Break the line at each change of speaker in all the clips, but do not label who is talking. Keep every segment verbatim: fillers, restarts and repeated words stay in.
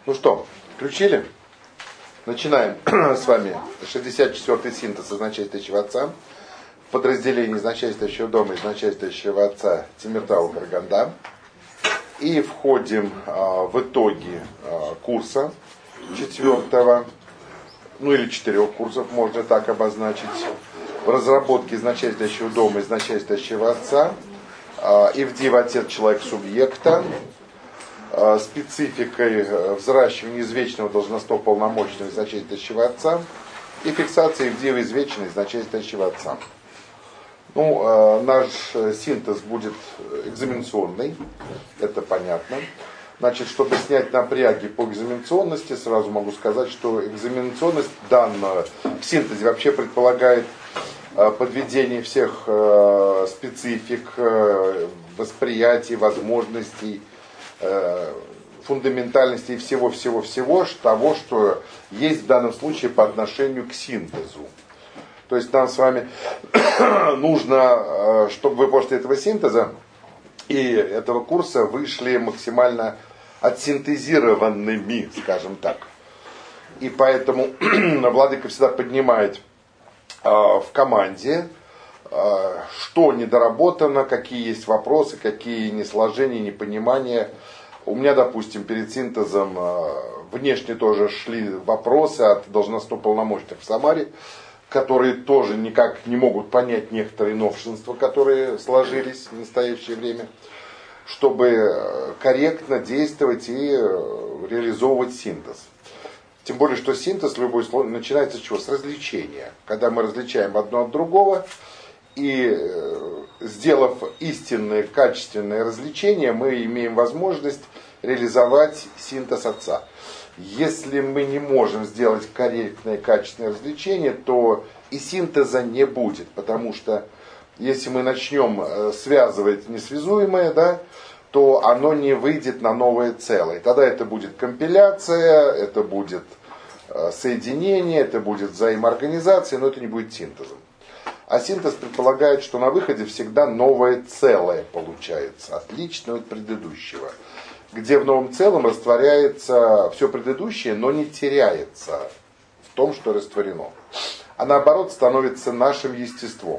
Ну что, включили? Начинаем с вами шестьдесят четвёртый синтез из начальствующего отца. В подразделении из начальствующего дома из начальствующего отца Тимиртау Караганда. И входим а, в итоги а, курса четвертого, ну или четырех курсов, можно так обозначить, в разработке из начальствующего дома из начальствующего отца, а, Ивдив отец человек субъекта, спецификой взращивания извечного должностного полномочного из начальствующего отца и фиксацией Ивдива извечного из начальствующего отца. Ну, наш синтез будет экзаменационный, это понятно. Значит, чтобы снять напряги по экзаменационности, сразу могу сказать, что экзаменационность данного в синтезе вообще предполагает подведение всех специфик, восприятий, возможностей, фундаментальности и всего-всего-всего того, что есть в данном случае по отношению к синтезу. То есть нам с вами нужно, чтобы вы после этого синтеза и этого курса вышли максимально отсинтезированными, скажем так. И поэтому Владыка всегда поднимает в команде, что недоработано, какие есть вопросы, какие несложения, непонимания. У меня, допустим, перед синтезом внешне тоже шли вопросы от должностно полномочных в Самаре, которые тоже никак не могут понять некоторые новшинства, которые сложились в настоящее время, чтобы корректно действовать и реализовывать синтез. Тем более, что синтез любой начинается с чего? С развлечения. Когда мы различаем одно от другого, и сделав истинное, качественное развлечение, мы имеем возможность реализовать синтез отца. Если мы не можем сделать корректное, качественное развлечение, то и синтеза не будет, потому что если мы начнем связывать несвязуемое, да, то оно не выйдет на новое целое. Тогда это будет компиляция, это будет соединение, это будет взаимоорганизация, но это не будет синтезом. А синтез предполагает, что на выходе всегда новое целое получается, отличное от предыдущего, где в новом целом растворяется все предыдущее, но не теряется в том, что растворено. А наоборот становится нашим естеством.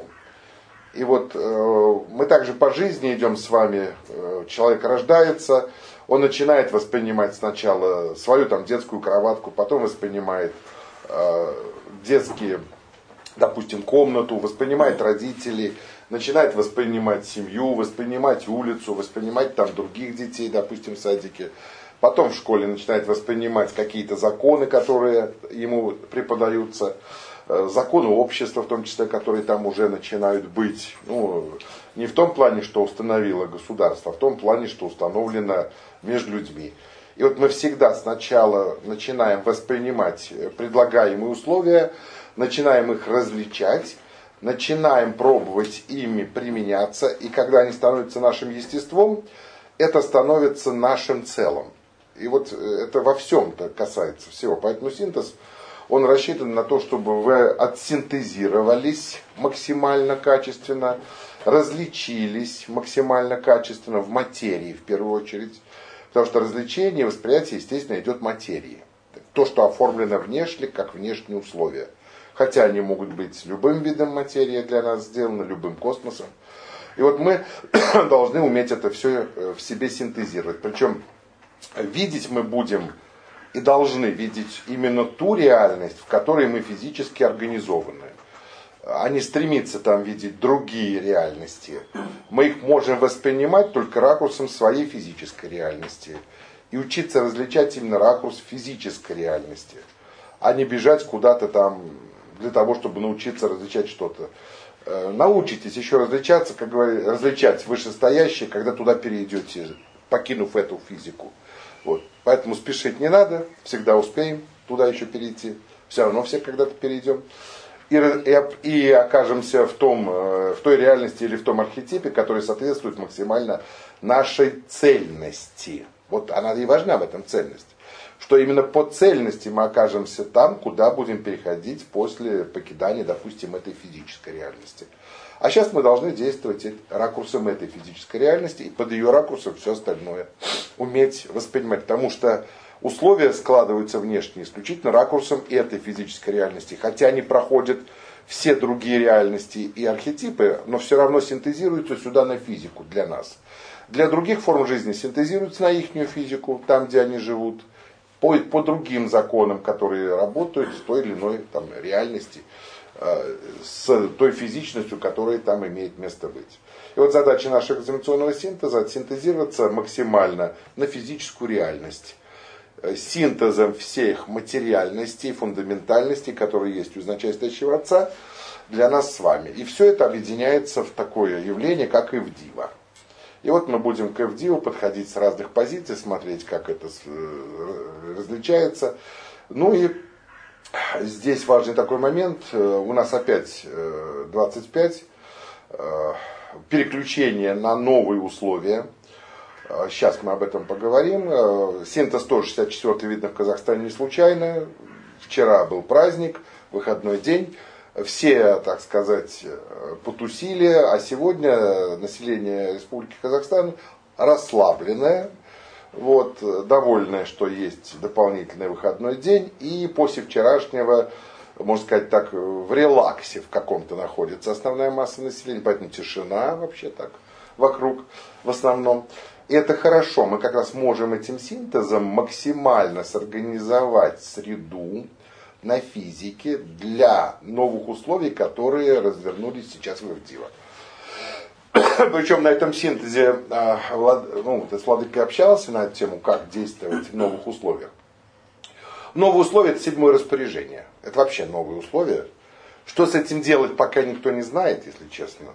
И вот э, мы также по жизни идем с вами, э, человек рождается, он начинает воспринимать сначала свою там детскую кроватку, потом воспринимает э, детские, допустим, комнату, воспринимает родителей, начинает воспринимать семью, воспринимать улицу, воспринимать там других детей, допустим, в садике. Потом в школе начинает воспринимать какие-то законы, которые ему преподаются, законы общества, в том числе, которые там уже начинают быть. Ну, не в том плане, что установило государство, а в том плане, что установлено между людьми. И вот мы всегда сначала начинаем воспринимать предлагаемые условия, начинаем их различать, начинаем пробовать ими применяться, и когда они становятся нашим естеством, это становится нашим целым. И вот это во всем-то касается всего. Поэтому синтез, он рассчитан на то, чтобы вы отсинтезировались максимально качественно, различились максимально качественно в материи в первую очередь. Потому что развлечение, восприятие, естественно, идет материи. То, что оформлено внешне, как внешние условия. Хотя они могут быть любым видом материи для нас сделаны, любым космосом. И вот мы должны уметь это все в себе синтезировать. Причем видеть мы будем и должны видеть именно ту реальность, в которой мы физически организованы. А не стремиться там видеть другие реальности. Мы их можем воспринимать только ракурсом своей физической реальности. И учиться различать именно ракурс физической реальности. А не бежать куда-то там для того, чтобы научиться различать что-то. Научитесь еще различаться, как говорят, различать вышестоящее, когда туда перейдете, покинув эту физику. Вот. Поэтому спешить не надо, всегда успеем туда еще перейти. Все равно все когда-то перейдем. И, и, и окажемся в, том, в той реальности или в том архетипе, который соответствует максимально нашей цельности. Вот она и важна в этом цельность. Что именно по цельности мы окажемся там, куда будем переходить после покидания, допустим, этой физической реальности. А сейчас мы должны действовать ракурсом этой физической реальности и под ее ракурсом все остальное уметь воспринимать. Потому что условия складываются внешне исключительно ракурсом этой физической реальности, хотя они проходят все другие реальности и архетипы, но все равно синтезируются сюда на физику для нас. Для других форм жизни синтезируются на ихнюю физику, там, где они живут, по, по другим законам, которые работают с той или иной там, реальности, э, с той физичностью, которая там имеет место быть. И вот задача нашего экзаменационного синтеза — отсинтезироваться максимально на физическую реальность, синтезом всех материальностей, фундаментальностей, которые есть у изначально стоящего Отца, для нас с вами. И все это объединяется в такое явление, как Ивдива. И вот мы будем к Ивдиву подходить с разных позиций, смотреть, как это различается. Ну и здесь важный такой момент. У нас опять двадцать пять. Переключение на новые условия. Сейчас мы об этом поговорим. Синтез сто шестьдесят четыре видно в Казахстане не случайно. Вчера был праздник, выходной день. Все, так сказать, потусили, а сегодня население Республики Казахстан расслабленное, вот, довольное, что есть дополнительный выходной день. И после вчерашнего, можно сказать так, в релаксе в каком-то находится основная масса населения, поэтому тишина вообще так вокруг в основном. И это хорошо, мы как раз можем этим синтезом максимально сорганизовать среду на физике для новых условий, которые развернулись сейчас в Ивдиво. Причем на этом синтезе, ну, я с Владыкой общался на эту тему, как действовать в новых условиях. Новые условия — это седьмое распоряжение. Это вообще новые условия. Что с этим делать, пока никто не знает, если честно.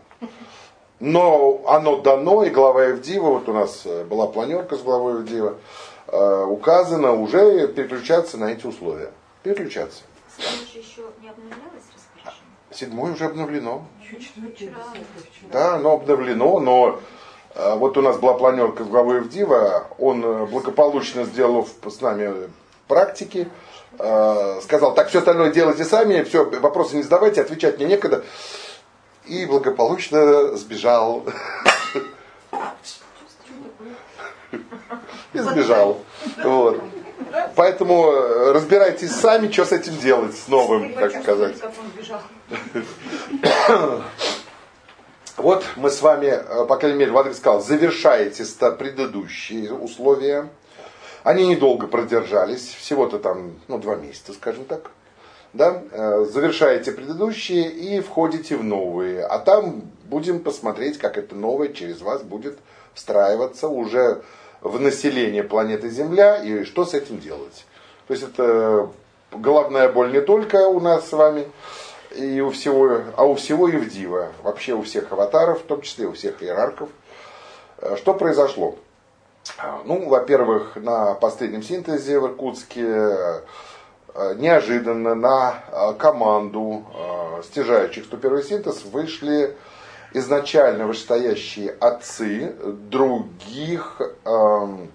Но оно дано, и глава Ивдива, вот у нас была планерка с главой Ивдива, указано уже переключаться на эти условия. Переключаться.
Следующее еще не обновлялось распоряжение?
Седьмое уже обновлено.
Вчера.
Да, оно обновлено, но вот у нас была планерка с главой Ивдива, он благополучно сделал с нами практики, сказал, так, все остальное делайте сами, все, вопросы не задавайте, отвечать мне некогда. И благополучно сбежал. И сбежал. Вот. Поэтому разбирайтесь сами, что с этим делать, с новым, так сказать. Вот мы с вами, по крайней мере, Владыка сказал, завершаете предыдущие условия. Они недолго продержались, всего-то там, ну, два месяца, скажем так. Да? Завершаете предыдущие и входите в новые. А там будем посмотреть, как это новое через вас будет встраиваться уже в население планеты Земля и что с этим делать. То есть это головная боль не только у нас с вами, и у всего, а у всего Ивдива, вообще у всех аватаров, в том числе у всех иерархов. Что произошло? Ну, во-первых, на последнем синтезе в Иркутске неожиданно на команду стяжающих, что первый синтез, вышли изначально вышестоящие отцы других, эм,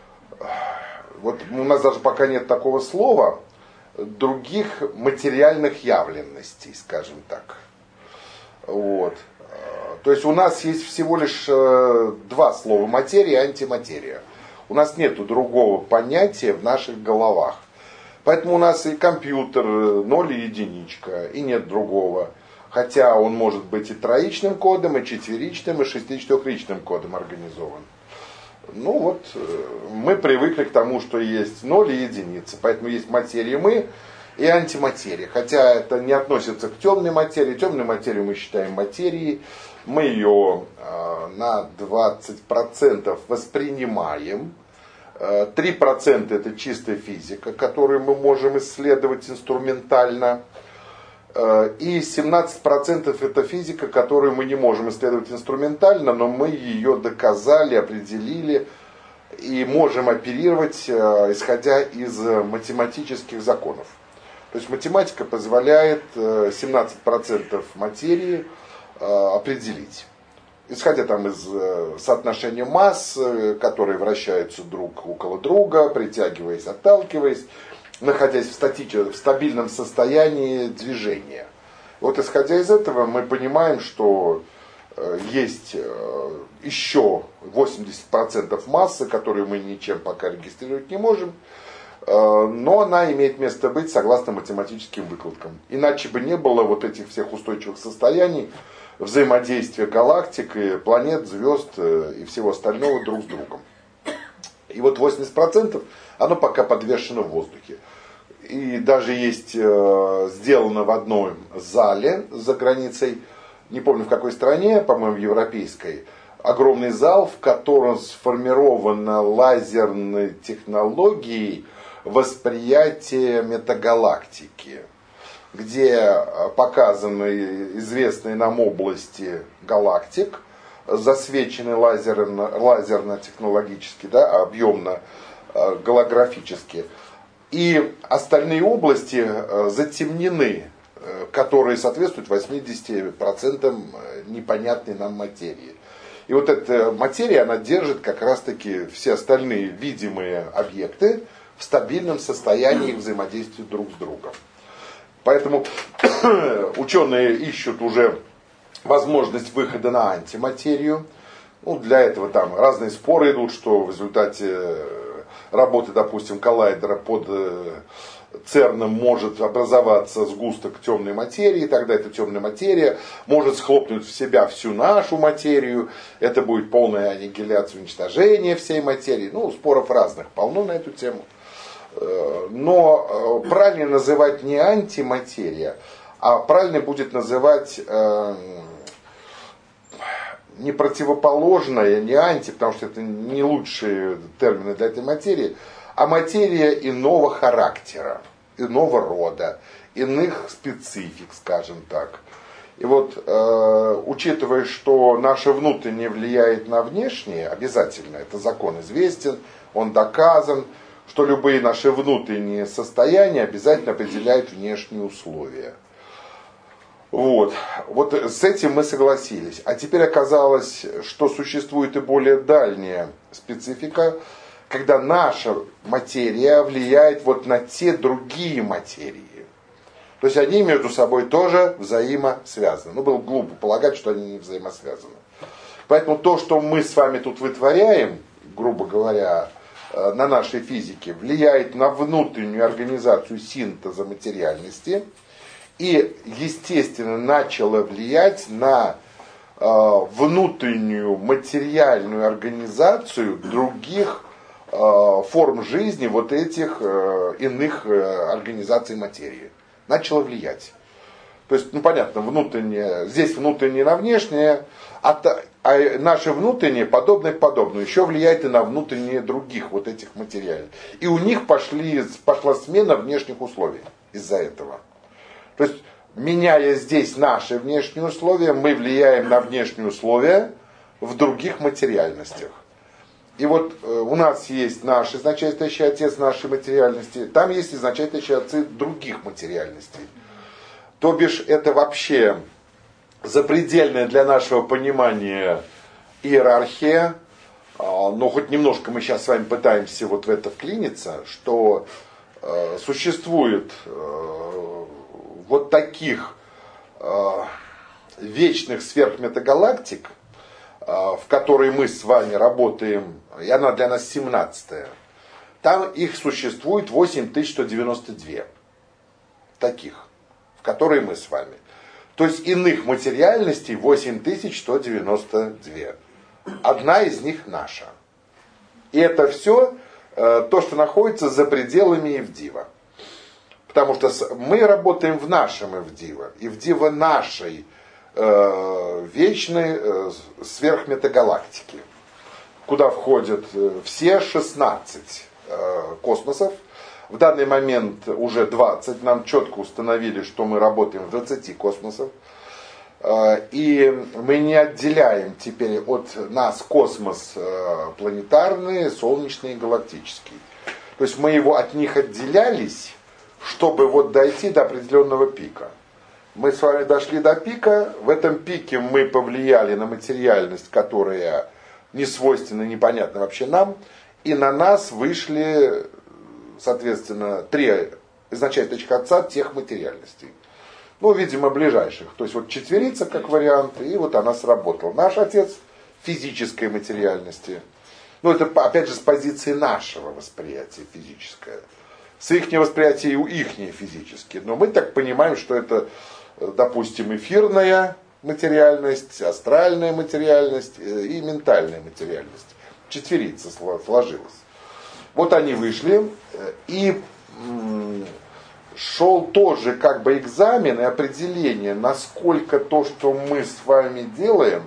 вот у нас даже пока нет такого слова, других материальных явленностей, скажем так. Вот. То есть у нас есть всего лишь два слова: материя и антиматерия. У нас нет другого понятия в наших головах. Поэтому у нас и компьютер ноль и единичка, и нет другого. Хотя он может быть и троичным кодом, и четверичным, и шестичетырёхличным кодом организован. Ну вот, мы привыкли к тому, что есть ноль и единица. Поэтому есть материя мы и антиматерия. Хотя это не относится к темной материи. Темную материю мы считаем материей. Мы ее э, на двадцать процентов воспринимаем. три процента это чистая физика, которую мы можем исследовать инструментально. И семнадцать процентов это физика, которую мы не можем исследовать инструментально, но мы ее доказали, определили и можем оперировать, исходя из математических законов. То есть математика позволяет семнадцать процентов материи определить. Исходя там из соотношения масс, которые вращаются друг около друга, притягиваясь, отталкиваясь, находясь в, стати... в стабильном состоянии движения. Вот исходя из этого мы понимаем, что есть еще восемьдесят процентов массы, которые мы ничем пока регистрировать не можем. но она имеет место быть согласно математическим выкладкам. Иначе бы не было вот этих всех устойчивых состояний, взаимодействия галактик, и планет, звезд и всего остального друг с другом. И вот восемьдесят процентов оно пока подвешено в воздухе. И даже есть э, сделано в одном зале за границей, не помню в какой стране, по-моему, европейской, огромный зал, в котором сформировано лазерной технологией восприятие метагалактики, где показаны известные нам области галактик, засвечены лазерно, лазерно-технологически, да, объемно-голографически. И остальные области затемнены, которые соответствуют восемьдесят процентов непонятной нам материи. И вот эта материя, она держит как раз-таки все остальные видимые объекты в стабильном состоянии их взаимодействия друг с другом. Поэтому ученые ищут уже возможность выхода на антиматерию. Ну, для этого там разные споры идут, что в результате работы, допустим, коллайдера под ЦЕРНом может образоваться сгусток темной материи, тогда эта темная материя может схлопнуть в себя всю нашу материю, это будет полная аннигиляция, уничтожение всей материи. Ну, споров разных полно на эту тему. Но правильно называть не антиматерия, а правильно будет называть э, не противоположное, не анти, потому что это не лучшие термины для этой материи, а материя иного характера, иного рода, иных специфик, скажем так. И вот, э, учитывая, что наше внутреннее влияет на внешнее, обязательно, это закон известен, он доказан, что любые наши внутренние состояния обязательно определяют внешние условия. Вот. Вот с этим мы согласились. А теперь оказалось, что существует и более дальняя специфика, когда наша материя влияет вот на те другие материи. То есть они между собой тоже взаимосвязаны. Ну, было глупо полагать, что они не взаимосвязаны. Поэтому то, что мы с вами тут вытворяем, грубо говоря, на нашей физике, влияет на внутреннюю организацию синтеза материальности и, естественно, начало влиять на э, внутреннюю материальную организацию других э, форм жизни, вот этих э, иных э, организаций материи. Начало влиять. То есть, ну понятно, внутреннее, здесь внутреннее на внешнее, а, а наше внутреннее, подобное к подобному, еще влияет и на внутреннее других вот этих материалов. И у них пошли, пошла смена внешних условий из-за этого. То есть, меняя здесь наши внешние условия, мы влияем на внешние условия в других материальностях. И вот э, у нас есть наш изначальствующий отец нашей материальности, там есть изначальствующий отцы других материальностей. То бишь, это вообще запредельная для нашего понимания иерархия, но хоть немножко мы сейчас с вами пытаемся вот в это вклиниться, что э, существует э, вот таких э, вечных сверхметагалактик, э, в которой мы с вами работаем, и она для нас семнадцатая, там их существует восемь тысяч сто девяносто два таких, в которой мы с вами. То есть иных материальностей восемь тысяч сто девяносто два. Одна из них наша. И это все э, то, что находится за пределами Ивдива. Потому что мы работаем в нашем Ивдива. Ивдива нашей э, вечной э, сверхметагалактики, куда входят все шестнадцать э, космосов. В данный момент уже двадцать, нам четко установили, что мы работаем в двадцати космосах. И мы не отделяем теперь от нас космос планетарный, солнечный и галактический. То есть мы его от них отделялись, чтобы вот дойти до определенного пика. Мы с вами дошли до пика, в этом пике мы повлияли на материальность, которая не свойственна, непонятна вообще нам, и на нас вышли, соответственно, три изначальных отца тех материальностей. Ну, видимо, ближайших. То есть вот четверица как вариант, и вот она сработала. Наш отец физической материальности. Ну, это опять же с позиции нашего восприятия физическое. с их восприятия ихние физические. Но мы так понимаем, что это, допустим, эфирная материальность, астральная материальность и ментальная материальность. Четверица сложилась. Вот они вышли, и шел тоже как бы экзамен и определение, насколько то, что мы с вами делаем,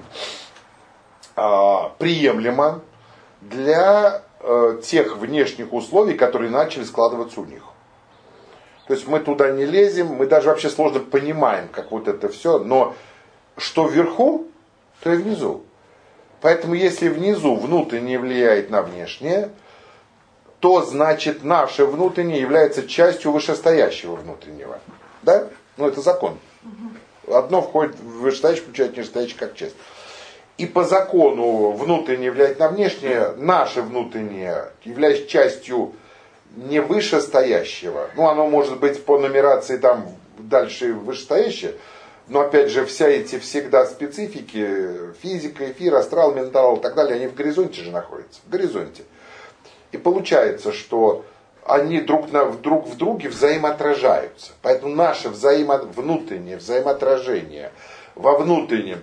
приемлемо для тех внешних условий, которые начали складываться у них. То есть мы туда не лезем, мы даже вообще сложно понимаем, как вот это все, но что вверху, то и внизу. Поэтому если внизу внутреннее влияет на внешнее, то значит наше внутреннее является частью вышестоящего внутреннего. Да? Ну это закон. Одно входит в вышестоящее, включает нижестоящее как часть. И по закону внутреннее влияет на внешнее, наше внутреннее является частью не вышестоящего. Ну оно может быть по нумерации там дальше вышестоящее, но опять же вся эти всегда специфики, физика, эфир, астрал, ментал и так далее, они в горизонте же находятся. В горизонте. И получается, что они друг, на, друг в друге взаимоотражаются. Поэтому наше взаимо, внутреннее взаимоотражение во внутреннем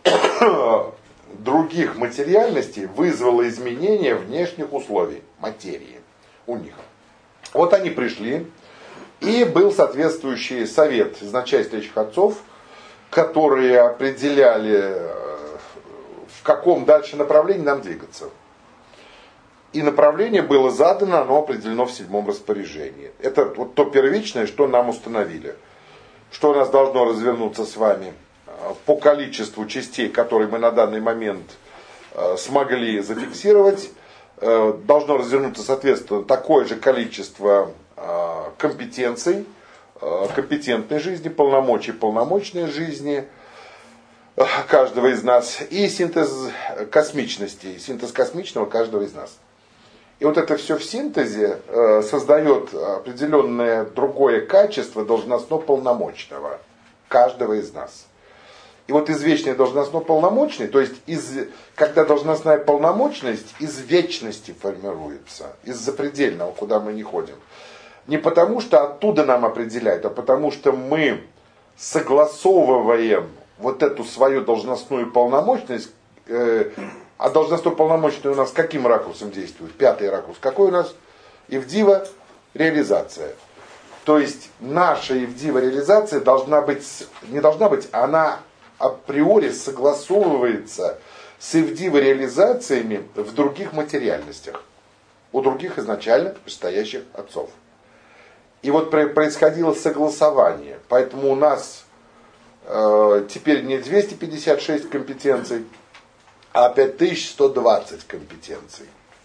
других материальностей вызвало изменение внешних условий материи у них. Вот они пришли, и был соответствующий совет из начальствующих отцов, которые определяли, в каком дальше направлении нам двигаться. И направление было задано, оно определено в седьмом распоряжении. Это вот то первичное, что нам установили. Что у нас должно развернуться с вами по количеству частей, которые мы на данный момент смогли зафиксировать. Должно развернуться, соответственно, такое же количество компетенций, компетентной жизни, полномочий, полномочной жизни каждого из нас и синтез космичности, синтез космичного каждого из нас. И вот это все в синтезе э, создает определенное другое качество должностно-полномочного каждого из нас. И вот извечный должностно-полномочный, то есть из, когда должностная полномочность из вечности формируется, из запредельного, куда мы не ходим. Не потому, что оттуда нам определяют, а потому, что мы согласовываем вот эту свою должностную полномочность. э, А должностной полномочный у нас каким ракурсом действует? Пятый ракурс. Какой у нас? Ивдива реализация. То есть наша Ивдива реализация должна быть, не должна быть, она априори согласовывается с Ивдива реализациями в других материальностях. У других изначально стоящих отцов. И вот происходило согласование. Поэтому у нас э, теперь не двести пятьдесят шесть компетенций, а пять тысяч сто двадцать компетенций.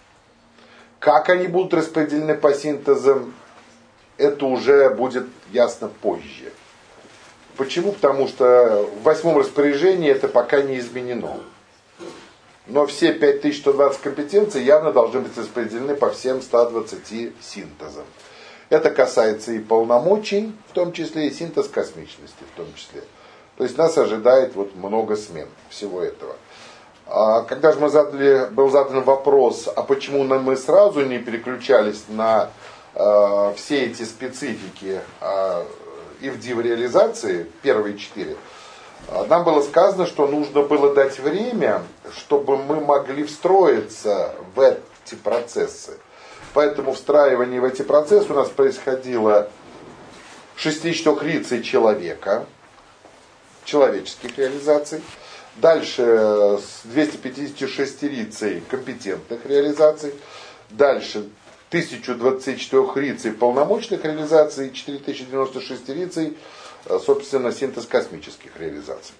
Как они будут распределены по синтезам, это уже будет ясно позже. Почему? Потому что в восьмом распоряжении это пока не изменено. Но все пять тысяч сто двадцать компетенций явно должны быть распределены по всем ста двадцати синтезам. Это касается и полномочий, в том числе и синтез космичности, в том числе. То есть нас ожидает вот много смен всего этого. Когда же мы задали, был задан вопрос, а почему мы сразу не переключались на э, все эти специфики э, Ивдива реализации, первые четыре, нам было сказано, что нужно было дать время, чтобы мы могли встроиться в эти процессы. Поэтому встраивание в эти процессы у нас происходило шестичетырёхрицей человека, человеческих реализаций. Дальше с двухсот пятидесятью шестирицей компетентных реализаций. Дальше тысяча двадцать четыре рицей полномочных реализаций и четыре тысячи девяносто шесть рицей, собственно, синтез космических реализаций.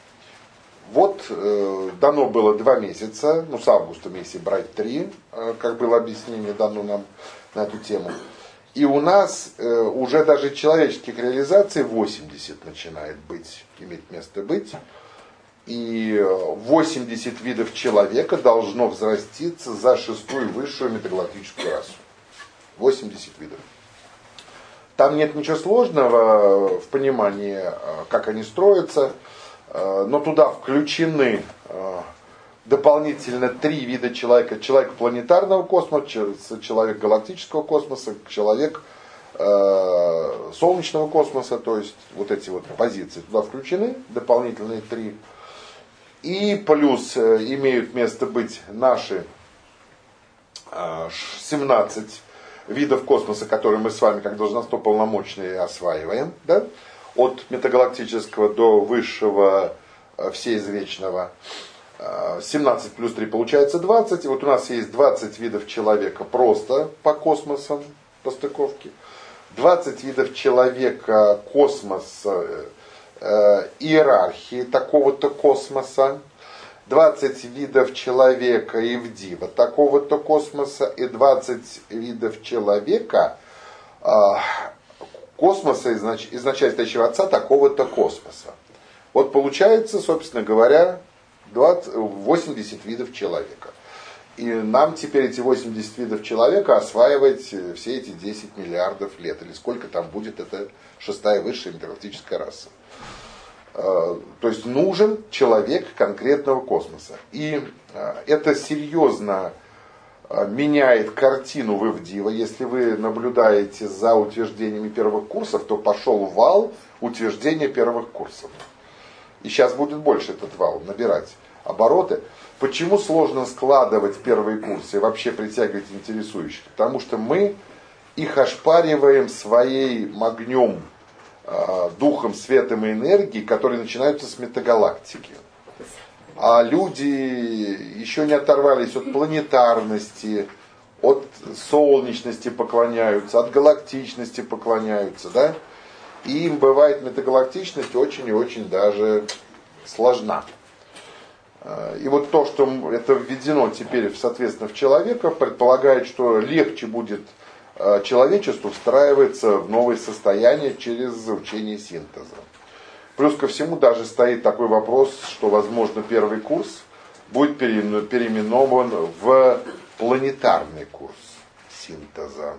Вот э, дано было два месяца, ну с августа месяца брать три, э, как было объяснение дано нам на эту тему. И у нас э, уже даже человеческих реализаций восемьдесят начинает быть, иметь место быть. И восемьдесят видов человека должно взраститься за шестую высшую метагалактическую расу. восемьдесят видов. Там нет ничего сложного в понимании, как они строятся, но туда включены дополнительно три вида человека. Человек планетарного космоса, человек галактического космоса, человек э, солнечного космоса, то есть вот эти вот позиции туда включены, дополнительные три. И плюс э, имеют место быть наши э, семнадцать видов космоса, которые мы с вами как должностно полномочные осваиваем, да? От метагалактического до высшего э, всеизвечного. семнадцать плюс три получается двадцать. И вот у нас есть двадцать видов человека просто по космосам, по стыковке. двадцать видов человека космоса, э, иерархии такого-то космоса. двадцать видов человека Ивдива такого-то космоса. И двадцать видов человека э, космоса, изнач, изначально стоящего отца такого-то космоса. Вот получается, собственно говоря, двадцать, восемьдесят видов человека. И нам теперь эти восемьдесят видов человека осваивать все эти десять миллиардов лет. Или сколько там будет эта шестая высшая интергалактическая раса. То есть нужен человек конкретного космоса. И это серьезно меняет картину в Ивдива. Если вы наблюдаете за утверждениями первых курсов, то пошел вал утверждения первых курсов. И сейчас будет больше этот вал набирать обороты. Почему сложно складывать первые курсы и вообще притягивать интересующих? Потому что мы их ошпариваем своим огнем, духом, светом и энергией, которые начинаются с метагалактики. А люди еще не оторвались от планетарности, от солнечности поклоняются, от галактичности поклоняются, да? И им бывает метагалактичность очень и очень даже сложна. И вот то, что это введено теперь, соответственно, в человека, предполагает, что легче будет человечеству встраиваться в новые состояния через учение синтеза. Плюс ко всему даже стоит такой вопрос, что, возможно, первый курс будет переименован в планетарный курс синтеза.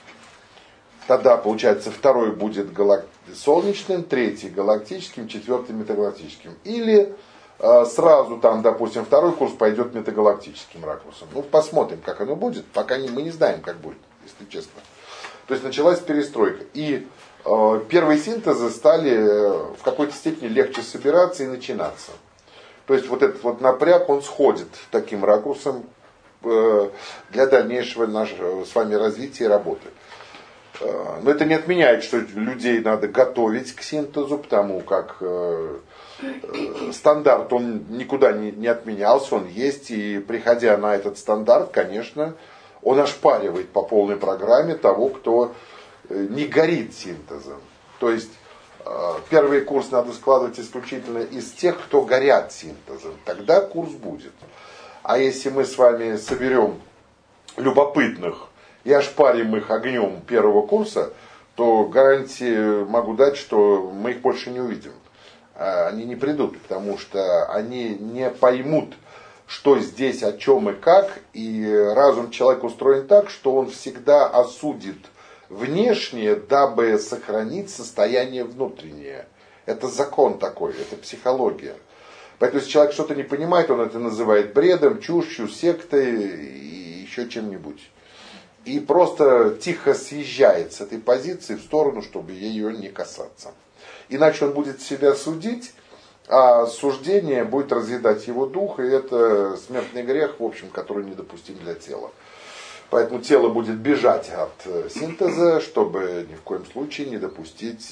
Тогда, получается, второй будет галак... солнечным, третий галактическим, четвертый метагалактическим. Или э, сразу там, допустим, второй курс пойдет метагалактическим ракурсом. Ну, посмотрим, как оно будет. Пока не, мы не знаем, как будет, если честно. То есть началась перестройка. И э, первые синтезы стали э, в какой-то степени легче собираться и начинаться. То есть вот этот вот напряг, он сходит таким ракурсом э, для дальнейшего нашего с вами развития и работы. Но это не отменяет, что людей надо готовить к синтезу, потому как э, э, стандарт, он никуда не, не отменялся, он есть, и приходя на этот стандарт, конечно, он ошпаривает по полной программе того, кто э, не горит синтезом. То есть э, первый курс надо складывать исключительно из тех, кто горят синтезом, тогда курс будет. А если мы с вами соберем любопытных, и ошпарим их огнем первого курса, то гарантии могу дать, что мы их больше не увидим. Они не придут, потому что они не поймут, что здесь, о чем и как. И разум человека устроен так, что он всегда осудит внешнее, дабы сохранить состояние внутреннее. Это закон такой, это психология. Поэтому если человек что-то не понимает, он это называет бредом, чушью, сектой и еще чем-нибудь. И просто тихо съезжает с этой позиции в сторону, чтобы ее не касаться. Иначе он будет себя судить, а суждение будет разъедать его дух, и это смертный грех, в общем, который недопустим для тела. Поэтому тело будет бежать от синтеза, чтобы ни в коем случае не допустить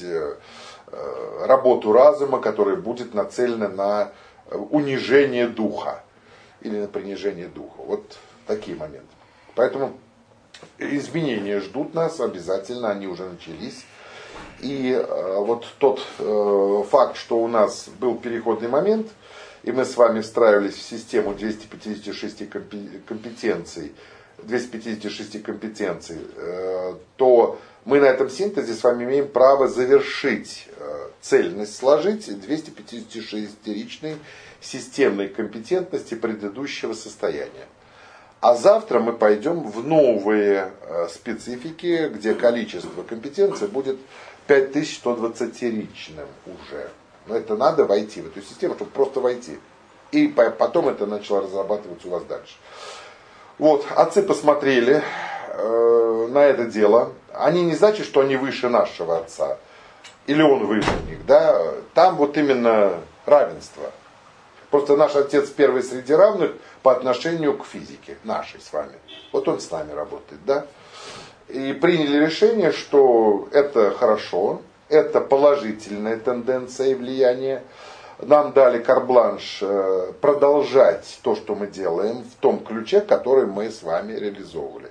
работу разума, которая будет нацелена на унижение духа или на принижение духа. Вот такие моменты. Поэтому изменения ждут нас обязательно, они уже начались. И э, вот тот э, факт, что у нас был переходный момент, и мы с вами встраивались в систему двухсот пятидесяти шести компетенций, двухсот пятидесяти шести компетенций, э, то мы на этом синтезе с вами имеем право завершить э, цельность, сложить двести пятидесятишестиричной системной компетентности предыдущего состояния. А завтра мы пойдем в новые э, специфики, где количество компетенций будет пять тысяч сто двадцатиричным уже. Но это надо войти в эту систему, чтобы просто войти. И потом это начало разрабатываться у вас дальше. Вот, отцы посмотрели э, на это дело. они не значат, что они выше нашего отца. Или он выше них. Да? Там вот именно равенство. Просто наш отец первый среди равных по отношению к физике, нашей с вами. Вот он с нами работает. Да? И приняли решение, что это хорошо, это положительная тенденция и влияние. Нам дали карт-бланш продолжать то, что мы делаем, в том ключе, который мы с вами реализовывали.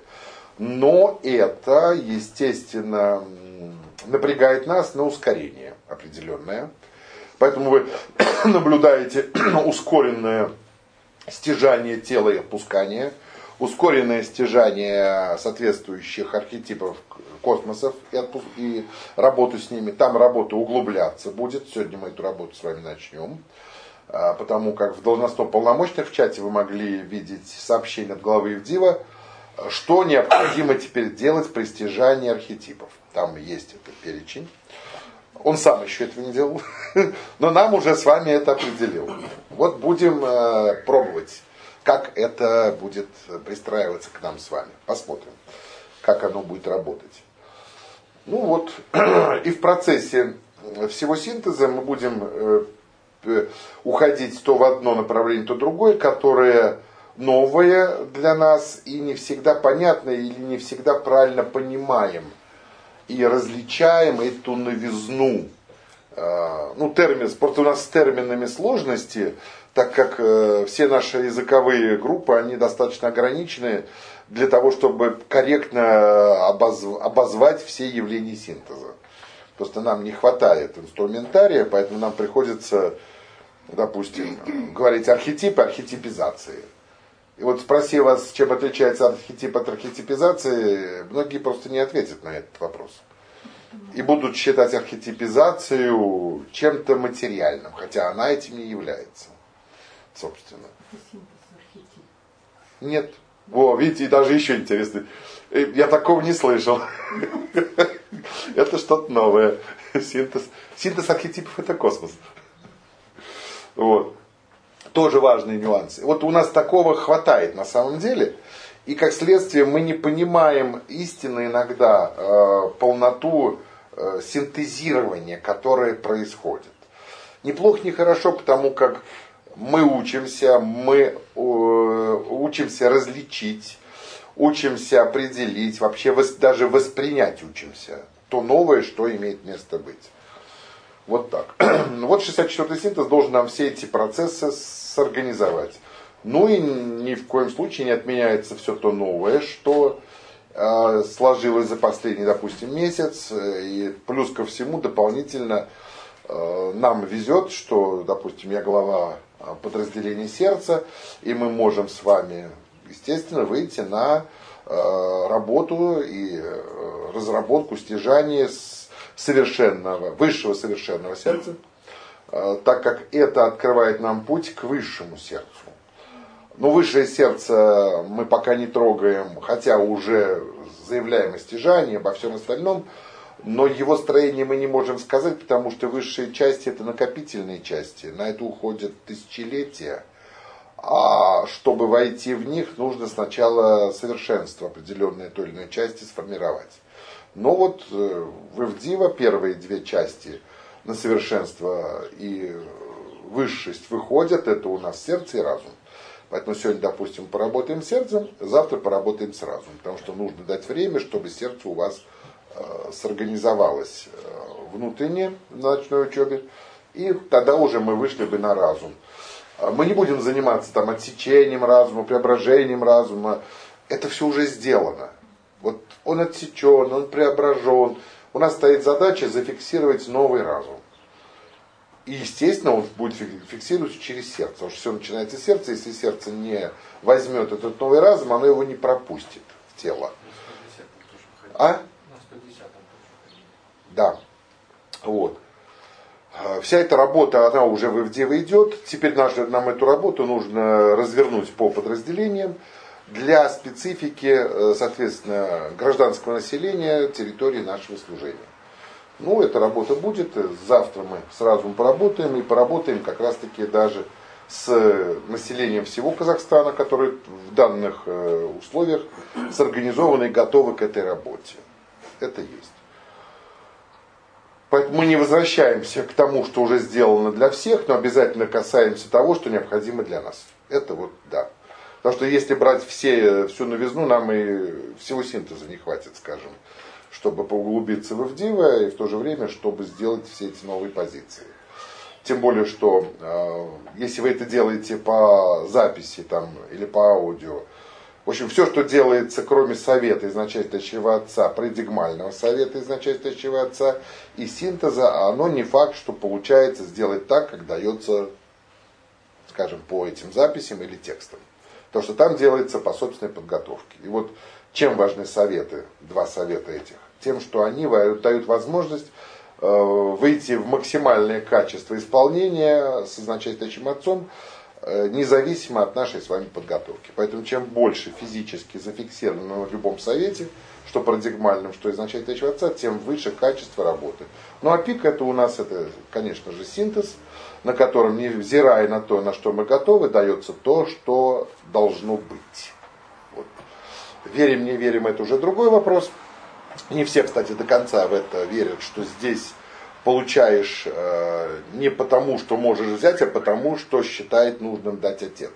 Но это, естественно, напрягает нас на ускорение определенное. Поэтому вы наблюдаете ускоренное стяжание тела и отпускание, ускоренное стяжание соответствующих архетипов космосов и, отпуск... и работу с ними. Там работа углубляться будет. Сегодня мы эту работу с вами начнем. Потому как в должностно-полномочных в чате вы могли видеть сообщение от главы Ивдива, что необходимо теперь делать при стяжании архетипов. Там есть этот перечень. Он сам еще этого не делал, но нам уже с вами это определил. Вот будем пробовать, как это будет пристраиваться к нам с вами. Посмотрим, как оно будет работать. Ну вот, и в процессе всего синтеза мы будем уходить то в одно направление, то в другое, которое новое для нас и не всегда понятно, или не всегда правильно понимаем и различаем эту новизну. Ну, термин, просто у нас с терминами сложности, так как все наши языковые группы, они достаточно ограничены для того, чтобы корректно обозвать все явления синтеза. Просто нам не хватает инструментария, поэтому нам приходится, допустим, говорить архетипы, архетипизации. И вот спроси вас, чем отличается архетип от архетипизации, многие просто не ответят на этот вопрос. И будут считать архетипизацию чем-то материальным, хотя она этим не является, собственно. Нет. Во, видите, и даже еще интересно. Я такого не слышал. Это что-то новое. Синтез. Синтез архетипов — это космос. Вот. Тоже важные нюансы. Вот у нас такого хватает на самом деле. И как следствие мы не понимаем истинно иногда э, полноту э, синтезирования, которое происходит. Неплохо, не хорошо, потому как мы учимся, мы э, учимся различить, учимся определить, вообще вос, даже воспринять учимся то новое, что имеет место быть. Вот так. Вот шестьдесят четвёртый синтез должен нам все эти процессы сорганизовать. Ну и ни в коем случае не отменяется все то новое, что э, сложилось за последний, допустим, месяц. И плюс ко всему дополнительно э, нам везет, что, допустим, я глава подразделения сердца, и мы можем с вами, естественно, выйти на э, работу и э, разработку, стяжание с совершенного, высшего совершенного сердца, э, так как это открывает нам путь к высшему сердцу. Но высшее сердце мы пока не трогаем, хотя уже заявляем о стяжании, обо всем остальном, но его строение мы не можем сказать, потому что высшие части — это накопительные части, на это уходят тысячелетия, а чтобы войти в них, нужно сначала совершенство определенной той или иной части сформировать. Но вот в Ивдива первые две части на совершенство и высшесть выходят, это у нас сердце и разум. Поэтому сегодня, допустим, поработаем сердцем, завтра поработаем с разумом, потому что нужно дать время, чтобы сердце у вас э, сорганизовалось э, внутренне на ночной учебе, и тогда уже мы вышли бы на разум. Мы не будем заниматься там отсечением разума, преображением разума, это все уже сделано. Вот он отсечен, он преображен, у нас стоит задача зафиксировать новый разум. И, естественно, он будет фиксироваться через сердце. Потому что все начинается с сердца. Если сердце не возьмет этот новый разум, оно его не пропустит в тело. А? Да. Вот. Вся эта работа, она уже в Ивдеве идет. Теперь нам эту работу нужно развернуть по подразделениям для специфики, соответственно, гражданского населения территории нашего служения. Ну, эта работа будет. Завтра мы сразу поработаем. И поработаем как раз-таки даже с населением всего Казахстана, который в данных условиях сорганизованы и готовы к этой работе. Это есть. Поэтому мы не возвращаемся к тому, что уже сделано для всех, но обязательно касаемся того, что необходимо для нас. Это вот да. Потому что если брать все, всю новизну, нам и всего синтеза не хватит, скажем, чтобы поуглубиться в Авдива и в то же время, чтобы сделать все эти новые позиции. Тем более, что э, если вы это делаете по записи там, или по аудио, в общем, все, что делается, кроме совета из начальствующего отца, парадигмального совета из начальствующего отца и синтеза, оно не факт, что получается сделать так, как дается, скажем, по этим записям или текстам. Потому что там делается по собственной подготовке. И вот чем важны советы, два совета этих? Тем, что они дают возможность э, выйти в максимальное качество исполнения с начальствующим отцом, независимо от нашей с вами подготовки. Поэтому чем больше физически зафиксировано в любом совете, что парадигмальным, что изначально от отца, тем выше качество работы. Ну а пик это у нас, это, конечно же, синтез, на котором, невзирая на то, на что мы готовы, дается то, что должно быть. Вот. Верим, не верим, это уже другой вопрос. Не все, кстати, до конца в это верят, что здесь получаешь э, не потому, что можешь взять, а потому, что считает нужным дать отец.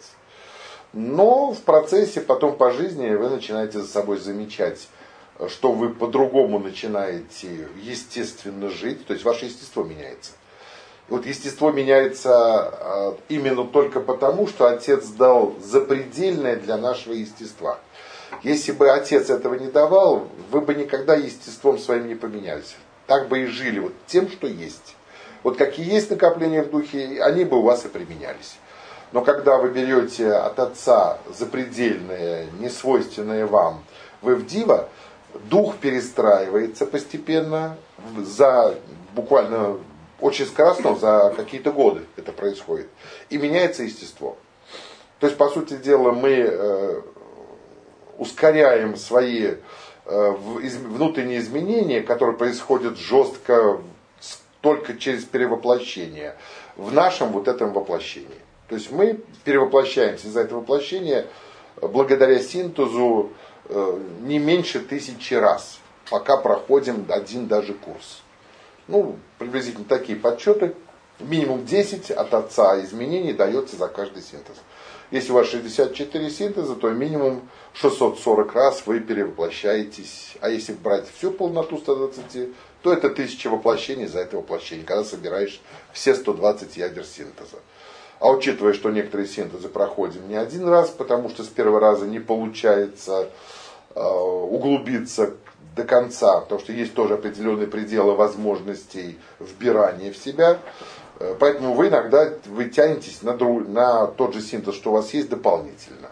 Но в процессе потом по жизни вы начинаете за собой замечать, что вы по-другому начинаете естественно жить, то есть ваше естество меняется. И вот естество меняется э, именно только потому, что отец дал запредельное для нашего естества. Если бы отец этого не давал, вы бы никогда естеством своим не поменялись. Так бы и жили вот тем, что есть. Вот какие есть накопления в духе, они бы у вас и применялись. Но когда вы берете от отца запредельное, несвойственное вам в Авдива, дух перестраивается постепенно, за буквально очень скоростно, за какие-то годы это происходит. И меняется естество. То есть, по сути дела, мы э, ускоряем свои внутренние изменения, которые происходят жестко только через перевоплощение, в нашем вот этом воплощении. То есть мы перевоплощаемся из-за этого воплощения благодаря синтезу не меньше тысячи раз, пока проходим один даже курс. Ну, приблизительно такие подсчеты. Минимум десять от отца изменений дается за каждый синтез. Если у вас шестьдесят четыре синтеза, то минимум шестьсот сорок раз вы перевоплощаетесь. А если брать всю полноту сто двадцать, то это тысяча воплощений за это воплощение, когда собираешь все сто двадцать ядер синтеза. А учитывая, что некоторые синтезы проходим не один раз, потому что с первого раза не получается э, углубиться до конца, потому что есть тоже определенные пределы возможностей вбирания в себя. Поэтому вы иногда вы тянетесь на, друг, на тот же синтез, что у вас есть, дополнительно.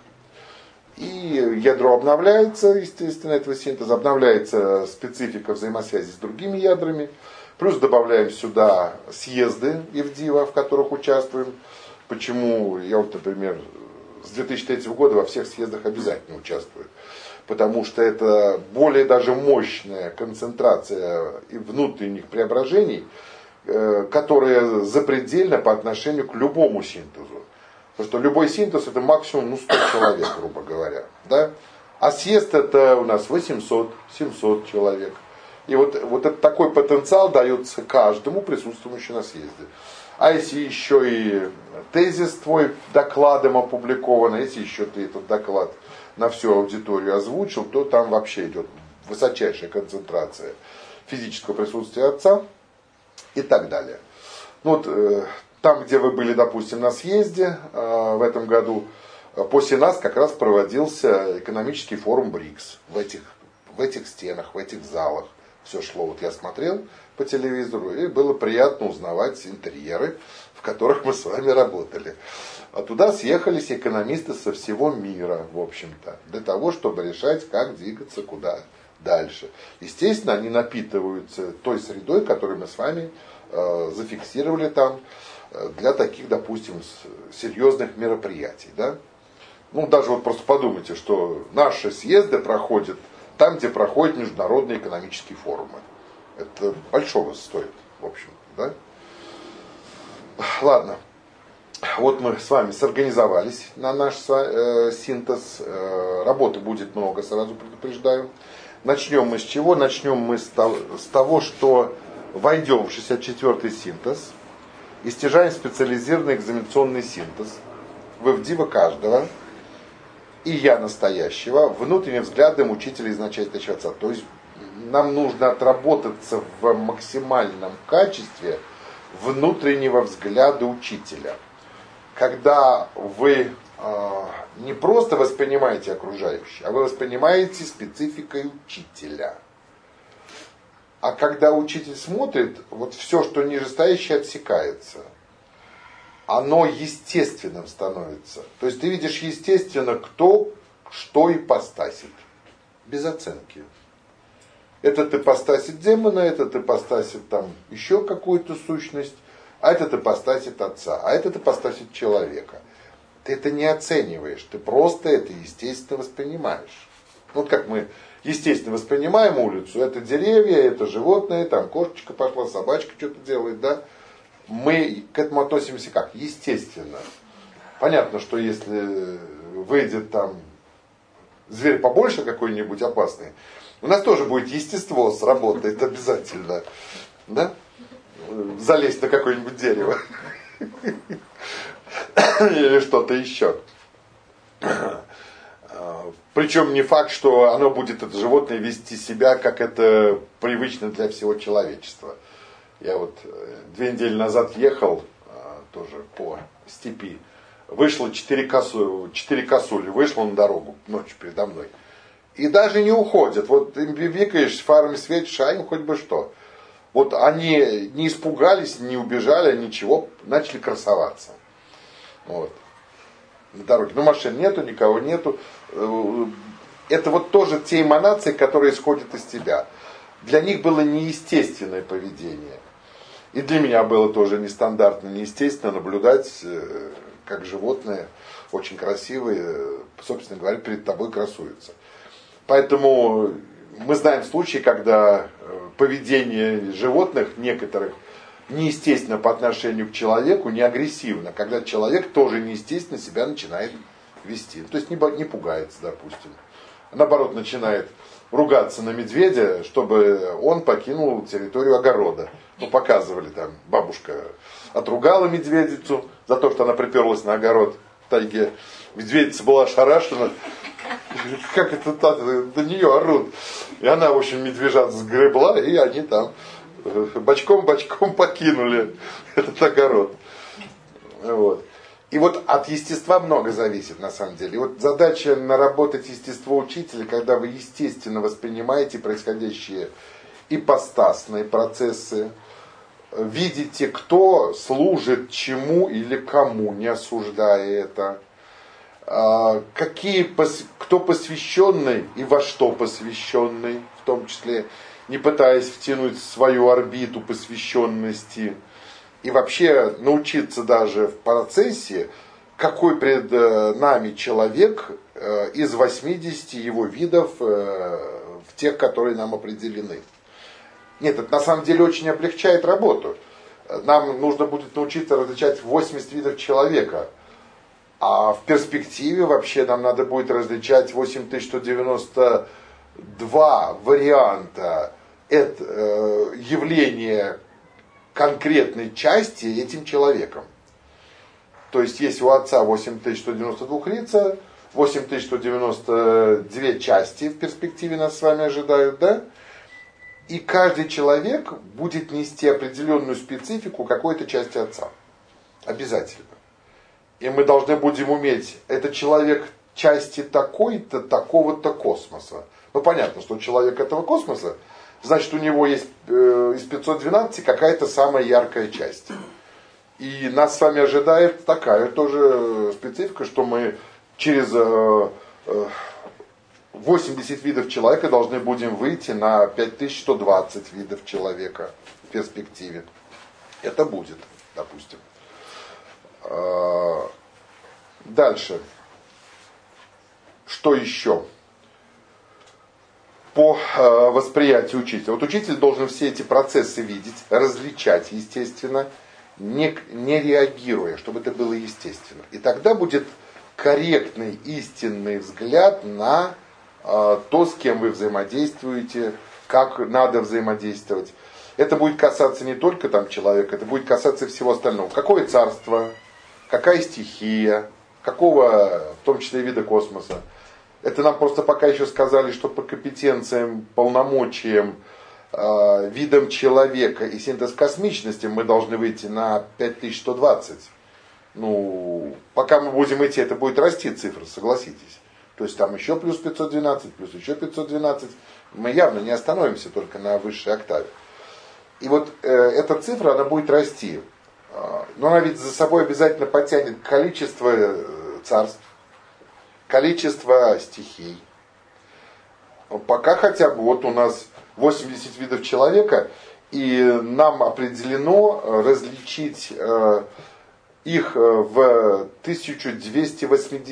И ядро обновляется, естественно, этого синтеза, обновляется специфика взаимосвязи с другими ядрами. Плюс добавляем сюда съезды Авдива, в которых участвуем. Почему я вот, например, с две тысячи третьего года во всех съездах обязательно участвую. Потому что это более даже мощная концентрация внутренних преображений, которая запредельна по отношению к любому синтезу. Потому что любой синтез это максимум ну, сто человек, грубо говоря. Да? А съезд это у нас восемьсот-семьсот человек. И вот, вот это, такой потенциал дается каждому присутствующему на съезде. А если еще и тезис твой докладом опубликован, а если еще ты этот доклад на всю аудиторию озвучил, то там вообще идет высочайшая концентрация физического присутствия отца. И так далее. Ну, вот, э, там, где вы были, допустим, на съезде э, в этом году, э, после нас как раз проводился экономический форум БРИКС. В этих, в этих стенах, в этих залах все шло. Вот я смотрел по телевизору, и было приятно узнавать интерьеры, в которых мы с вами работали. А туда съехались экономисты со всего мира, в общем-то, для того, чтобы решать, как двигаться, куда дальше. Естественно, они напитываются той средой, которую мы с вами э, зафиксировали там э, для таких, допустим, серьезных мероприятий. Да? Ну, даже вот просто подумайте, что наши съезды проходят там, где проходят международные экономические форумы. Это большого стоит, в общем. Да? Ладно. Вот мы с вами сорганизовались на наш э, синтез. Э, работы будет много, сразу предупреждаю. Начнем мы с чего? Начнем мы с того, с того что войдем в шестьдесят четвёртый синтез и стяжаем специализированный экзаменационный синтез в Авдива каждого и я настоящего внутренним взглядом учителя изначального отца. То есть нам нужно отработаться в максимальном качестве внутреннего взгляда учителя. Когда вы э, не просто воспринимаете окружающее, а вы воспринимаете спецификой учителя. А когда учитель смотрит, вот все, что нижестоящее, отсекается. Оно естественным становится. То есть ты видишь естественно, кто что ипостасит. Без оценки. Этот ипостасит демона, этот ипостасит там еще какую-то сущность, а этот ипостасит отца, а этот ипостасит человека. Ты это не оцениваешь, ты просто это естественно воспринимаешь. Вот как мы естественно воспринимаем улицу, это деревья, это животные, там кошечка пошла, собачка что-то делает, да. Мы к этому относимся как? Естественно. Понятно, что если выйдет там зверь побольше какой-нибудь опасный, у нас тоже будет естество сработает обязательно. Да? Залезть на какое-нибудь дерево. Или что-то еще. Причем не факт, что оно будет, это животное, вести себя, как это привычно для всего человечества. Я вот две недели назад ехал, тоже по степи. Вышло четыре косули, четыре косули, вышло на дорогу ночью передо мной. И даже не уходят. Вот им бикаешь, фарами светишь, а им хоть бы что. Вот они не испугались, не убежали, ничего, начали красоваться. Вот. На дороге. Ну, машин нету, никого нету. Это вот тоже те эманации, которые исходят из тебя. Для них было неестественное поведение. И для меня было тоже нестандартно, неестественно наблюдать, как животные, очень красивые, собственно говоря, перед тобой красуются. Поэтому мы знаем случаи, когда поведение животных некоторых неестественно по отношению к человеку, не агрессивно, когда человек тоже неестественно себя начинает вести. То есть не, не пугается, допустим. Наоборот, начинает ругаться на медведя, чтобы он покинул территорию огорода. Ну, показывали там, бабушка отругала медведицу за то, что она приперлась на огород в тайге. Медведица была ошарашена. Как это так, до нее орут. И она, в общем, медвежат сгребла, и они там бочком-бочком покинули этот огород. Вот. И вот от естества много зависит, на самом деле. И вот задача наработать естество учителя, когда вы естественно воспринимаете происходящие ипостасные процессы, видите, кто служит чему или кому, не осуждая это, какие, кто посвященный и во что посвященный, в том числе не пытаясь втянуть в свою орбиту посвященности, и вообще научиться даже в процессе, какой пред нами человек из восьмидесяти его видов в тех, которые нам определены. Нет, это на самом деле очень облегчает работу. Нам нужно будет научиться различать восемьдесят видов человека. А в перспективе вообще нам надо будет различать восемь тысяч сто девяносто два варианта это, э, явления конкретной части этим человеком. То есть есть у Отца восемь тысяч сто девяносто два лица, восемь тысяч сто девяносто две части в перспективе нас с вами ожидают, да? И каждый человек будет нести определенную специфику какой-то части Отца. Обязательно. И мы должны будем уметь, это человек части такой-то, такого-то космоса. Ну, понятно, что человек этого космоса, значит, у него есть э, из пятьсот двенадцати какая-то самая яркая часть. И нас с вами ожидает такая тоже специфика, что мы через э, э, восемьдесят видов человека должны будем выйти на пять тысяч сто двадцать видов человека в перспективе. Это будет, допустим. Дальше. Что еще? По восприятию учителя. Вот учитель должен все эти процессы видеть, различать, естественно, не, не реагируя, чтобы это было естественно. И тогда будет корректный, истинный взгляд на то, с кем вы взаимодействуете, как надо взаимодействовать. Это будет касаться не только там человека, это будет касаться всего остального. Какое царство, какая стихия, какого, в том числе, вида космоса. Это нам просто пока еще сказали, что по компетенциям, полномочиям, э, видам человека и синтез космичности мы должны выйти на пять тысяч сто двадцать. Ну, пока мы будем идти, это будет расти цифра, согласитесь. То есть там еще плюс пятьсот двенадцать, плюс еще пятьсот двенадцать. Мы явно не остановимся только на высшей октаве. И вот э, эта цифра, она будет расти. Э, но она ведь за собой обязательно потянет количество э, царств, количество стихий. Пока хотя бы вот у нас восемьдесят видов человека, и нам определено различить э, их в тысяча двести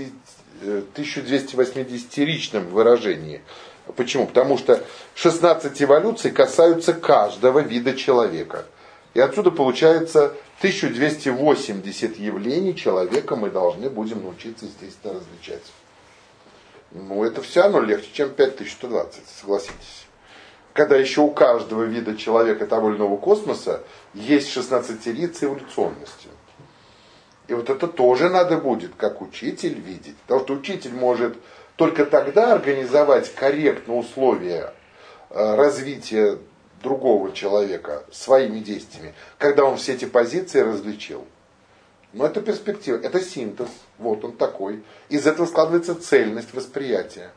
восьмидесятиричном выражении. Почему? Потому что шестнадцать эволюций касаются каждого вида человека. И отсюда получается тысяча двести восемьдесят явлений человека мы должны будем научиться здесь различать. Ну, это все равно легче, чем пять тысяч сто двадцать, согласитесь. Когда еще у каждого вида человека того или иного космоса есть шестнадцатерица эволюционности. И вот это тоже надо будет, как учитель, видеть. Потому что учитель может только тогда организовать корректно условия развития другого человека своими действиями, когда он все эти позиции различил. Но это перспектива, это синтез, вот он такой. Из этого складывается цельность восприятия.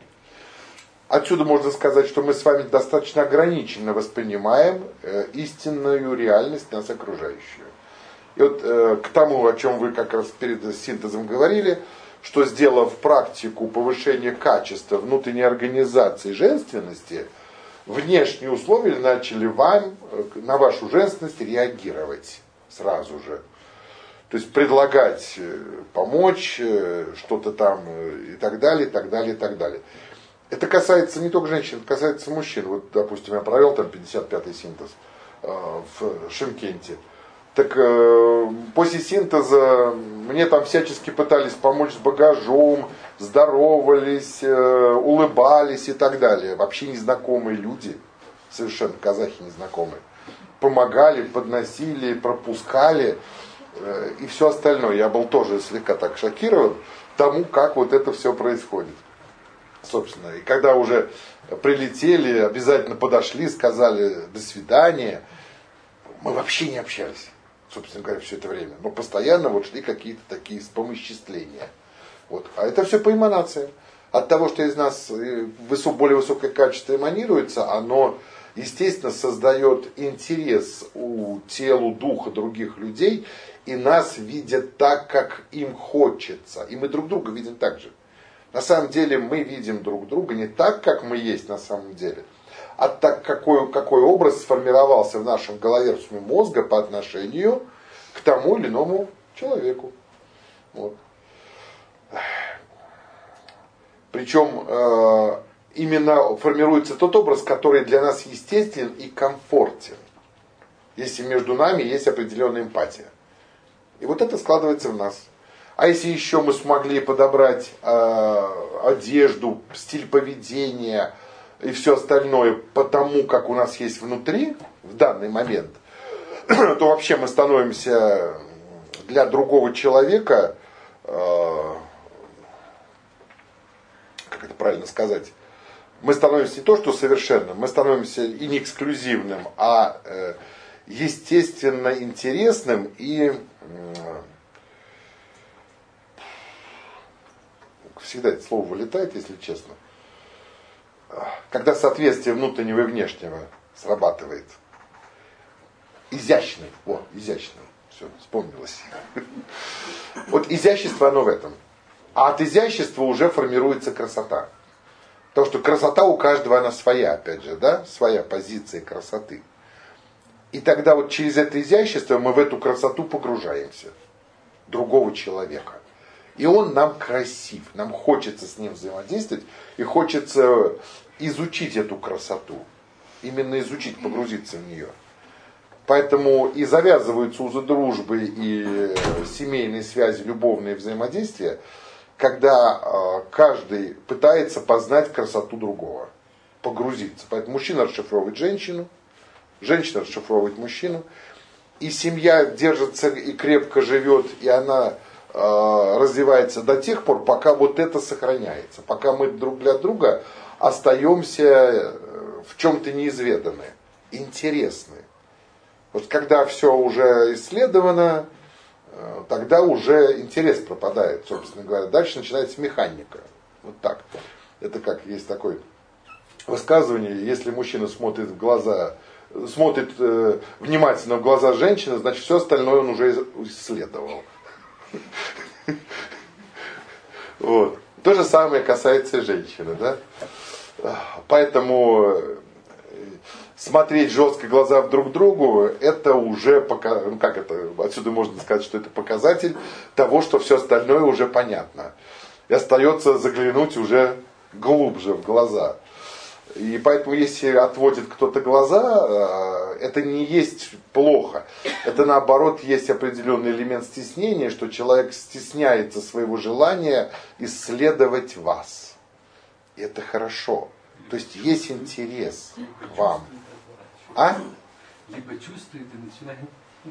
Отсюда можно сказать, что мы с вами достаточно ограниченно воспринимаем истинную реальность нас окружающую. И вот э, к тому, о чем вы как раз перед синтезом говорили, что сделав практику повышения качества внутренней организации женственности, внешние условия начали вам, на вашу женственность реагировать сразу же. То есть предлагать помочь, что-то там и так далее, и так далее, и так далее. Это касается не только женщин, это касается мужчин. Вот, допустим, я провел там пятьдесят пятый синтез э, в Шымкенте. Так э, после синтеза мне там всячески пытались помочь с багажом, здоровались, э, улыбались и так далее. Вообще незнакомые люди, совершенно казахи незнакомые, помогали, подносили, пропускали э, и все остальное. Я был тоже слегка так шокирован тому, как вот это все происходит. Собственно, и когда уже прилетели, обязательно подошли, сказали «до свидания», мы вообще не общались. Собственно говоря, все это время. Но постоянно вот шли какие-то такие вспомоществления. Вот. А это все по эманациям. От того, что из нас высок, более высокое качество эманируется, оно, естественно, создает интерес у телу, духа других людей, и нас видят так, как им хочется. И мы друг друга видим так же. На самом деле мы видим друг друга не так, как мы есть на самом деле, а так, какой, какой образ сформировался в нашем головерсуме мозга по отношению к тому или иному человеку. Вот. Причем э, именно формируется тот образ, который для нас естествен и комфортен, если между нами есть определенная эмпатия. И вот это складывается в нас. А если еще мы смогли подобрать э, одежду, стиль поведения и все остальное по тому, как у нас есть внутри в данный момент, то вообще мы становимся для другого человека, э, как это правильно сказать, мы становимся не то, что совершенным, мы становимся и не эксклюзивным, а э, естественно интересным и э, всегда это слово вылетает, если честно, когда соответствие внутреннего и внешнего срабатывает. Изящный. О, изящный. Все, вспомнилось. Вот изящество, оно в этом. А от изящества уже формируется красота. Потому что красота у каждого, она своя, опять же, да? Своя позиция красоты. И тогда вот через это изящество мы в эту красоту погружаемся. Другого человека. И он нам красив, нам хочется с ним взаимодействовать, и хочется изучить эту красоту. Именно изучить, погрузиться в нее. Поэтому и завязываются узы дружбы, и семейные связи, любовные взаимодействия, когда э, каждый пытается познать красоту другого, погрузиться. Поэтому мужчина расшифровывает женщину, женщина расшифровывает мужчину, и семья держится и крепко живет, и она э, развивается до тех пор, пока вот это сохраняется, пока мы друг для друга остаемся в чем-то неизведанные, интересные. Вот когда все уже исследовано, э, тогда уже интерес пропадает, собственно говоря. Дальше начинается механика. Вот так. Это как есть такое высказывание, если мужчина смотрит в глаза, смотрит э, внимательно в глаза женщины, значит все остальное он уже исследовал. Вот. То же самое касается и женщины, да? Поэтому смотреть жестко глаза друг другу, это уже пока, ну как это, отсюда можно сказать, что это показатель того, что все остальное уже понятно. И остается заглянуть уже глубже в глаза. И поэтому, если отводит кто-то глаза, это не есть плохо. Это наоборот есть определенный элемент стеснения, что человек стесняется своего желания исследовать вас. И это хорошо. То есть есть интерес к вам. А?
Либо чувствует и начинает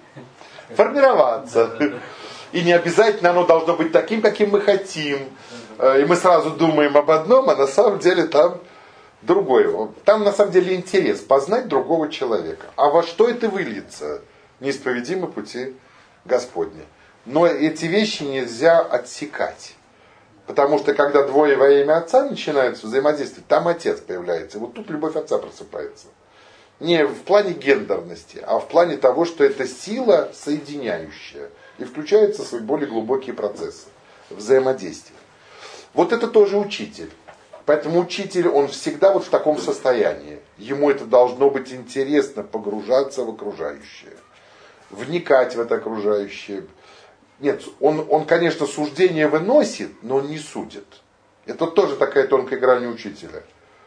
формироваться. И не обязательно оно должно быть таким, каким мы хотим. И мы сразу думаем об одном, а на самом деле там другое. Там на самом деле интерес познать другого человека. А во что это выльется? Неисповедимы пути Господни. Но эти вещи нельзя отсекать. Потому что когда двое во имя Отца начинают взаимодействовать, там Отец появляется. И вот тут любовь Отца просыпается. Не в плане гендерности, а в плане того, что это сила соединяющая. И включаются свои более глубокие процессы взаимодействия. Вот это тоже учитель. Поэтому учитель, он всегда вот в таком состоянии. Ему это должно быть интересно, погружаться в окружающее. Вникать в это окружающее. Нет, он, он, конечно, суждение выносит, но он не судит. Это тоже такая тонкая грань учителя.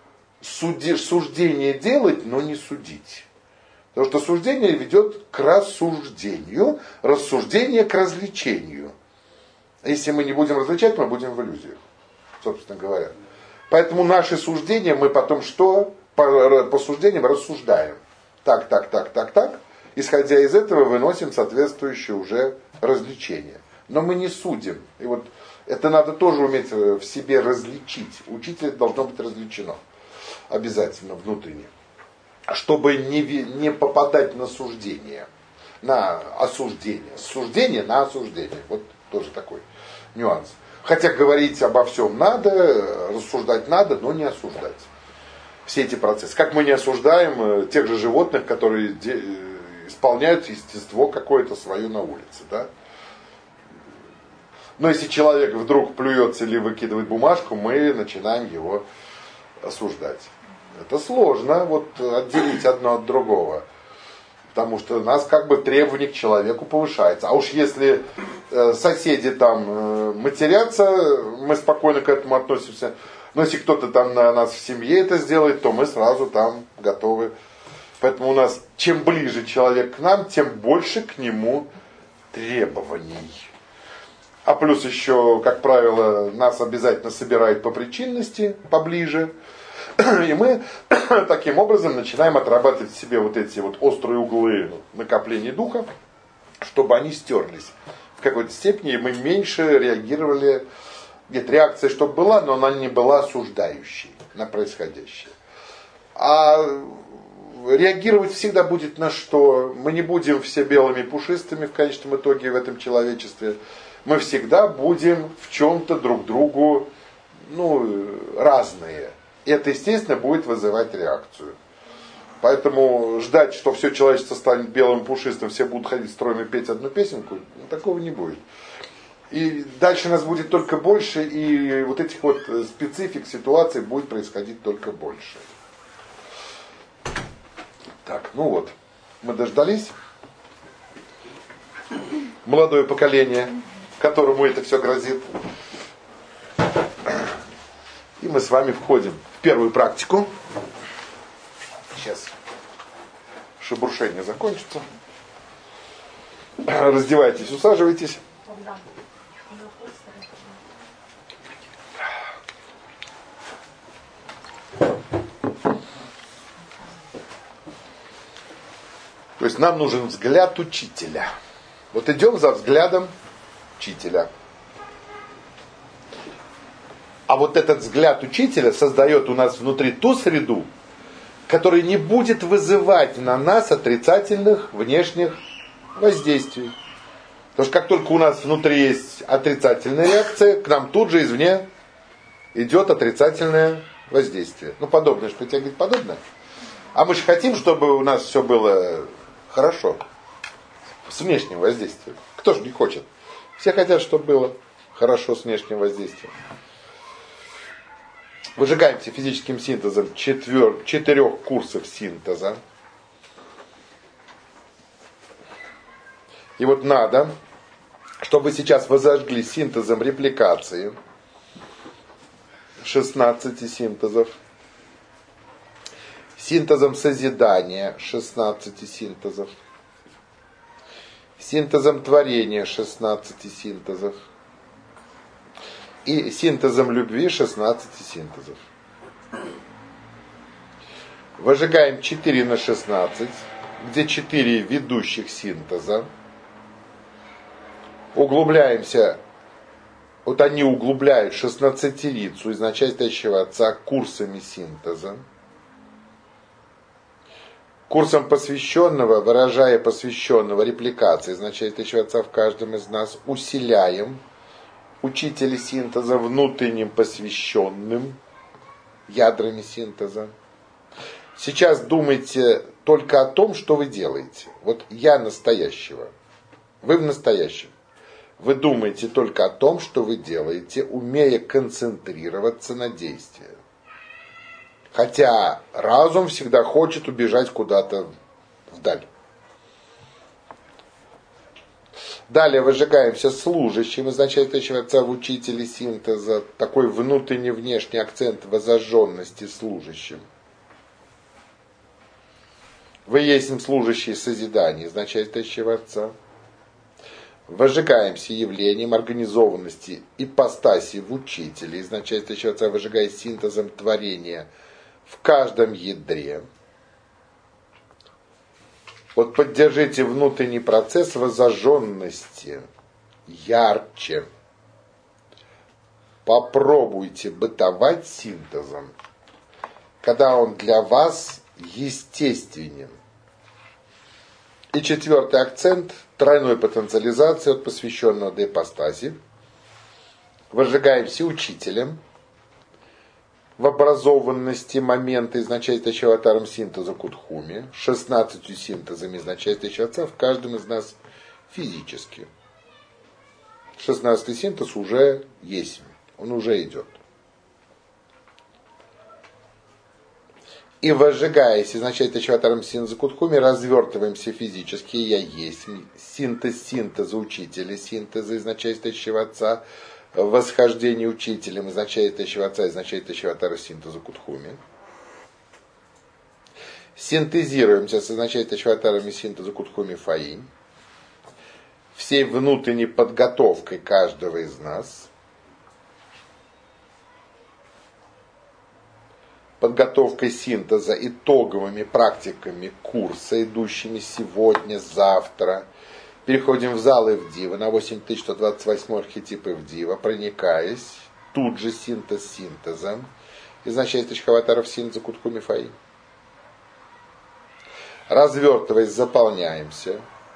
Суди, суждение делать, но не судить. Потому что суждение ведет к рассуждению, рассуждение к развлечению. Если мы не будем различать, мы будем в иллюзиях, собственно говоря. Поэтому наши суждения, мы потом что? По, по суждениям рассуждаем. Так, так, так, так, так. Исходя из этого выносим соответствующее уже развлечение. Но мы не судим. И вот это надо тоже уметь в себе различить. Учитель должно быть различено. Обязательно внутренне. Чтобы не, не попадать на суждение. На осуждение. Суждение на осуждение. Вот тоже такой нюанс. Хотя говорить обо всем надо, рассуждать надо, но не осуждать. Все эти процессы. Как мы не осуждаем тех же животных, которые исполняют естество какое-то свое на улице. Да? Но если человек вдруг плюется или выкидывает бумажку, мы начинаем его осуждать. Это сложно вот, отделить одно от другого. Потому что у нас как бы требование к человеку повышается. А уж если э, соседи там э, матерятся, мы спокойно к этому относимся. Но если кто-то там на нас в семье это сделает, то мы сразу там готовы. Поэтому у нас чем ближе человек к нам, тем больше к нему требований. А плюс еще, как правило, нас обязательно собирают по причинности поближе. И мы таким образом начинаем отрабатывать в себе вот эти вот острые углы накопления духа, чтобы они стерлись. В какой-то степени мы меньше реагировали. Нет, реакция, чтобы была, но она не была осуждающей на происходящее. А реагировать всегда будет на что? Мы не будем все белыми и пушистыми в конечном итоге в этом человечестве. Мы всегда будем в чем-то друг другу ну, разные. И это, естественно, будет вызывать реакцию. Поэтому ждать, что все человечество станет белым и пушистым, все будут ходить строем и петь одну песенку, ну, такого не будет. И дальше нас будет только больше, и вот этих вот специфик ситуаций будет происходить только больше. Так, ну вот, мы дождались. Молодое поколение, которому это все грозит. И мы с вами входим в первую практику. Сейчас шебуршение закончится. Раздевайтесь, усаживайтесь. То есть нам нужен взгляд учителя. Вот идем за взглядом учителя. А вот этот взгляд учителя создает у нас внутри ту среду, которая не будет вызывать на нас отрицательных внешних воздействий. Потому что как только у нас внутри есть отрицательная реакция, к нам тут же извне идет отрицательное воздействие. Ну, подобное, что притягивает подобное. А мы же хотим, чтобы у нас все было хорошо. С внешним воздействием. Кто же не хочет? Все хотят, чтобы было хорошо с внешним воздействием. Выжигаемся физическим синтезом четвер... четырех курсов синтеза. И вот надо, чтобы сейчас вы зажгли синтезом репликации, шестнадцать синтезов, синтезом созидания, шестнадцать синтезов, синтезом творения, шестнадцать синтезов, и синтезом любви, шестнадцать синтезов. Выжигаем четыре на шестнадцать, где четыре ведущих синтеза. Углубляемся, вот они углубляют шестнадцатерицу из начальствующего отца курсами синтеза. Курсом посвященного, выражая посвященного репликации из начальствующего отца в каждом из нас, усиляем учителя синтеза внутренним посвященным ядрами синтеза. Сейчас думайте только о том, что вы делаете. Вот я настоящего, вы в настоящем. Вы думаете только о том, что вы делаете, умея концентрироваться на действии. Хотя разум всегда хочет убежать куда-то вдаль. Далее выжигаемся служащим из начальствующего отца в учителе синтеза. Такой внутренний внешний акцент возожженности служащим. Вы есть служащие созидания из начальствующего отца. Выжигаемся явлением организованности ипостаси в учителе из начальствующего отца, выжигая синтезом творения в каждом ядре. Вот поддержите внутренний процесс возожженности ярче. Попробуйте бытовать синтезом, когда он для вас естественен. И четвертый акцент – тройной потенциализации от посвященного до ипостаси. Выжигаемся учителем в образованности момента из начальствующего аватаром синтеза Кудхуми, шестнадцатью синтезами из начальствующего отца в каждом из нас физически. шестнадцатый синтез уже есть, он уже идет. И выжигаясь из начальствующего аватаром синтеза Кудхуми, развертываемся физически, я есть, синтез синтеза учителя, синтеза из начальствующего отца, восхождение учителем из начальствующего отца, из начальствующего аватара синтеза Кудхуми. Синтезируемся с начальствующего аватарами синтеза Кудхуми Фаинь, всей внутренней подготовкой каждого из нас, подготовкой синтеза итоговыми практиками курса, идущими сегодня, завтра. Переходим в зал Ивдива на восемь тысяч сто двадцать восемь архетип Ивдива, проникаясь, тут же синтез синтезом из начальствующих аватаров синтеза Кудхуми Фаи. Развертываясь, заполняемся.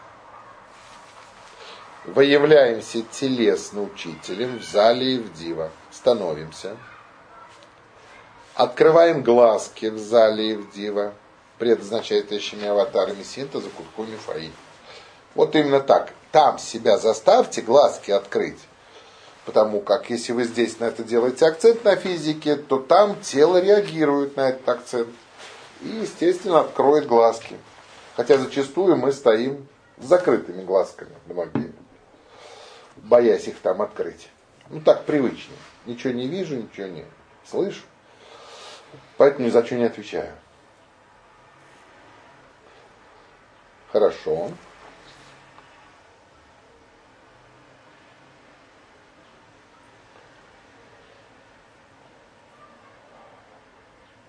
Выявляемся телесно учителем в зале Ивдива. Становимся. Открываем глазки в зале Ивдива, предназначающими аватарами синтеза Кудхуми Фаи. Вот именно так. Там себя заставьте глазки открыть. Потому как если вы здесь на это делаете акцент на физике, то там тело реагирует на этот акцент. И, естественно, откроет глазки. Хотя зачастую мы стоим с закрытыми глазками, многие, боясь их там открыть. Ну так привычнее. Ничего не вижу, ничего не слышу. Поэтому ни за что не отвечаю. Хорошо.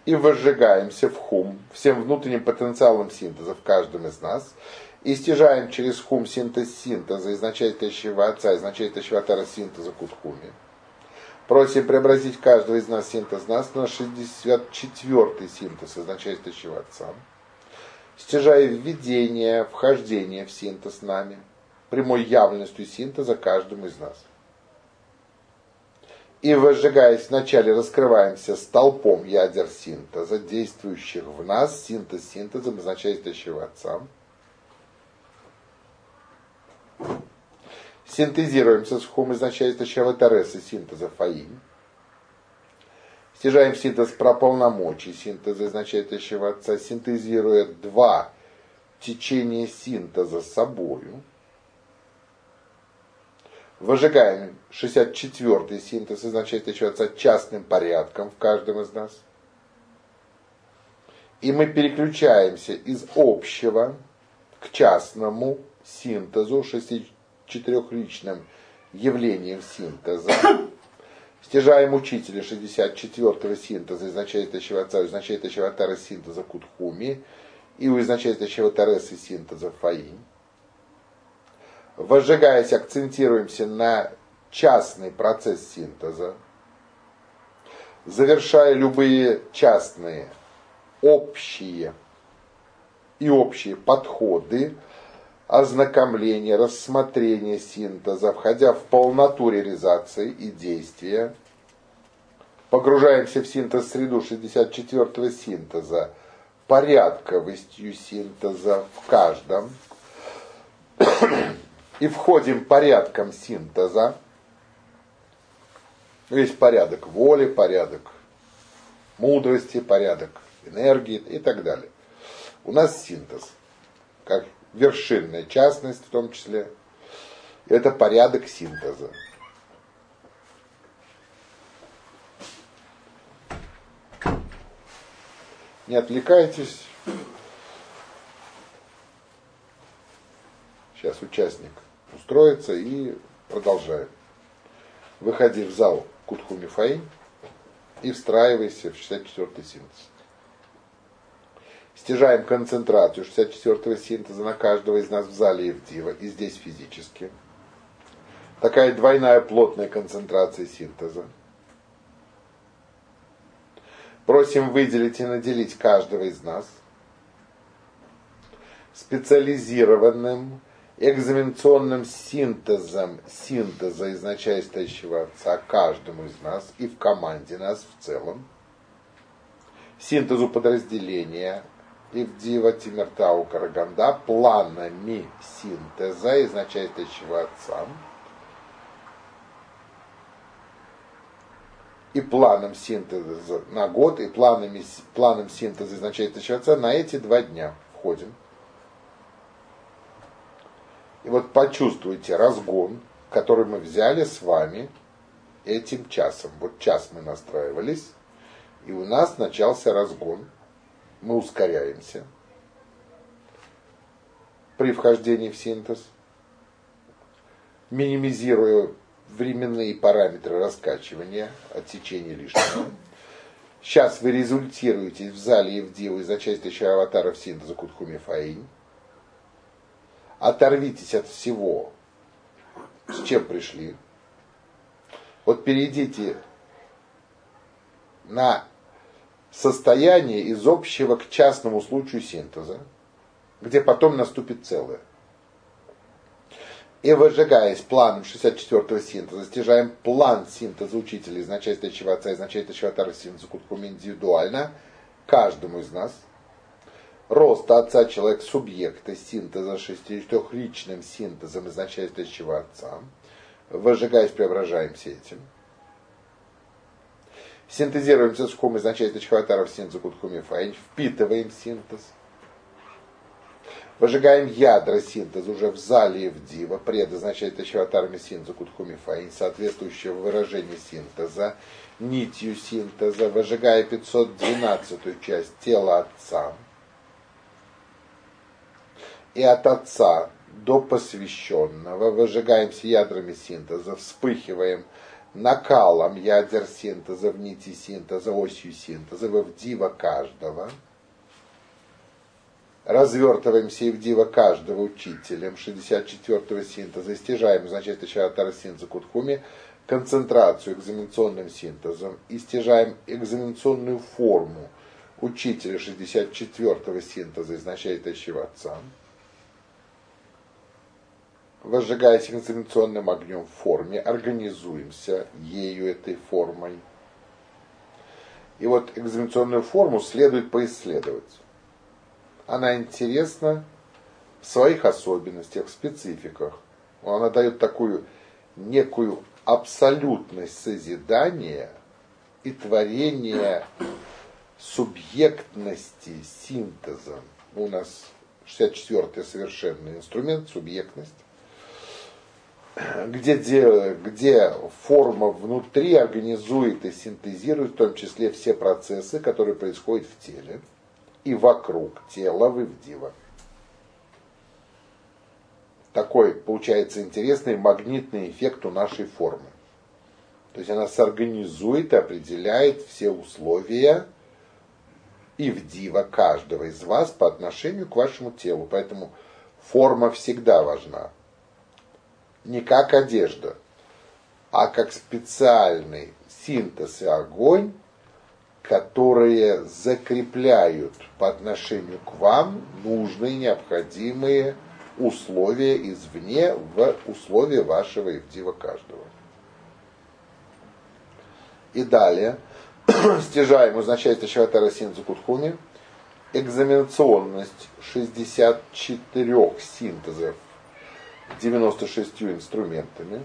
и возжигаемся в хум всем внутренним потенциалом синтеза в каждом из нас, и стяжаем через хум синтез синтеза, изначального отца, изначального атара синтеза кутхуми. Просим преобразить каждого из нас синтез нас на шестьдесят четвёртый синтез изначального отца, стяжая введение, вхождение в синтез нами, прямой явленностью синтеза каждому из нас. И возжигаясь, вначале раскрываемся столпом ядер синтеза, действующих в нас, синтез синтезом изначального отца. Синтезируемся с хум изначального тареса синтеза фаим. Стяжаем синтез про полномочий синтеза изначального отца, синтезируя два течения синтеза с собою. Выжигаем шестьдесят четвёртый синтез изначального отца частным порядком в каждом из нас. И мы переключаемся из общего к частному синтезу, шестичетырехличным явлением синтеза. Стяжаем учителя шестьдесят четвёртого синтеза изначального отца, изначального атара синтеза кутхуми и у изначального тареса синтеза фаим. Возжигаясь, акцентируемся на частный процесс синтеза, завершая любые частные, общие и общие подходы, ознакомления, рассмотрения синтеза, входя в полноту реализации и действия, погружаемся в синтез-среду шестьдесят четвёртого синтеза, порядковостью синтеза в каждом, и входим порядком синтеза. Есть порядок воли, порядок мудрости, порядок энергии и так далее. У нас синтез, как вершинная частность в том числе. Это порядок синтеза. Не отвлекайтесь. Сейчас участник устроится и продолжаем. Выходи в зал Кутхуми Фаим и встраивайся в шестьдесят четвёртый синтез. Стяжаем концентрацию шестьдесят четвёртого синтеза на каждого из нас в зале Евдива и здесь физически. Такая двойная плотная концентрация синтеза. Просим выделить и наделить каждого из нас специализированным экзаменационным синтезом синтеза изначального отца каждому из нас и в команде нас в целом, синтезу подразделения Ивдива Тимиртау Караганда планами синтеза изначального отца и планом синтеза на год и планами, планом синтеза изначального отца на эти два дня входим. И вот почувствуйте разгон, который мы взяли с вами этим часом. Вот час мы настраивались, и у нас начался разгон. Мы ускоряемся при вхождении в синтез, минимизируя временные параметры раскачивания от течения лишнего. Сейчас вы результируете в зале Евдива изначального аватара в синтеза Кутхуми Фаим. Оторвитесь от всего, с чем пришли. Вот перейдите на состояние из общего к частному случаю синтеза, где потом наступит целое. И выжигаясь планом шестьдесят четвёртого синтеза, стяжаем план синтеза учителя изначального отца, изначального атара синтеза Кутхуми индивидуально каждому из нас. Роста отца человек субъекта синтеза шестичетырехличным синтезом изначального отца. Выжигаясь, преображаемся этим. Синтезируемся с хум изначального атара в синтеза Кутхуми Фаим. Впитываем синтез. Выжигаем ядра синтеза уже в зале Евдива, предозначального атарами синтеза Кутхуми Фаим, соответствующего выражению синтеза, нитью синтеза, выжигая пятьсот двенадцатую часть тела отца. И от отца до посвященного выжигаемся ядрами синтеза, вспыхиваем накалом ядер синтеза в нити синтеза, осью синтеза, в дива каждого. Развертываемся и в дива каждого учителем шестьдесят четвёртого синтеза, и стяжаем, значит, еще атара синтеза кутхуми, концентрацию экзаменационным синтезом, и стяжаем экзаменационную форму учителя шестьдесят четвёртого синтеза, означает отца. Возжигаясь экзаменационным огнем в форме, организуемся ею, этой формой. И вот экзаменационную форму следует поисследовать. Она интересна в своих особенностях, в спецификах. Она дает такую некую абсолютность созидания и творения субъектности синтезом. У нас шестьдесят четвёртый совершенный инструмент, субъектность, где, где форма внутри организует и синтезирует в том числе все процессы, которые происходят в теле и вокруг тела вывдива. Такой получается интересный магнитный эффект у нашей формы. То есть она сорганизует и определяет все условия и вдива каждого из вас по отношению к вашему телу. Поэтому форма всегда важна. Не как одежда, а как специальный синтез и огонь, которые закрепляют по отношению к вам нужные, необходимые условия извне в условия вашего ивдива каждого. И далее, стяжаем, означает Шиватара Синтеза Кутхуми, экзаменационность шестьдесят четыре синтезов девяносто шестью инструментами.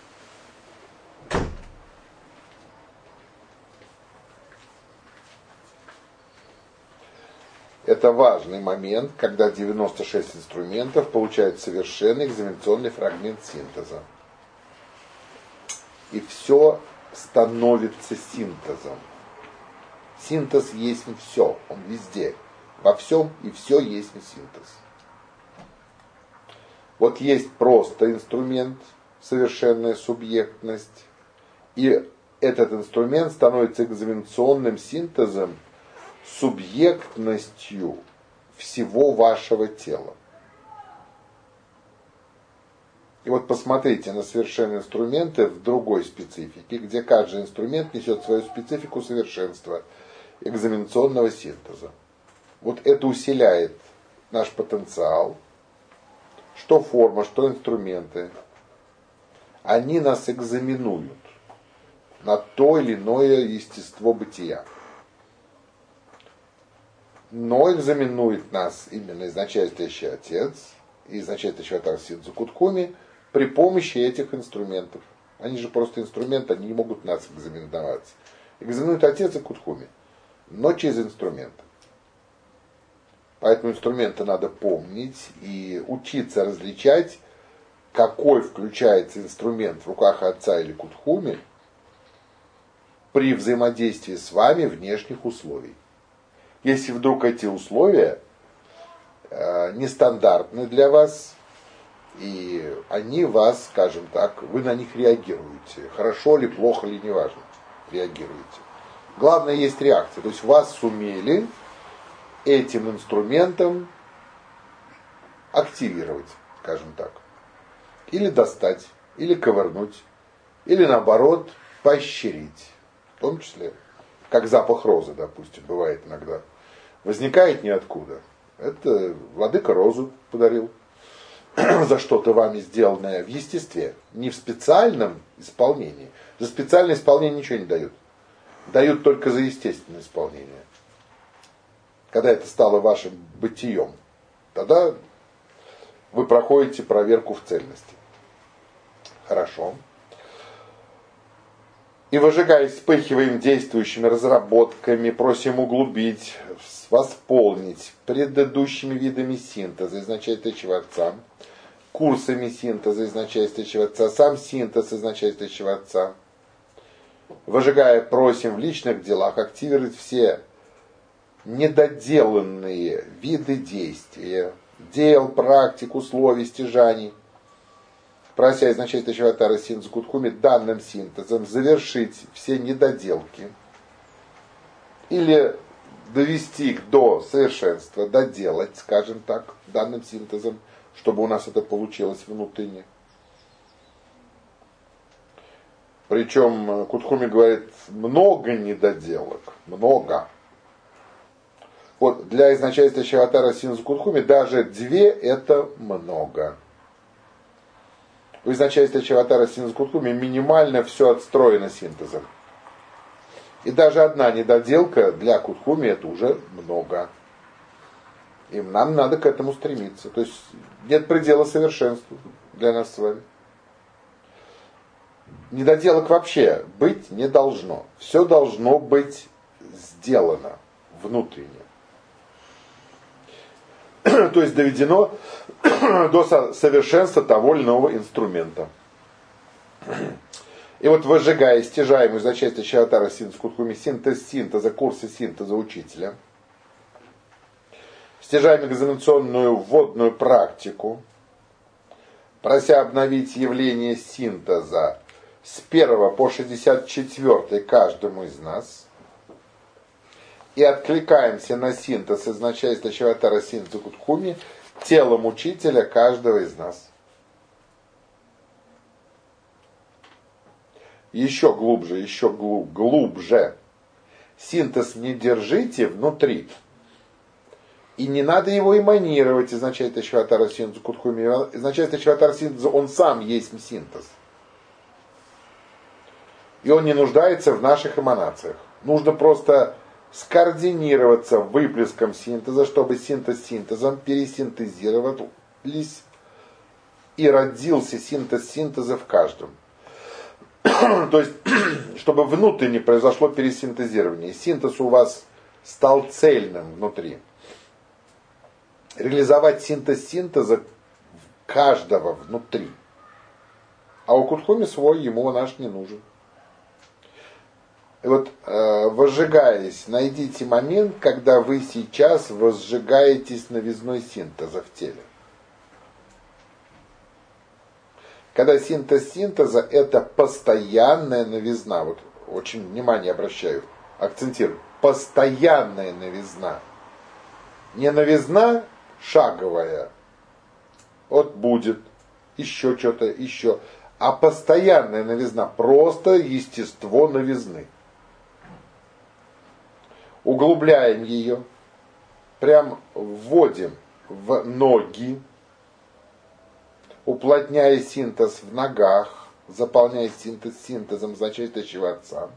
Это важный момент, когда девяносто шесть инструментов получают совершенный экзаменационный фрагмент синтеза. И все становится синтезом. Синтез есть все, он везде. Во всем и все есть синтез. Вот есть просто инструмент, совершенная субъектность, и этот инструмент становится экзаменационным синтезом, субъектностью всего вашего тела. И вот посмотрите на совершенные инструменты в другой специфике, где каждый инструмент несет свою специфику совершенства экзаменационного синтеза. Вот это усиляет наш потенциал. Что форма, что инструменты. Они нас экзаменуют на то или иное естество бытия. Но экзаменует нас именно изначальствующий Отец и изначальствующий Атар Синтеза Кутхуми при помощи этих инструментов. Они же просто инструменты, они не могут нас экзаменовать. Экзаменует Отец и Кутхуми, но через инструменты. Поэтому инструменты надо помнить и учиться различать, какой включается инструмент в руках Отца или Кутхуми при взаимодействии с вами внешних условий. Если вдруг эти условия э, нестандартны для вас, и они вас, скажем так, вы на них реагируете. Хорошо ли, плохо ли, неважно, реагируете. Главное, есть реакция. То есть вас сумели этим инструментом активировать, скажем так. Или достать, или ковырнуть, или наоборот поощрить. В том числе, как запах розы, допустим, бывает иногда. Возникает ниоткуда. Это владыка розу подарил за что-то вами сделанное в естестве, не в специальном исполнении. За специальное исполнение ничего не дают. Дают только за естественное исполнение. Когда это стало вашим бытием, тогда вы проходите проверку в цельности. Хорошо. И выжигаясь, вспыхиваем действующими разработками, просим углубить, восполнить предыдущими видами синтеза, изначальствующего Отца, курсами синтеза, изначальствующего Отца, сам синтез, изначальствующего Отца. Выжигая, просим в личных делах активировать все недоделанные виды действия, дел, практик, условий, стяжаний, прося из начальства аватара синтеза Кутхуми данным синтезом завершить все недоделки или довести их до совершенства, доделать, скажем так, данным синтезом, чтобы у нас это получилось внутренне. Причем Кутхуми говорит, много недоделок, много. Вот для изначальства аватара синтеза Кутхуми даже две это много. У изначальства аватара синтеза Кутхуми минимально все отстроено синтезом. И даже одна недоделка для Кутхуми это уже много. И нам надо к этому стремиться. То есть нет предела совершенству для нас с вами. Недоделок вообще быть не должно. Все должно быть сделано внутренне. То есть доведено до совершенства того или иного инструмента. И вот выжигая стяжаемую за часть Чаватара синтез Кутхуми синтез синтеза, курсы синтеза учителя, стяжаем экзаменационную вводную практику, прося обновить явление синтеза с первого по шестьдесят четвёртый каждому из нас, и откликаемся на синтез из начальства Чаватара синтеза Кутхуми телом учителя каждого из нас. Еще глубже, еще глуб, глубже. Синтез не держите внутри. И не надо его эманировать из начальства Чаватара синтеза Кутхуми. Из начальства Чаватара синтеза он сам есть синтез. И он не нуждается в наших эманациях. Нужно просто скоординироваться выплеском синтеза, чтобы синтез синтезом пересинтезировались и родился синтез синтеза в каждом. То есть, чтобы внутренне произошло пересинтезирование. Синтез у вас стал цельным внутри. Реализовать синтез синтеза каждого внутри. А у Кутхуми свой, ему наш не нужен. И вот, э, возжигаясь, найдите момент, когда вы сейчас возжигаетесь новизной синтеза в теле. Когда синтез синтеза это постоянная новизна. Вот очень внимание обращаю, акцентирую. Постоянная новизна. Не новизна шаговая. Вот будет. Еще что-то, еще. А постоянная новизна. Просто естество новизны. Углубляем ее. Прям вводим в ноги. Уплотняя синтез в ногах, заполняя синтез синтезом зачаточного отца.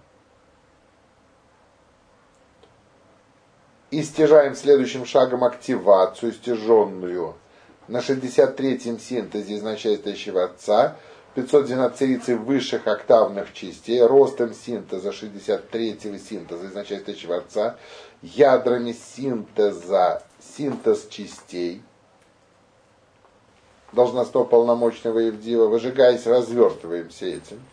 И стяжаем следующим шагом активацию стяженную на шестьдесят третьем синтезе изначальствующего отца, пятьсот двенадцать рицей высших октавных частей, ростом синтеза шестьдесят третьего синтеза изначальствующего отца, ядрами синтеза, синтез частей, должностного полномочного Евдива, выжигаясь, развертываемся этим.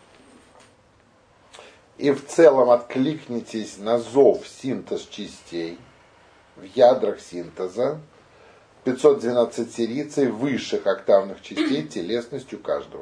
И в целом откликнитесь на зов синтез частей в ядрах синтеза, пятьсот двенадцать серицей высших октавных частей телесностью каждого.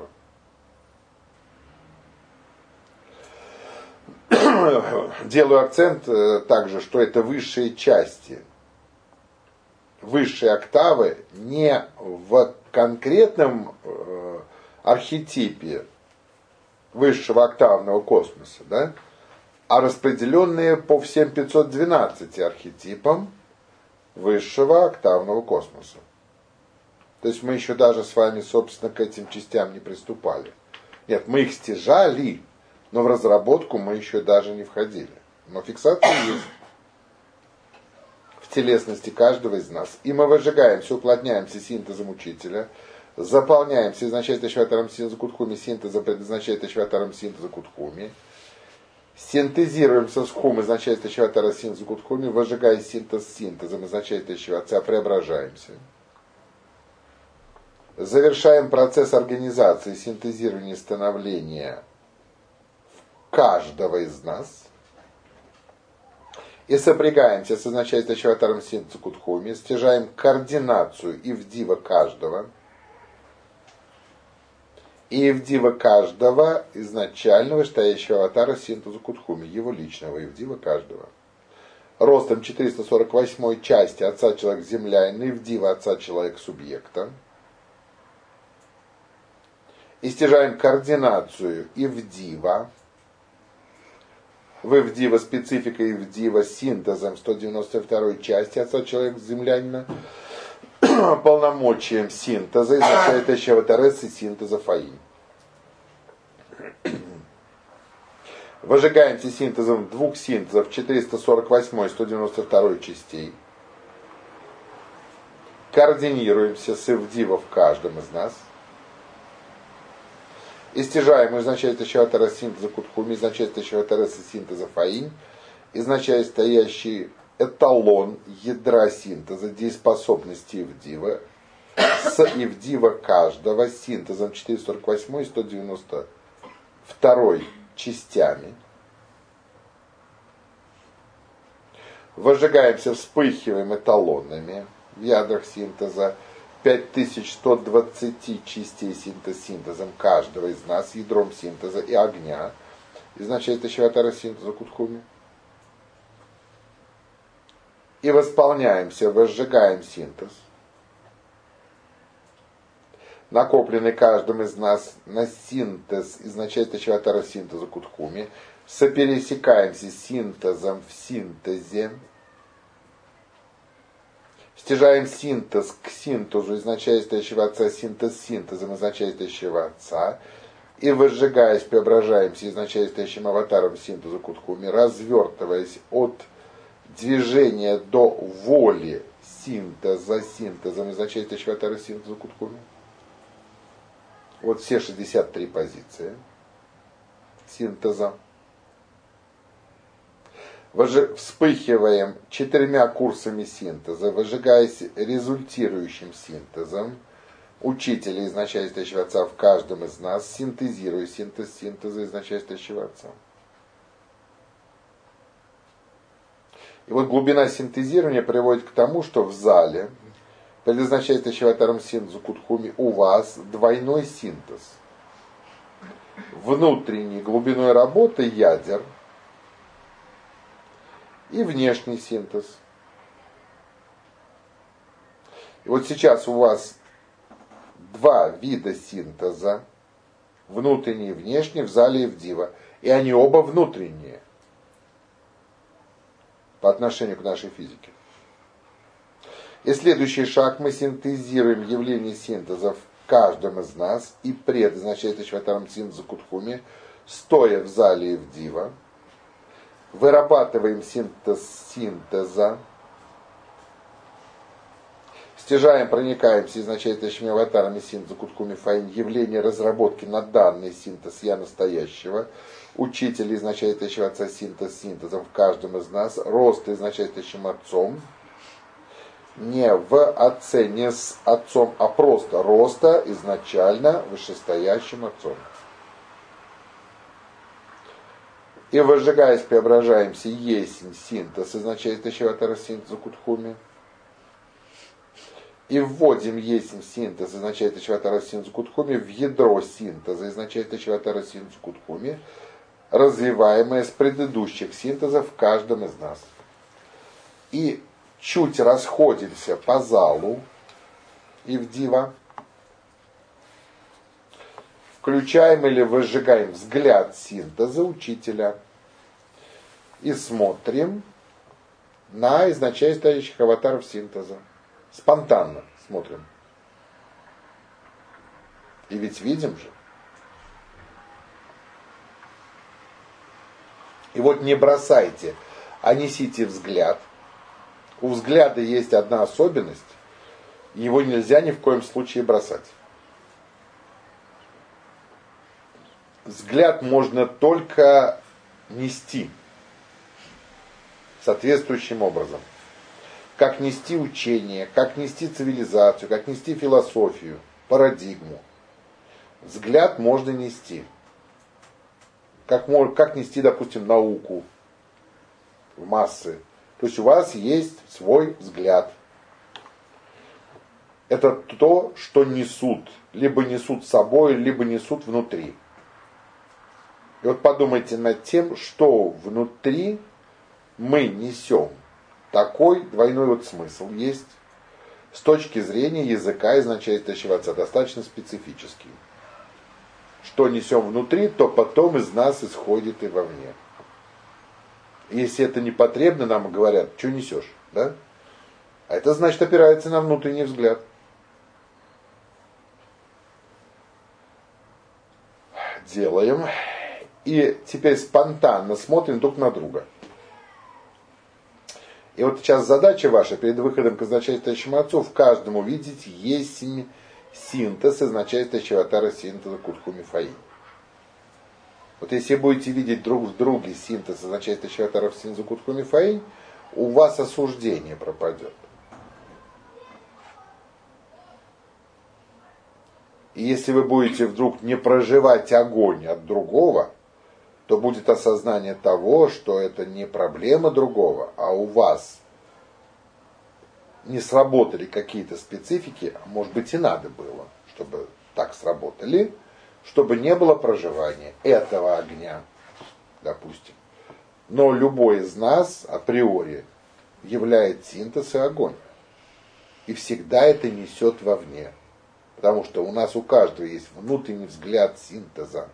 Делаю акцент также, что это высшие части. Высшие октавы не в конкретном э, архетипе высшего октавного космоса, да, а распределенные по всем пятьсот двенадцати архетипам высшего октавного космоса. То есть мы еще даже с вами, собственно, к этим частям не приступали. Нет, мы их стяжали, но в разработку мы еще даже не входили. Но фиксация есть в телесности каждого из нас. И мы выжигаемся, уплотняемся синтезом учителя, заполняемся изначально Чаватаром синтеза Кутхуми, синтезом предназначает Чаватаром синтеза Кутхуми, синтезируемся с хум изначально Чаватара синтеза Кутхуми, выжигая синтез синтезом изначально отца, преображаемся. Завершаем процесс организации, синтезирования и становления каждого из нас. И сопрягаемся с изначально Чаватаром синтеза Кутхуми, стяжаем координацию и вдива каждого. И Ивдива каждого изначального, стоящего аватара синтеза Кутхуми, его личного Ивдива каждого. Ростом четыреста сорок восьмой части отца человек земля, и Ивдива отца человек субъекта. И стяжаем координацию Ивдива. В Ивдива специфика Ивдива синтезом сто девяносто второй части отца человек землянина. Полномочием синтеза изначает еще аватарес и синтеза фаинь. Выжигаемся синтезом двух синтезов четыреста сорок восьмой и сто девяносто второй частей. Координируемся с Ивдива в каждом из нас. И стяжаем изначает еще аватарес синтеза Кутхуми, изначает еще аватарес и синтеза фаинь, изначает стоящий эталон ядра синтеза, дееспособности Ивдива, с Ивдива каждого синтезом четыреста сорок восьмой и сто девяносто второй частями. Выжигаемся, вспыхиваем эталонами в ядрах синтеза пять тысяч сто двадцать частей синтез синтезом каждого из нас, ядром синтеза и огня. Изначает еще аватарес синтеза Кутхуми. И восполняемся, возжигаем синтез, накопленный каждым из нас на синтез, изначает еще аватарес синтеза Кутхуми, сопересекаемся синтезом в синтезе, стяжаем синтез к синтезу, изначающего отца, синтез с синтезом, изначающего отца, и возжигаясь, преображаемся, изначающим аватаром синтеза Кутхуми, развертываясь от движения до воли синтеза, синтезом, изначающего аватара синтеза Кутхуми. Вот все шестьдесят три позиции синтеза. Выжи... Вспыхиваем четырьмя курсами синтеза, выжигаясь результирующим синтезом. Учителя, изначающего отца в каждом из нас, синтезируя синтез синтеза, изначающего отца. И вот глубина синтезирования приводит к тому, что в зале, предназначающего аватаром синтеза Кутхуми, у вас двойной синтез. Внутренней глубиной работы ядер и внешний синтез. И вот сейчас у вас два вида синтеза, внутренний и внешний, в зале Ивдива. И они оба внутренние по отношению к нашей физике. И следующий шаг: мы синтезируем явление синтеза в каждом из нас и предназначает еще аватаром синтеза Кутхуми, стоя в зале Ивдива. Вырабатываем синтез синтеза, стяжаем, проникаемся изначающими аватарами синтеза Кутхуми фаинь, явление разработки на данный синтез я настоящего, учитель изначающего отца синтез синтезом в каждом из нас, рост изначающим отцом, не в отце, не с отцом, а просто роста изначально вышестоящим отцом. И возжигаясь, преображаемся, есть синтез, означает еще аватара синтеза Кутхуми. И вводим есть синтез, означает еще аватара синтеза Кутхуми, в ядро синтеза, означает еще аватара синтеза Кутхуми, развиваемое с предыдущих синтезов в каждом из нас. И чуть расходимся по залу Ивдива, включаем или выжигаем взгляд синтеза учителя и смотрим на изначально стоящих аватаров синтеза. Спонтанно смотрим. И ведь видим же. И вот не бросайте, а несите взгляд. У взгляда есть одна особенность. Его нельзя ни в коем случае бросать. Взгляд можно только нести соответствующим образом. Как нести учение, как нести цивилизацию, как нести философию, парадигму. Взгляд можно нести. Как, как нести, допустим, науку в массы. То есть у вас есть свой взгляд. это то, что несут. Либо несут с собой, либо несут внутри. И вот подумайте над тем, что внутри мы несем. Такой двойной вот смысл есть. С точки зрения языка и значительного отца достаточно специфический. Что несем внутри, то потом из нас исходит и вовне. Если это не потребно, нам говорят, что несешь, да? А это значит опирается на внутренний взгляд. Делаем. И теперь спонтанно смотрим друг на друга. И вот сейчас задача ваша перед выходом к означающему отцу в каждом увидеть есть синтез означающего атара синтеза кутхуми фаи. Вот если будете видеть друг в друге синтез означающего атара синтеза кутхуми фаи, у вас осуждение пропадет. И если вы будете вдруг не проживать огонь от другого, то будет осознание того, что это не проблема другого, а у вас не сработали какие-то специфики, а может быть и надо было, чтобы так сработали, чтобы не было проживания этого огня, допустим. Но любой из нас априори является синтез и огонь. И всегда это несет вовне. Потому что у нас у каждого есть внутренний взгляд синтеза.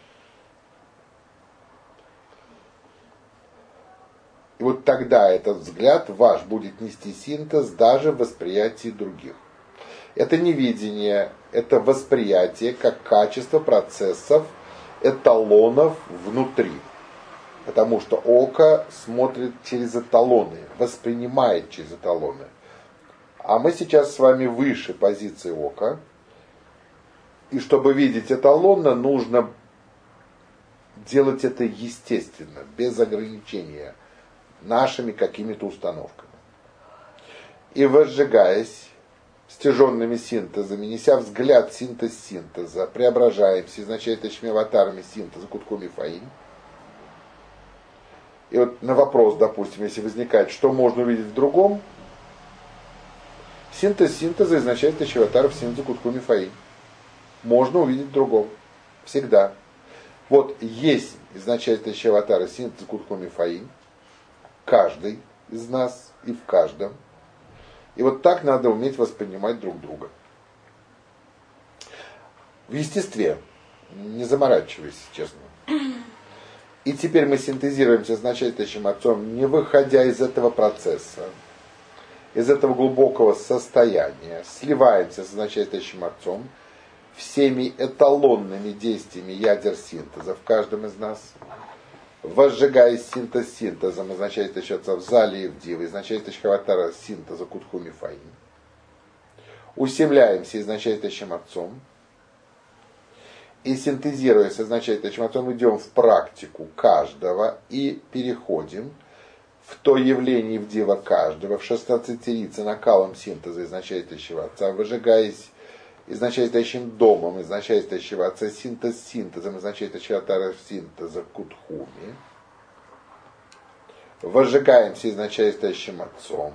И вот тогда этот взгляд ваш будет нести синтез даже в восприятии других. Это не видение, это восприятие как качество процессов, эталонов внутри. Потому что око смотрит через эталоны, воспринимает через эталоны. А мы сейчас с вами выше позиции ока. И чтобы видеть эталонно, нужно делать это естественно, без ограничения, нашими какими-то установками. И возжигаясь стяженными синтезами, неся взгляд синтез синтеза, преображаемся, изначающими аватарами синтеза куткуми фаи. И вот на вопрос, допустим, если возникает, что можно увидеть в другом, синтез синтеза изначающих аватаров синтеза куткуми фаи можно увидеть в другом. Всегда. Вот есть изначающие аватары синтеза куткуми фаи, каждый из нас и в каждом. И вот так надо уметь воспринимать друг друга. В естестве, не заморачивайся, честно. И теперь мы синтезируемся с значительным отцом, не выходя из этого процесса, из этого глубокого состояния, сливаемся с значительным отцом всеми эталонными действиями ядер синтеза в каждом из нас, возжигая синтез синтезом, означает еще отца в зале и в диве, означает еще аватара синтеза кутхуми фаи. Усемляемся, означает еще отцом. И синтезируясь, означает еще отцом, идем в практику каждого и переходим в то явление в дива каждого, в шестнадцатерице накалом синтеза, означает еще отца, выжигаясь изначающим домом, изначающего отца синтез синтезом, изначающего атара синтеза кутхуми. Возжигаемся изначающим отцом.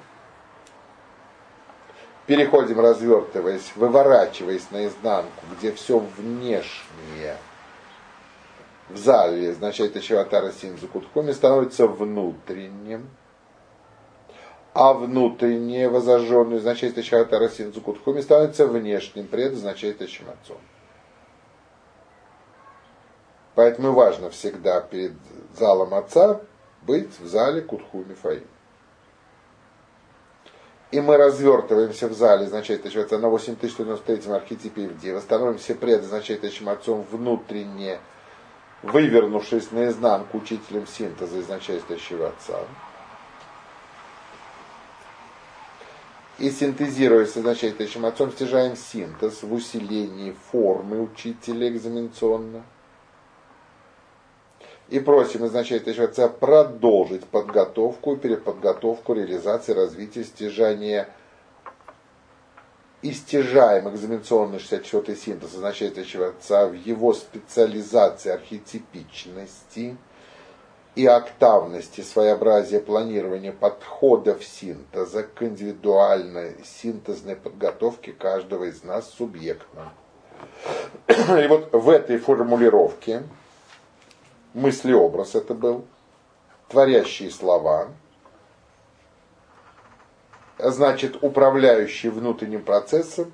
Переходим, развертываясь, выворачиваясь наизнанку, где все внешнее в зале, изначающего атара синтеза кутхуми, становится внутренним. А внутреннее возожженное означает атара синтеза кутхуми становится внешним, предозначающим отцом. Поэтому важно всегда перед залом отца быть в зале кутхуми фаи. И мы развертываемся в зале, означает отца на восемь тысяч сто девяносто третьем архетипе Ивдива, становимся предозначающим отцом внутренне, вывернувшись наизнанку учителем синтеза, изначающего отца. И синтезируясь с означающим отцом, стяжаем синтез в усилении формы учителя экзаменационно. И просим означающего отца продолжить подготовку и переподготовку реализации развития стяжания и стяжаем экзаменационный шестьдесят четвёртый синтез означающего отца в его специализации архетипичности и октавности своеобразия планирования подходов синтеза к индивидуальной синтезной подготовке каждого из нас субъектно. И вот в этой формулировке мыслеобраз это был, творящие слова, значит, управляющий внутренним процессом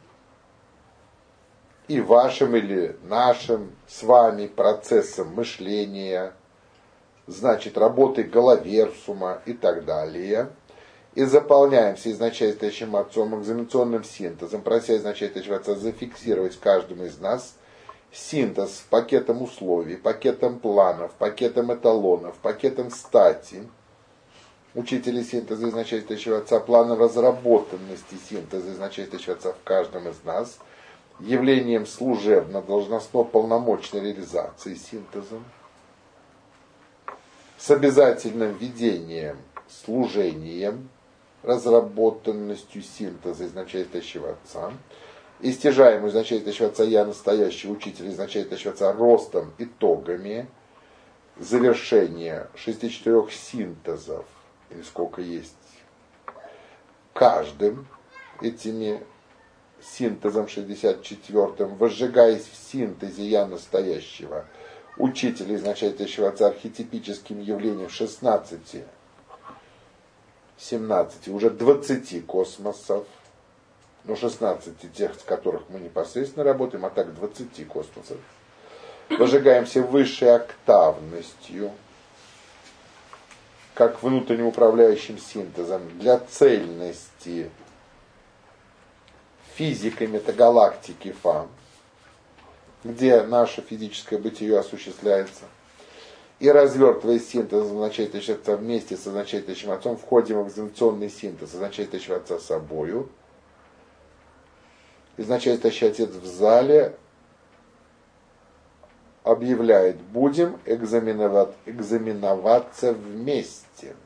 и вашим или нашим с вами процессом мышления, значит, работой головерсума и так далее. И заполняемся изначальным отцом экзаменационным синтезом, прося изначального отца зафиксировать каждому из нас синтез с пакетом условий, пакетом планов, пакетом эталонов, пакетом стати. Учители синтеза изначального отца, планом разработанности синтеза изначального отца в каждом из нас, явлением служебно-должностно-полномочной реализации синтезом, с обязательным ведением, служением, разработанностью синтеза изначального отца, истяжаемую изначального отца я настоящий учитель изначального отца ростом, итогами, завершение шестидесяти четырёх синтезов, или сколько есть, каждым этими синтезом шестьдесят четвёртым, возжигаясь в синтезе я настоящего учителя изначального отца архетипическим явлением шестнадцати, семнадцати, уже двадцати космосов, ну шестнадцати тех, с которых мы непосредственно работаем, а так двадцати космосов, возжигаемся высшей октавностью, как внутренним управляющим синтезом для цельности физикой метагалактики ФАМ, где наше физическое бытие осуществляется, и развертывая синтез изначального отца вместе с изначальным отцом, входим в экзаменационный синтез изначального отца собою. Изначальный отец в зале объявляет: будем экзаменовать, экзаменоваться вместе.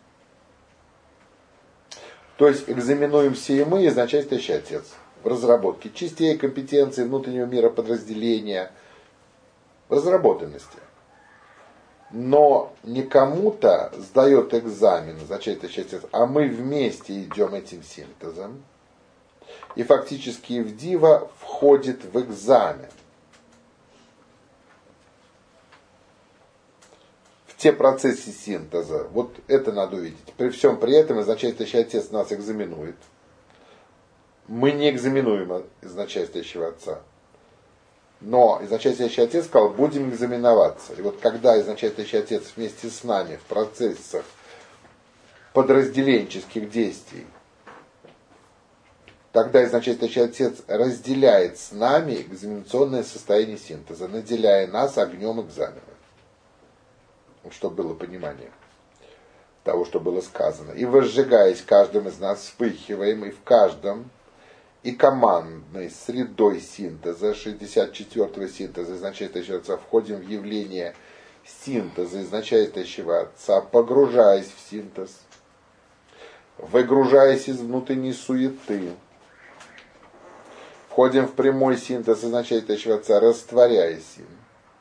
То есть экзаменуемся и мы, изначальный отец, в разработке частей, компетенции, внутреннего мира подразделения, в разработанности. Но не кому-то сдает экзамен изначальный отец, а мы вместе идем этим синтезом. И фактически Ивдива входит в экзамен. В те процессы синтеза. Вот это надо увидеть. При всем при этом изначальный отец нас экзаменует. Мы не экзаменуем изначального отца. Но изначальный отец сказал: будем экзаменоваться. И вот когда изначальный отец вместе с нами в процессах подразделенческих действий, тогда изначальный отец разделяет с нами экзаменационное состояние синтеза, наделяя нас огнем экзамена. Вот чтобы было понимание того, что было сказано. И возжигаясь каждым из нас, вспыхиваем, и в каждом и командной средой синтеза, шестьдесят четвёртого синтеза изначального отца, входим в явление синтеза изначального отца, погружаясь в синтез, выгружаясь из внутренней суеты, входим в прямой синтез изначального отца, растворяясь им,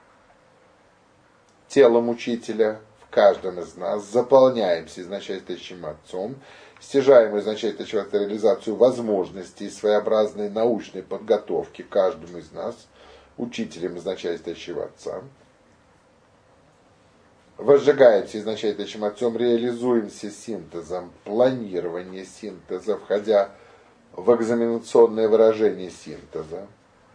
телом учителя в каждом из нас, заполняемся изначальным отцом, стяжаем изначального отца реализацию возможностей своеобразной научной подготовки каждому из нас, учителем изначального отца, возжигаемся изначальным отцом, реализуемся синтезом, планирование синтеза, входя в экзаменационное выражение синтеза,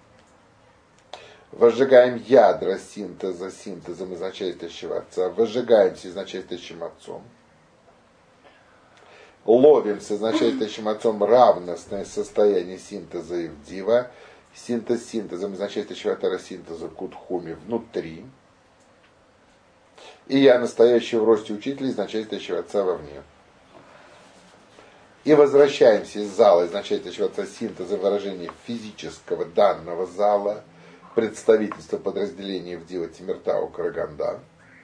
возжигаем ядра синтеза, синтезом изначального отца, возжигаемся изначальным отцом, ловим с изначальным отцом равностное состояние синтеза Ивдива, синтез синтезом изначального отца синтеза Кудхуми внутри, и я настоящий в росте учителя изначального отца вовне. И возвращаемся из зала изначального отца синтеза выражения физического данного зала, представительства подразделения Ивдива Тимиртау Караганда.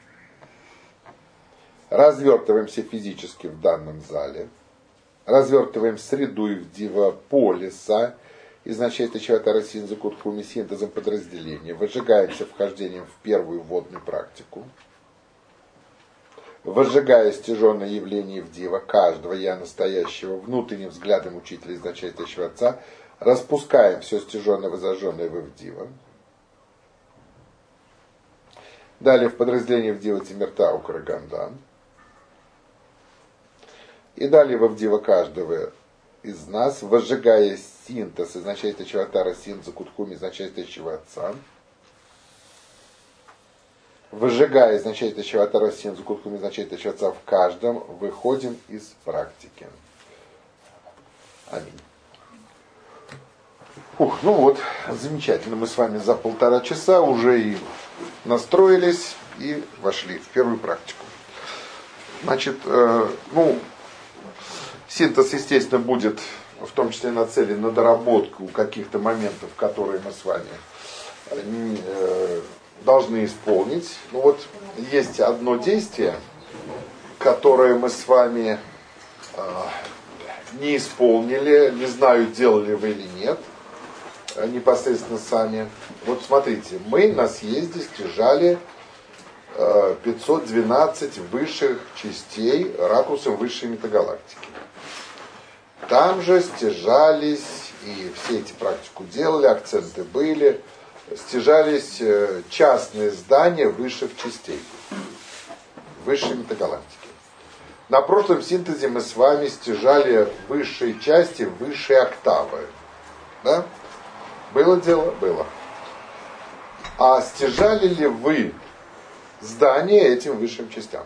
Развертываемся физически в данном зале, развертываем среду Ивдива полиса, изначального отца Синза Кудхуми синтезом подразделения, выжигаемся вхождением в первую водную практику, Возжигая стяженное явление в диво каждого я настоящего внутренним взглядом учителя из начальствующего отца, распускаем все стяженное, возожженное в диво. Далее в подразделении в диво Тимирта у Карагандан. И далее во вдива каждого из нас, возжигая синтез из начальствующего Атара синтеза Куткуми из начальствующего отца, выжигая из начальствующего Атара синтеза Куткуми из начальствующего отца в каждом, выходим из практики. Аминь. Ух, ну вот, замечательно, мы с вами за полтора часа уже и настроились и вошли в первую практику. Значит, э, ну, синтез, естественно, будет в том числе нацелен на доработку каких-то моментов, которые мы с вами э, должны исполнить. Ну вот, есть одно действие, которое мы с вами э, не исполнили, не знаю, делали вы или нет, непосредственно сами. Вот смотрите, мы на съезде стяжали э, пятьсот двенадцать высших частей ракурсом высшей метагалактики. Там же стяжались, и все эти практику делали, акценты были, стяжались э, частные здания высших частей, высшей метагалактики. На прошлом синтезе мы с вами стяжали высшие части, высшие октавы. Да? Было дело? Было. А стяжали ли вы здание этим высшим частям?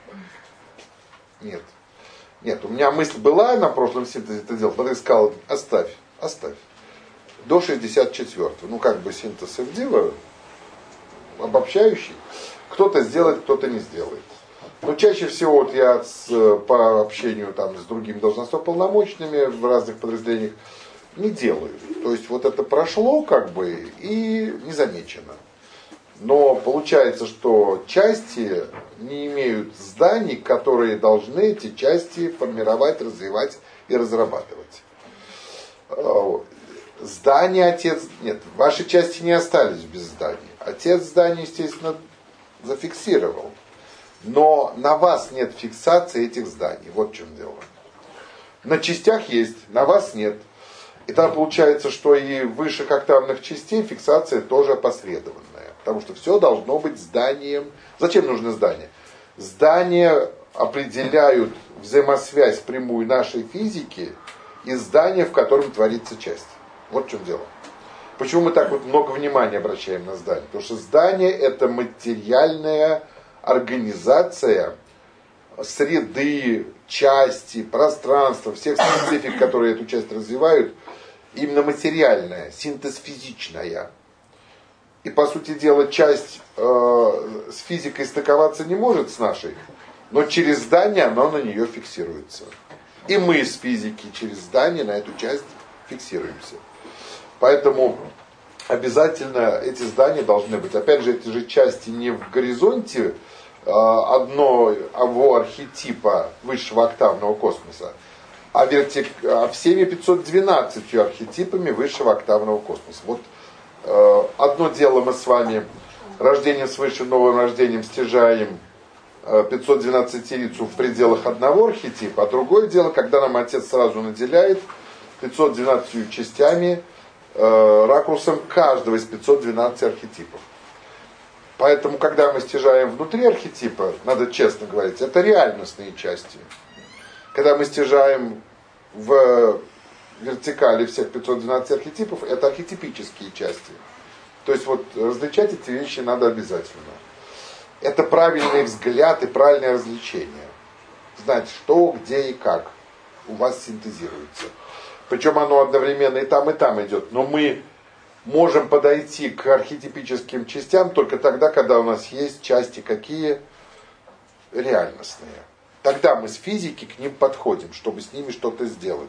Нет. Нет, у меня мысль была на прошлом синтезе это делать, потом я сказал, оставь, оставь. До шестьдесят четвёртого. Ну, как бы синтез Эвдива, обобщающий. Кто-то сделает, кто-то не сделает. Но чаще всего вот я с, по общению там, с другими должностно-полномочными в разных подразделениях не делаю. То есть вот это прошло как бы и не замечено. Но получается, что части не имеют зданий, которые должны эти части формировать, развивать и разрабатывать. Здание отец... Нет, ваши части не остались без зданий. Отец здание, естественно, зафиксировал. Но на вас нет фиксации этих зданий. Вот в чем дело. На частях есть, на вас нет. И там получается, что и в высших октавных частей фиксация тоже опосредованная. Потому что все должно быть зданием. Зачем нужно здание? Здания определяют взаимосвязь прямую нашей физики и здания, в котором творится часть. Вот в чем дело. Почему мы так вот много внимания обращаем на здание? Потому что здание это материальная организация среды, части, пространства, всех специфик, которые эту часть развивают, именно материальная, синтез физичная. И, по сути дела, часть э, с физикой стыковаться не может с нашей, но через здание она на нее фиксируется. И мы с физики через здание на эту часть фиксируемся. Поэтому обязательно эти здания должны быть. Опять же, эти же части не в горизонте э, одного архетипа высшего октавного космоса, а, вертик, а всеми пятьсот двенадцатью архетипами высшего октавного космоса. Вот э, одно дело мы с вами рождением свыше, новым рождением стяжаем э, пятьсот двенадцатирицу в пределах одного архетипа, а другое дело, когда нам Отец сразу наделяет пятьсот двенадцатью частями, э, ракурсом каждого из пятисот двенадцати архетипов. Поэтому, когда мы стяжаем внутри архетипа, надо честно говорить, это реальностные части. Когда мы стяжаем в вертикали всех пятьсот двенадцать архетипов, это архетипические части. То есть вот различать эти вещи надо обязательно. Это правильный взгляд и правильное развлечение. Знать, что, где и как у вас синтезируется. Причем оно одновременно и там, и там идет. Но мы можем подойти к архетипическим частям только тогда, когда у нас есть части какие реальностные. Тогда мы с физики к ним подходим, чтобы с ними что-то сделать.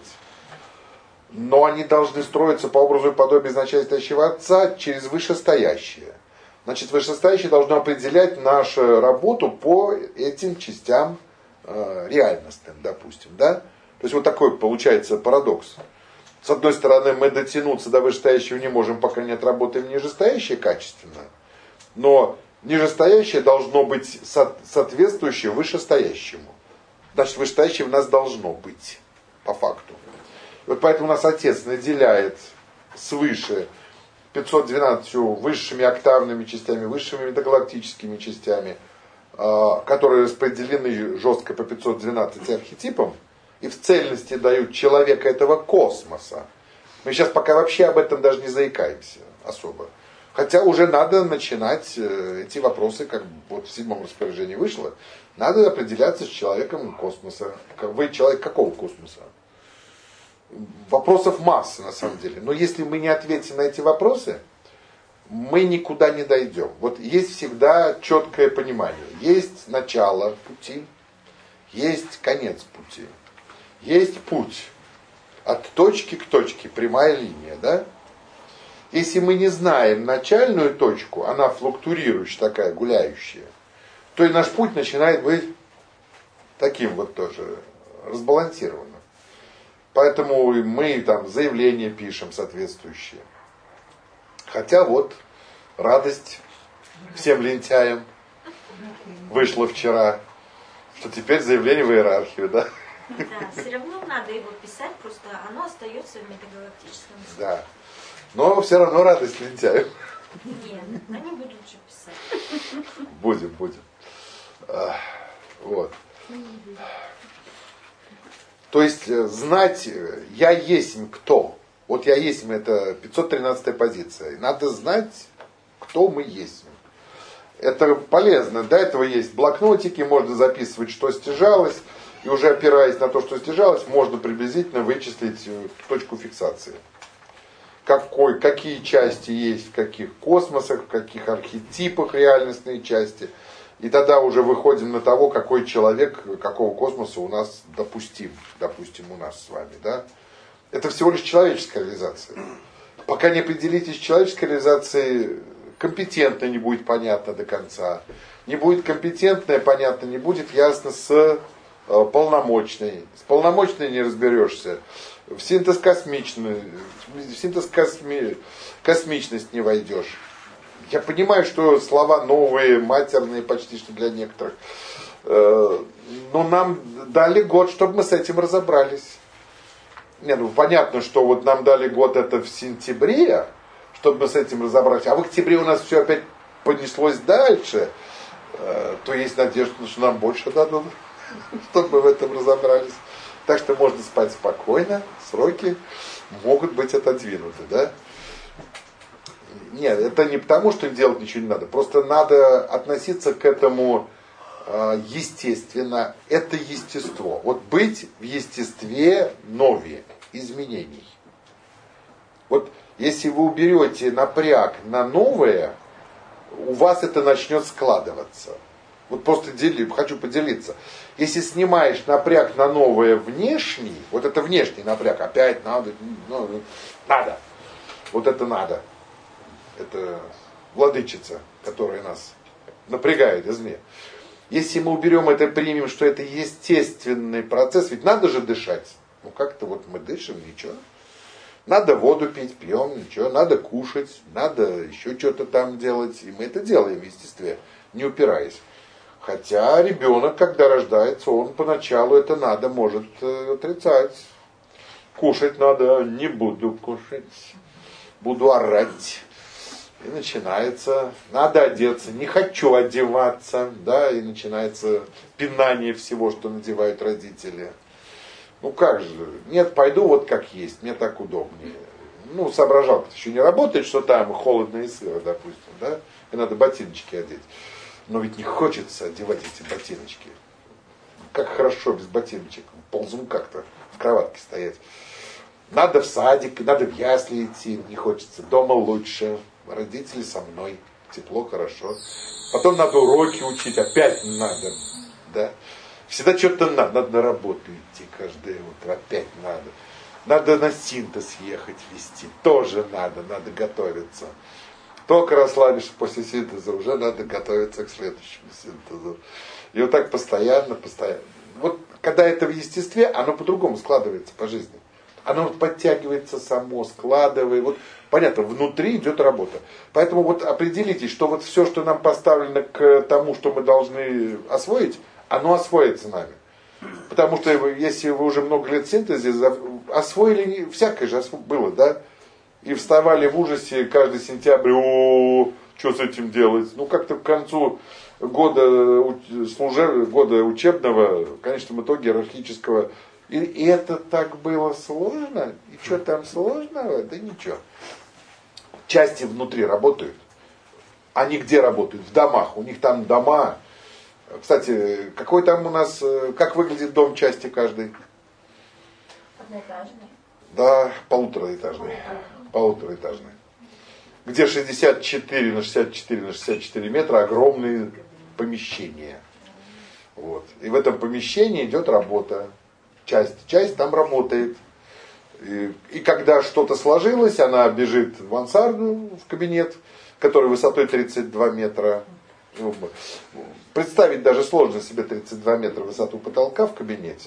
Но они должны строиться по образу и подобию начальствующего Отца через вышестоящее. Значит, вышестоящее должно определять нашу работу по этим частям э, реальностным, допустим. Да? То есть вот такой получается парадокс. С одной стороны, мы дотянуться до вышестоящего не можем, пока не отработаем нижестоящее качественно. Но Нижестоящее должно быть со- соответствующее вышестоящему. Значит, вышестоящее в нас должно быть, по факту. Вот поэтому у нас Отец наделяет свыше пятьсот двенадцатью высшими октавными частями, высшими метагалактическими частями, которые распределены жестко по пятьсот двенадцати архетипам и в цельности дают человека этого космоса. Мы сейчас пока вообще об этом даже не заикаемся особо. Хотя уже надо начинать эти вопросы, как вот в седьмом распоряжении вышло, надо определяться с человеком космоса. Вы человек какого космоса? Вопросов масса на самом деле. Но если мы не ответим на эти вопросы, мы никуда не дойдем. Вот есть всегда четкое понимание. Есть начало пути, есть конец пути. Есть путь от точки к точке, прямая линия, да? Если мы не знаем начальную точку, она флуктуирующая, такая, гуляющая, то и наш путь начинает быть таким вот тоже, разбалансированным. Поэтому мы там заявления пишем соответствующие. Хотя вот радость всем лентяям вышла вчера, что теперь заявление в иерархию, да?
Да, все равно надо его писать, просто оно остается в метагалактическом языке.
Да. Но все равно радость лентяю.
Нет, они будут же писать.
Будем, будем. А, вот. То есть знать, я есть кто. Вот я есть, это пятьсот тринадцатая позиция. Надо знать, кто мы есть. Это полезно. До этого есть блокнотики, можно записывать, что стяжалось. И уже опираясь на то, что стяжалось, можно приблизительно вычислить точку фиксации. Какой, какие части есть в каких космосах, в каких архетипах реальностные части. И тогда уже выходим на того, какой человек, какого космоса у нас допустим. Допустим, у нас с вами. Да? Это всего лишь человеческая реализация. Пока не определитесь с человеческой реализацией, компетентно не будет понятно до конца. Не будет компетентное, понятно не будет ясно с полномочной. С полномочной не разберешься. В синтез космичный, в синтез косми, космичность не войдешь. Я понимаю, что слова новые, матерные почти что для некоторых. Но нам дали год, чтобы мы с этим разобрались. Не, ну понятно, что вот нам дали год это в сентябре, чтобы мы с этим разобрались. А в октябре у нас все опять понеслось дальше. То есть надежда, что нам больше дадут, чтобы мы в этом разобрались. Так что можно спать спокойно, сроки могут быть отодвинуты, да? Нет, это не потому, что делать ничего не надо. Просто надо относиться к этому э, естественно. Это естество. Вот быть в естестве новее, изменений. Вот если вы уберете напряг на новое, у вас это начнет складываться. Вот просто дели, хочу поделиться. Если снимаешь напряг на новое внешний, вот это внешний напряг, опять надо, ну, надо. Вот это надо. Это владычица, которая нас напрягает извне. Если мы уберем это и примем, что это естественный процесс, ведь надо же дышать. Ну как-то вот мы дышим, ничего. Надо воду пить, пьем, ничего. Надо кушать, надо еще что-то там делать. И мы это делаем в естестве, не упираясь. Хотя ребенок, когда рождается, он поначалу это надо может э, отрицать. Кушать надо, не буду кушать, буду орать. И начинается, надо одеться, не хочу одеваться, да, и начинается пинание всего, что надевают родители. Ну как же, нет, пойду вот как есть, мне так удобнее. Ну, соображалка еще не работает, что там холодно и сыро, допустим, да, и надо ботиночки одеть. Но ведь не хочется одевать эти ботиночки. Как хорошо без ботиночек, ползун как-то в кроватке стоять. Надо в садик, надо в ясли идти, не хочется, дома лучше. Родители со мной, тепло, хорошо. Потом надо уроки учить, опять надо, да. Всегда что-то надо, надо на работу идти каждое утро, опять надо. Надо на синтез ехать вести, тоже надо, надо готовиться. Только расслабишься после синтеза, уже надо готовиться к следующему синтезу. И вот так постоянно, постоянно. Вот когда это в естестве, оно по-другому складывается по жизни. Оно вот подтягивается само, складывает. Вот, понятно, внутри идет работа. Поэтому вот определитесь, что вот все, что нам поставлено к тому, что мы должны освоить, оно освоится нами. Потому что если вы уже много лет в синтезе освоили, всякое же было, да? И вставали в ужасе каждый сентябрь, о, что с этим делать? Ну, как-то к концу года, служеб... года учебного, в конечном итоге иерархического, и, и это так было сложно? И что там сложного? Да ничего. Части внутри работают. Они где работают? В домах. У них там дома. Кстати, какой там у нас, как выглядит дом части каждый?
Одноэтажный.
Да, полутораэтажный. Полутораэтажный. Где шестьдесят четыре на шестьдесят четыре на шестьдесят четыре метра огромные помещения. Вот. И в этом помещении идет работа. Часть, часть там работает. И, и когда что-то сложилось, она бежит в мансарду, в кабинет, который высотой тридцать два метра. Представить даже сложно себе тридцать два метра высоту потолка в кабинете.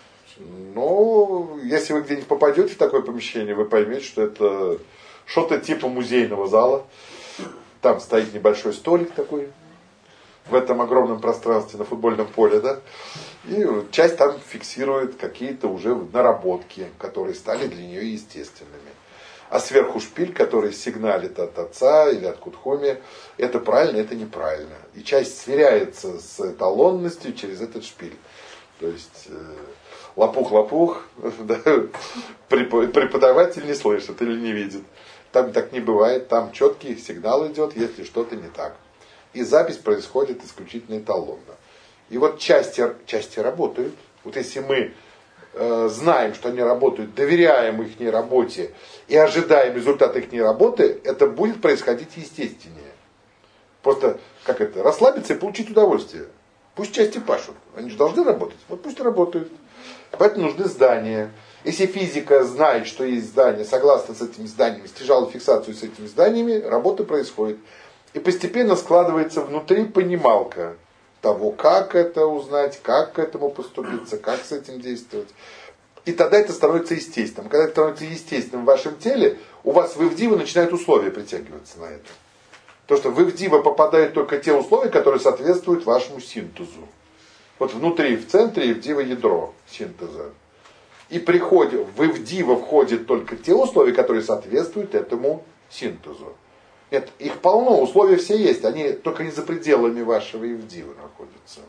Но если вы где-нибудь попадете в такое помещение, вы поймете, что это что-то типа музейного зала. Там стоит небольшой столик такой, в этом огромном пространстве на футбольном поле, да. И часть там фиксирует какие-то уже наработки, которые стали для нее естественными. А сверху шпиль, который сигналит от отца или от Кудхоми, это правильно, это неправильно. И часть сверяется с эталонностью через этот шпиль. То есть лопух-лопух, да, преподаватель не слышит или не видит. Там так не бывает, там четкий сигнал идет, если что-то не так. И запись происходит исключительно эталонно. И вот части, части работают. Вот если мы э, знаем, что они работают, доверяем их работе и ожидаем результата их работы, это будет происходить естественнее. Просто, как это, расслабиться и получить удовольствие. Пусть части пашут, они же должны работать, вот пусть работают. Поэтому нужны здания. Если физика знает, что есть здания, согласно с этими зданиями, стяжала фиксацию с этими зданиями, работа происходит. И постепенно складывается внутри понималка того, как это узнать, как к этому поступиться, как с этим действовать. И тогда это становится естественным. Когда это становится естественным в вашем теле, у вас в Ивдива начинают условия притягиваться на это. То, что в Ивдива попадают только те условия, которые соответствуют вашему синтезу. Вот внутри, в центре Ивдива ядро синтеза. И приходит, в Ивдива входят только те условия, которые соответствуют этому синтезу. Нет, их полно, условия все есть, они только не за пределами вашего Ивдива находятся.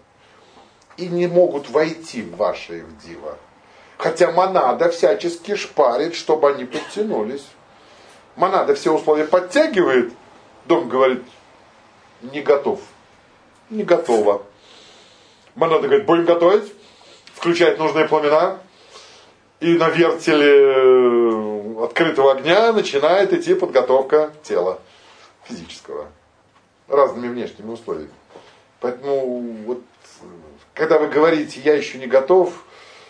И не могут войти в ваше Ивдива. Хотя монада всячески шпарит, чтобы они подтянулись. Монада все условия подтягивает, дом говорит, не готов. Не готово. Монада говорит, будем готовить, включает нужные пламена, и на вертеле открытого огня начинает идти подготовка тела физического. Разными внешними условиями. Поэтому, вот, когда вы говорите, я еще не готов,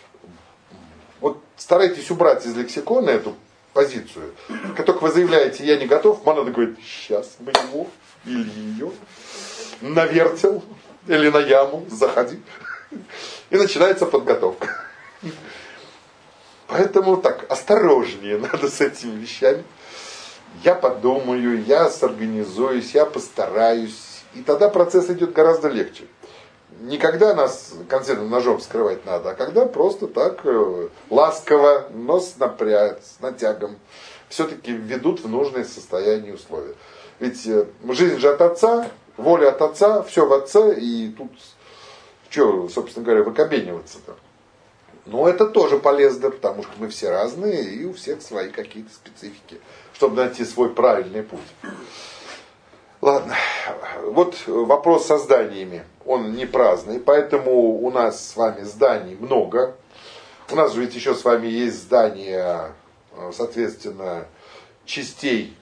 вот старайтесь убрать из лексикона эту позицию. Как только вы заявляете, я не готов, монада говорит, сейчас мы его или ее на вертел или на яму, заходи. И начинается подготовка. Поэтому так, осторожнее надо с этими вещами. Я подумаю, я сорганизуюсь, я постараюсь. И тогда процесс идет гораздо легче. Не когда нас консервным ножом вскрывать надо, а когда просто так э, ласково, но с, напряг, с натягом все-таки ведут в нужное состояние условия. Ведь э, жизнь же от отца, воля от отца, все в отце, и тут что, собственно говоря, выкобениваться-то. Но это тоже полезно, потому что мы все разные, и у всех свои какие-то специфики, чтобы найти свой правильный путь. Ладно, вот вопрос со зданиями, он не праздный, поэтому у нас с вами зданий много. У нас же ведь еще с вами есть здания, соответственно, частей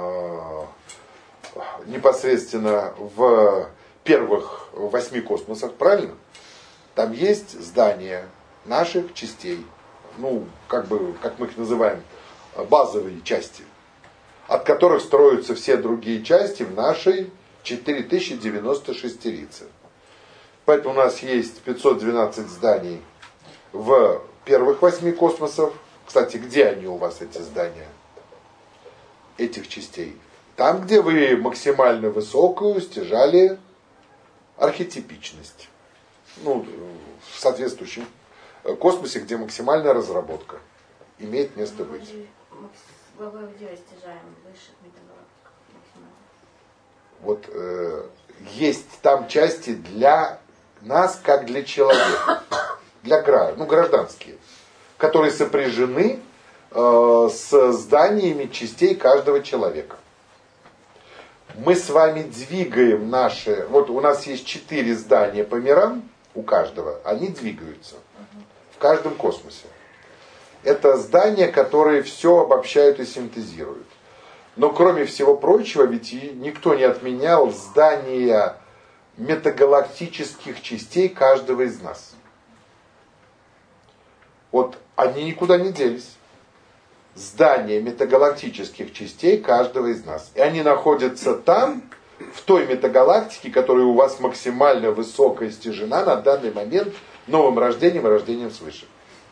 непосредственно в первых восьми космосах, правильно? Там есть здания наших частей, ну, как бы, как мы их называем, базовые части, от которых строятся все другие части в нашей четыре тысячи девяносто шестерице. Поэтому у нас есть пятьсот двенадцать зданий в первых восьми космосах. Кстати, где они у вас, эти здания? Этих частей. Там, где вы максимально высокую стяжали архетипичность. Ну, в соответствующем космосе, где максимальная разработка имеет место быть. Вот э, есть там части для нас, как для человека, для граждан, ну, гражданские, которые сопряжены э, с зданиями частей каждого человека. Мы с вами двигаем наши, вот у нас есть четыре здания по мирам, у каждого, они двигаются в каждом космосе. Это здания, которые все обобщают и синтезируют. Но кроме всего прочего, ведь и никто не отменял здания метагалактических частей каждого из нас. Вот они никуда не делись. Здания метагалактических частей каждого из нас. И они находятся там, в той метагалактике, которая у вас максимально высокая стяжена на данный момент новым рождением и рождением свыше.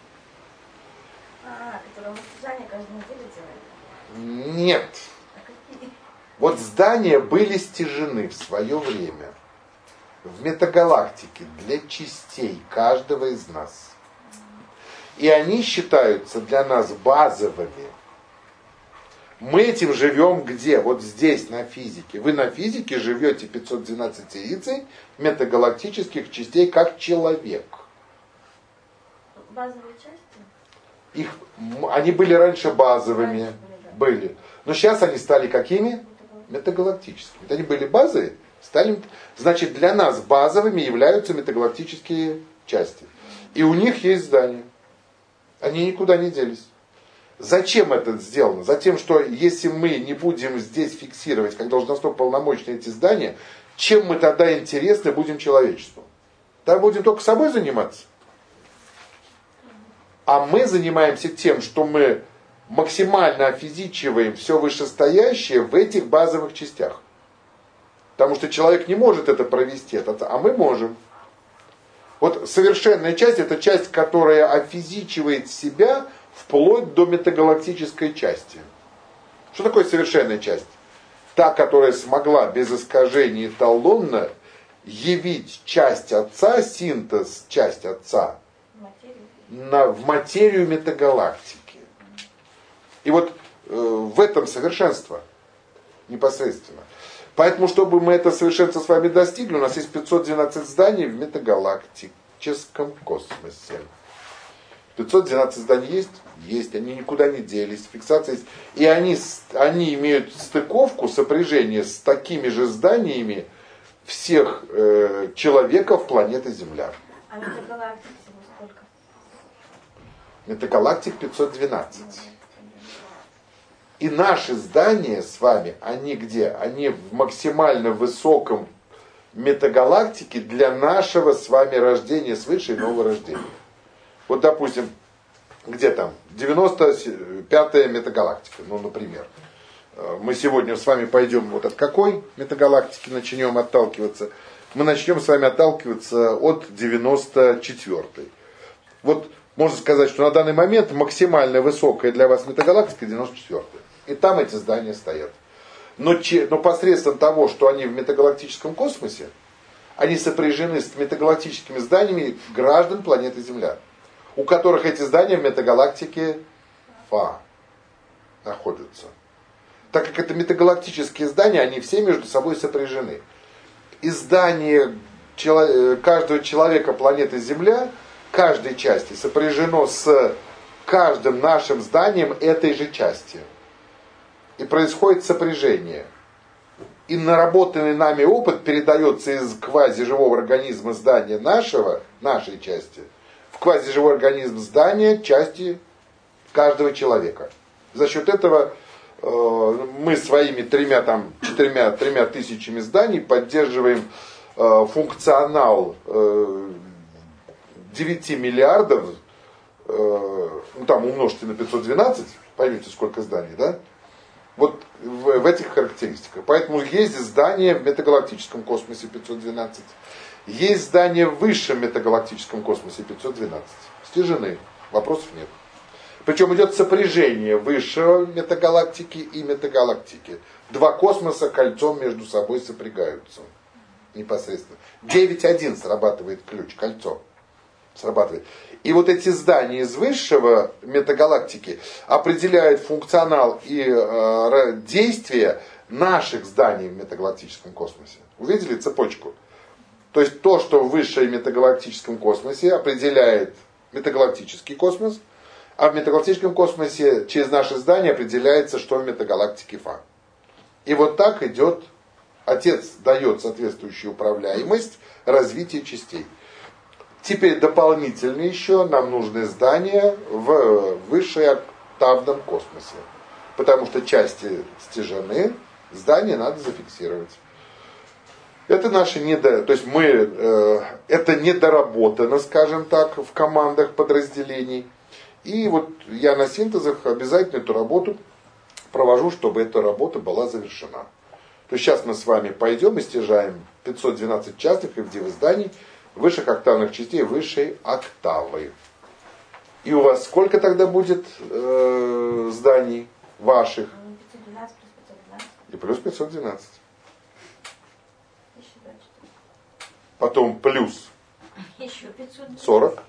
А, которое стяжание каждой недели делает?
Нет.
А какие?
Вот здания были стяжены в свое время в метагалактике для частей каждого из нас. И они считаются для нас базовыми. Мы этим живем где? Вот здесь, на физике. Вы на физике живете пятьсот двенадцать единиц метагалактических частей как человек.
Базовые части?
Их, они были раньше базовыми.
Раньше были, да.
Были. Но сейчас они стали какими? Метагалактическими. Вот они были базовые, стали... Значит, для нас базовыми являются метагалактические части. И у них есть здания. Они никуда не делись. Зачем это сделано? Затем, что если мы не будем здесь фиксировать, как должностно полномочные эти здания, чем мы тогда интересны будем человечеству? Тогда будем только собой заниматься. А мы занимаемся тем, что мы максимально офизичиваем все вышестоящее в этих базовых частях. Потому что человек не может это провести, а мы можем. Вот совершенная часть — это часть, которая офизичивает себя вплоть до метагалактической части. Что такое совершенная часть? Та, которая смогла без искажений эталонно явить часть Отца, синтез часть Отца, на, в материю метагалактики. И вот э, в этом совершенство непосредственно. Поэтому, чтобы мы это совершенство с вами достигли, у нас есть пятьсот двенадцать зданий в метагалактическом космосе. пятьсот двенадцать зданий есть? Есть. Они никуда не делись. Фиксация есть. И они, они имеют стыковку, сопряжение с такими же зданиями всех э, человеков планеты Земля.
А метагалактик всего сколько?
Метагалактик пятьсот двенадцать. И наши здания с вами, они где? Они в максимально высоком метагалактике для нашего с вами рождения свыше и нового рождения. Вот, допустим, где там? девяносто пятая метагалактика, ну, например. Мы сегодня с вами пойдем вот от какой метагалактики начнем отталкиваться? Мы начнем с вами отталкиваться от девяносто четвёртой. Вот можно сказать, что на данный момент максимально высокая для вас метагалактика девяносто четвёртая. И там эти здания стоят. Но, че, но посредством того, что они в метагалактическом космосе, они сопряжены с метагалактическими зданиями граждан планеты Земля, у которых эти здания в метагалактике Фа находятся. Так как это метагалактические здания, они все между собой сопряжены. И здание каждого человека планеты Земля, каждой части, сопряжено с каждым нашим зданием этой же части. И происходит сопряжение. И наработанный нами опыт передается из квазиживого организма здания нашего, нашей части, в квазиживой организм здания части каждого человека. За счет этого э, мы своими тремя, там, четырьмя, тремя тысячами зданий поддерживаем э, функционал э, девяти миллиардов, э, ну там умножьте на пятьсот двенадцать, поймете, сколько зданий, да? Вот в, в этих характеристиках. Поэтому есть здания в метагалактическом космосе пятьсот двенадцать. Есть здания в высшем метагалактическом космосе пятьсот двенадцать. Стяжены. Вопросов нет. Причем идет сопряжение высшего метагалактики и метагалактики. Два космоса кольцом между собой сопрягаются. Непосредственно. девять один срабатывает ключ, кольцо. Срабатывает. И вот эти здания из высшего метагалактики определяют функционал и э, действие наших зданий в метагалактическом космосе. Увидели цепочку? То есть то, что в высшем метагалактическом космосе определяет метагалактический космос, а в метагалактическом космосе через наши здания определяется, что в метагалактике Фа. И вот так идет, Отец дает соответствующую управляемость развития частей. Теперь дополнительно еще нам нужны здания в высшеоктавном космосе. Потому что части стяжены, здания надо зафиксировать. Это наши недо... То есть мы... Э, это недоработано, скажем так, в командах подразделений. И вот я на синтезах обязательно эту работу провожу, чтобы эта работа была завершена. То есть сейчас мы с вами пойдем и стяжаем пятьсот двенадцать частных эф ди ви зданий высших октавных частей высшей октавы. И у вас сколько тогда будет э, зданий ваших?
пятьсот двенадцать плюс пятьсот двенадцать.
И плюс пятьсот двенадцать. Потом плюс
Еще пятьсот.
сорок.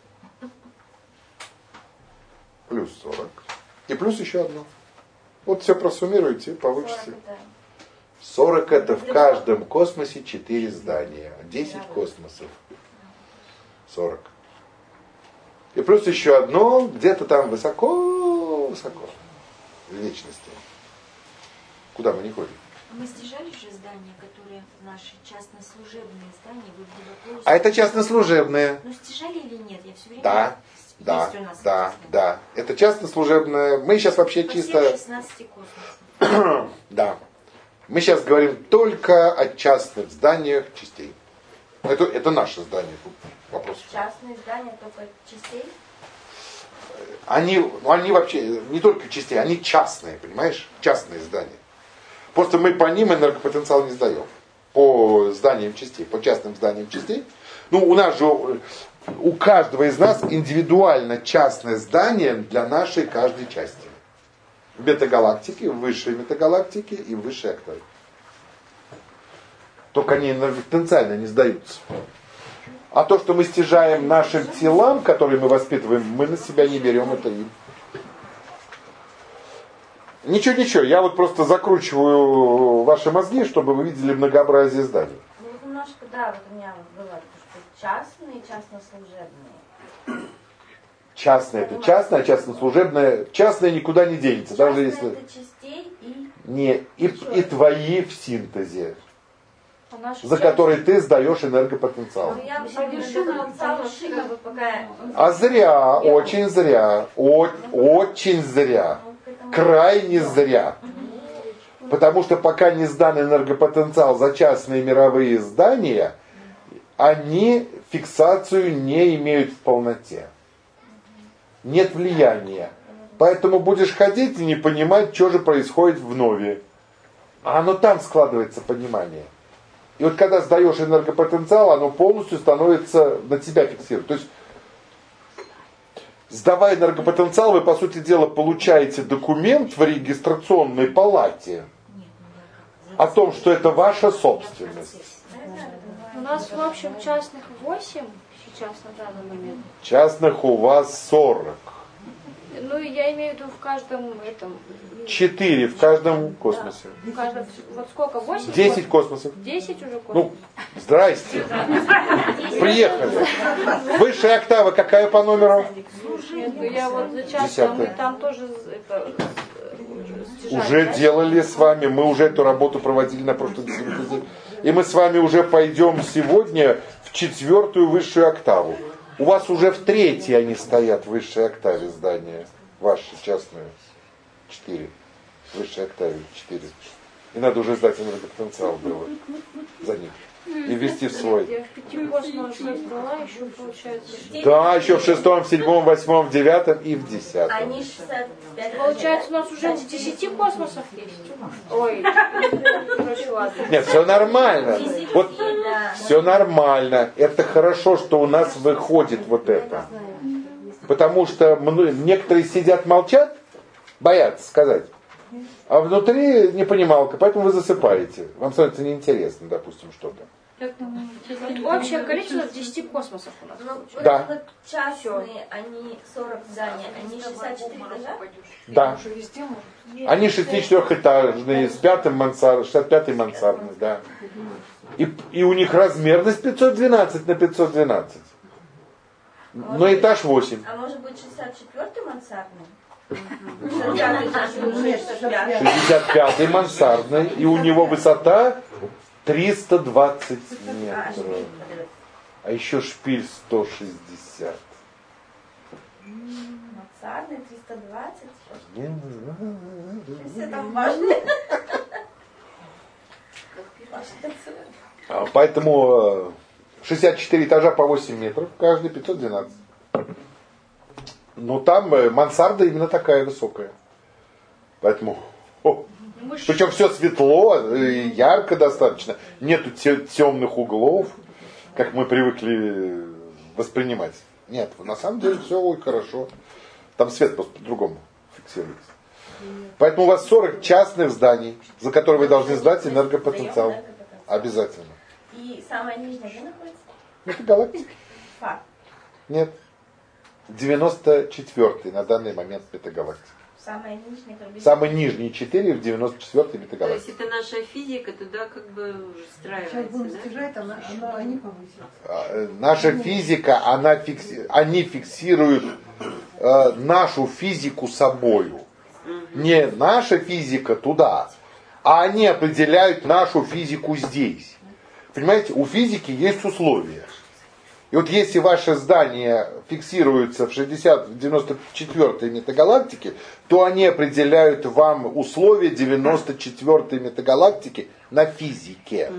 Плюс сорок. И плюс еще одно. Вот все просуммируйте, получите. сорок это в каждом космосе четыре здания. десять космосов. сорок. И плюс еще одно, где-то там высоко-высоко. В вечности. Куда мы не ходим?
Мы стяжали же здания, которые наши частно-служебные здания, вы глубоко...
А это частно-служебные.
Ну стяжали или нет? Я все время...
Да, да,
Есть у нас
да,
написано.
да. Это частно-служебное. Мы сейчас вообще
По
чисто...
всех шестнадцати космосах.
Да. Мы сейчас говорим только о частных зданиях частей. Это, это наше здание. Тут вопрос.
Частные здания только частей?
Они, ну, они вообще не только частей, они частные, понимаешь? Частные здания. Просто мы по ним энергопотенциал не сдаем. По зданиям частей, по частным зданиям частей. Ну, у нас же, у каждого из нас индивидуально частное здание для нашей каждой части. В метагалактике, в высшей метагалактике и в высшей октаве. Только они энергопотенциально не сдаются. А то, что мы стяжаем нашим телам, которые мы воспитываем, мы на себя не берем, это им. Ничего, ничего, я вот просто закручиваю ваши мозги, чтобы вы видели многообразие зданий.
Ну, вот немножко, да, вот у меня вот было, что частные и частно-служебные.
Частное это частное, а частно-служебное. Частное никуда не денется. Даже если...
это частей и...
Не, и, и твои в синтезе,
А наши
за
части-
которые ты сдаешь энергопотенциал.
Ну, я вообще потенциал шина, вот пока...
А зря, очень зря, о- очень зря, крайне зря. Потому что пока не сдан энергопотенциал за частные мировые здания, они фиксацию не имеют в полноте. Нет влияния. Поэтому будешь ходить и не понимать, что же происходит в нове. А оно там складывается понимание. И вот когда сдаешь энергопотенциал, оно полностью становится на тебя фиксирует. То есть, сдавая энергопотенциал, вы, по сути дела, получаете документ в регистрационной палате о том, что это ваша собственность.
У нас, в общем, частных восемь сейчас на данный момент.
Частных у вас сорок.
Ну, я имею в виду в каждом этом...
Четыре в каждом космосе.
В каждом... Вот сколько? Восемь?
Десять космосов.
Десять уже космосов.
Ну, здрасте. Приехали. Высшая октава какая по номеру?
Нет, ну я вот за час, а мы
Десятая.
там тоже это, стяжали,
Уже
да?
делали с вами, мы уже эту работу проводили на прошлом синтезе. И мы с вами уже пойдем сегодня в четвертую высшую октаву. У вас уже в третьей они стоят в высшей октаве здания. Ваши частные. Четыре. В высшей октаве четыре. И надо уже сдать энергопотенциал было за них. И ввести в свой.
Я в пяти космосах сдала, еще получается...
Да, еще в шестом, в седьмом, в восьмом, в девятом и в десятом.
Они шестьдесят пять.
Получается, у нас уже в десяти космосах есть. Ой, короче, ладно.
Нет, все нормально. Вот
Да.
все нормально. Это хорошо, что у нас выходит вот это. Потому что некоторые сидят, молчат, боятся сказать. А внутри непонималка, поэтому вы засыпаете. Вам становится неинтересно, допустим, что-то.
Общее количество десяти космосов у нас.
Ну,
Да.
вот частные, они сорок зданий, они шестьдесят четыре этажа?
Да. Они шестидесятичетырехэтажные, с пятым мансар, шестьдесят пятый мансардный, да. И, и у них размерность пятьсот двенадцать на пятьсот двенадцать. Но этаж восемь.
А может быть шестьдесят четвёртый мансардный?
шестьдесят пятый мансардный, и у него высота триста двадцать метров. А еще шпиль сто шестьдесят.
Мансардный триста двадцать.
Не
Все там важные.
Поэтому шестьдесят четыре этажа по восемь метров, каждый пятьсот двенадцать. Но там мансарда именно такая высокая. Поэтому... О, причем все светло, ярко достаточно. Нету темных углов, как мы привыкли воспринимать. Нет, на самом деле все ой, хорошо. Там свет просто по-другому фиксируется. Поэтому у вас сорок частных зданий, за которые вы должны сдать энергопотенциал. Обязательно.
И самая нижняя где находится?
Это галактика.
Фа.
Нет. девяносто четвёртый на данный момент метагалактика.
Самая нижняя, которая...
Самые нижние четыре в девяносто четвёртой
То есть
метагалактике.
это наша физика туда как бы встраивается,
Сейчас будем
да?
снижать, она, она, они повысятся.
А, Наша физика, она фикси... они фиксируют э, нашу физику собою. Не наша физика туда, а они определяют нашу физику здесь. Понимаете, у физики есть условия. И вот если ваше здание фиксируется в шестьдесят, девяносто четвёртой метагалактике, то они определяют вам условия девяносто четвёртой метагалактики на физике.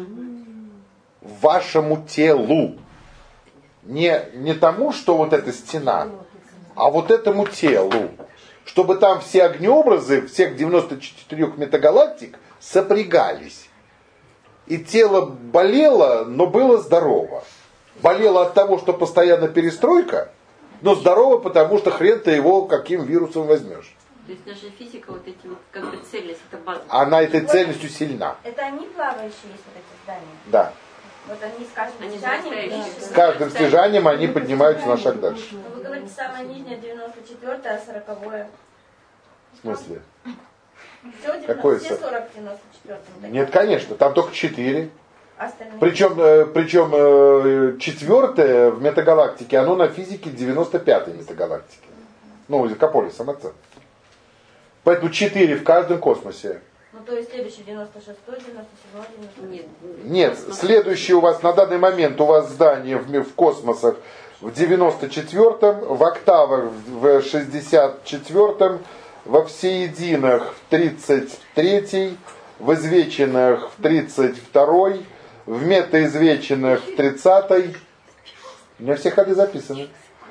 Вашему телу. Не, не тому, что вот эта стена, а вот этому телу. Чтобы там все огнеобразы всех девяноста четырёх метагалактик сопрягались. И тело болело, но было здорово. Болело от того, что постоянно перестройка, но здорово, потому что хрен ты его каким вирусом возьмешь.
То есть наша физика, вот эти вот как бы цельность, это база.
Она этой цельностью сильна.
Это они плавающие есть, вот эти здания?
Да.
Вот они с каждым
Они
стяжанием...
зарастающие.
С каждым стяжанием они поднимаются на шаг дальше.
Но вы говорите, самая нижняя девяносто четвёртая, а сороковое.
В смысле?
Все,
Какое
все
сорок?
сорок в девяносто четвёртом.
Нет, конечно, там только четыре.
Остальные.
Причем, э, причем э, четвертое в метагалактике, оно на физике девяносто пятой метагалактики. Ну, Зикополисом отца. Поэтому четыре в каждом космосе.
Ну, то есть следующий девяносто шестой, девяносто седьмой, девяносто восьмой.
Нет.
Нет, следующий у вас на данный момент у вас здание в, в космосах в девяносто четвёртом, в октавах в шестьдесят четвёртом, во всеединах в тридцать третьей, в извеченных в тридцать второй, в метаизвеченных в тридцатой. У меня все ходы записаны.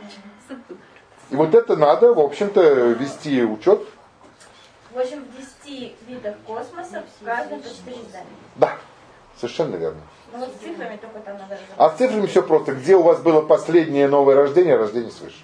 И вот это надо, в общем-то, вести учет.
В общем, в десяти видах космоса в каждом по четыре здания.
Да, совершенно верно.
Ну вот с цифрами только там надо разобраться.
А с цифрами все просто. Где у вас было последнее новое рождение, рождение свыше.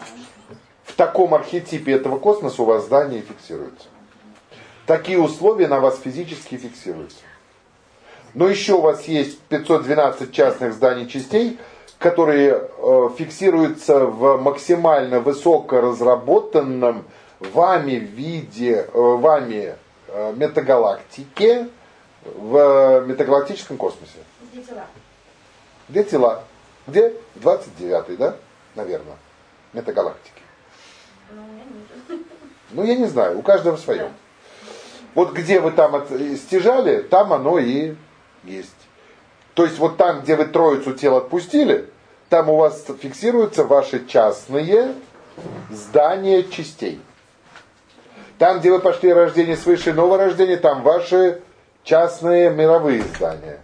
В таком архетипе этого космоса у вас здание фиксируется. Такие условия на вас физически фиксируются. Но еще у вас есть пятьсот двенадцать частных зданий частей, которые э, фиксируются в максимально высоко разработанном вами виде, э, вами э, метагалактике в метагалактическом космосе.
Где тела?
Где тела? Где? двадцать девятый, да? Наверное. Метагалактики.
Ну, у меня нет.
Ну, я не знаю, у каждого свое. Да. Вот где вы там от, стяжали, там оно и есть. То есть вот там, где вы троицу тел отпустили, там у вас фиксируются ваши частные здания частей. Там, где вы пошли рождение свыше новое рождение, там ваши частные мировые здания.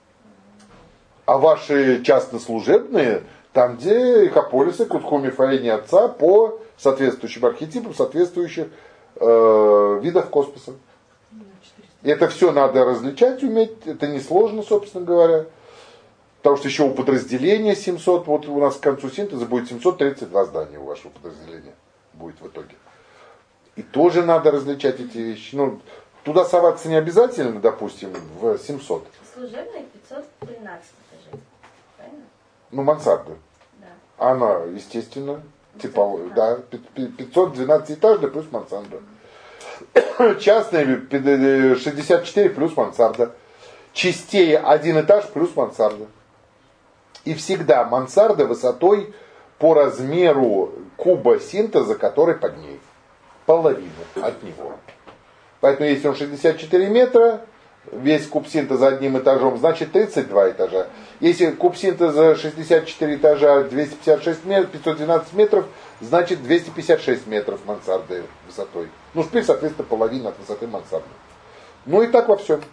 А ваши частно-служебные, там, где Экополисы, Кутху, Мифалини Отца по соответствующим архетипам, соответствующих э, видов космоса. И это все надо различать, уметь. Это несложно, собственно говоря. Потому что еще у подразделения семьсот, вот у нас к концу синтеза будет семьсот тридцать два здания у вашего подразделения. Будет в итоге. И тоже надо различать эти вещи. Ну, туда соваться не обязательно, допустим, в семьсот.
Служебный пятьсот тринадцать этажей. Правильно?
Ну, мансарда.
Да.
Она, естественно, типа, да, пятьсот двенадцать этажный плюс мансарда. Частные шестьдесят четыре плюс мансарда. Частей один этаж плюс мансарда. И всегда мансарда высотой по размеру куба синтеза, который под ней. Половину от него. Поэтому если он шестьдесят четыре метра, весь куб синтеза одним этажом, значит тридцать два этажа. Если куб синтеза шестьдесят четыре этажа, двести пятьдесят шесть метров, пятьсот двенадцать метров, значит двести пятьдесят шесть метров мансарды высотой. Ну, шпиль, соответственно, половина от высоты мансарды. Ну и так во всем.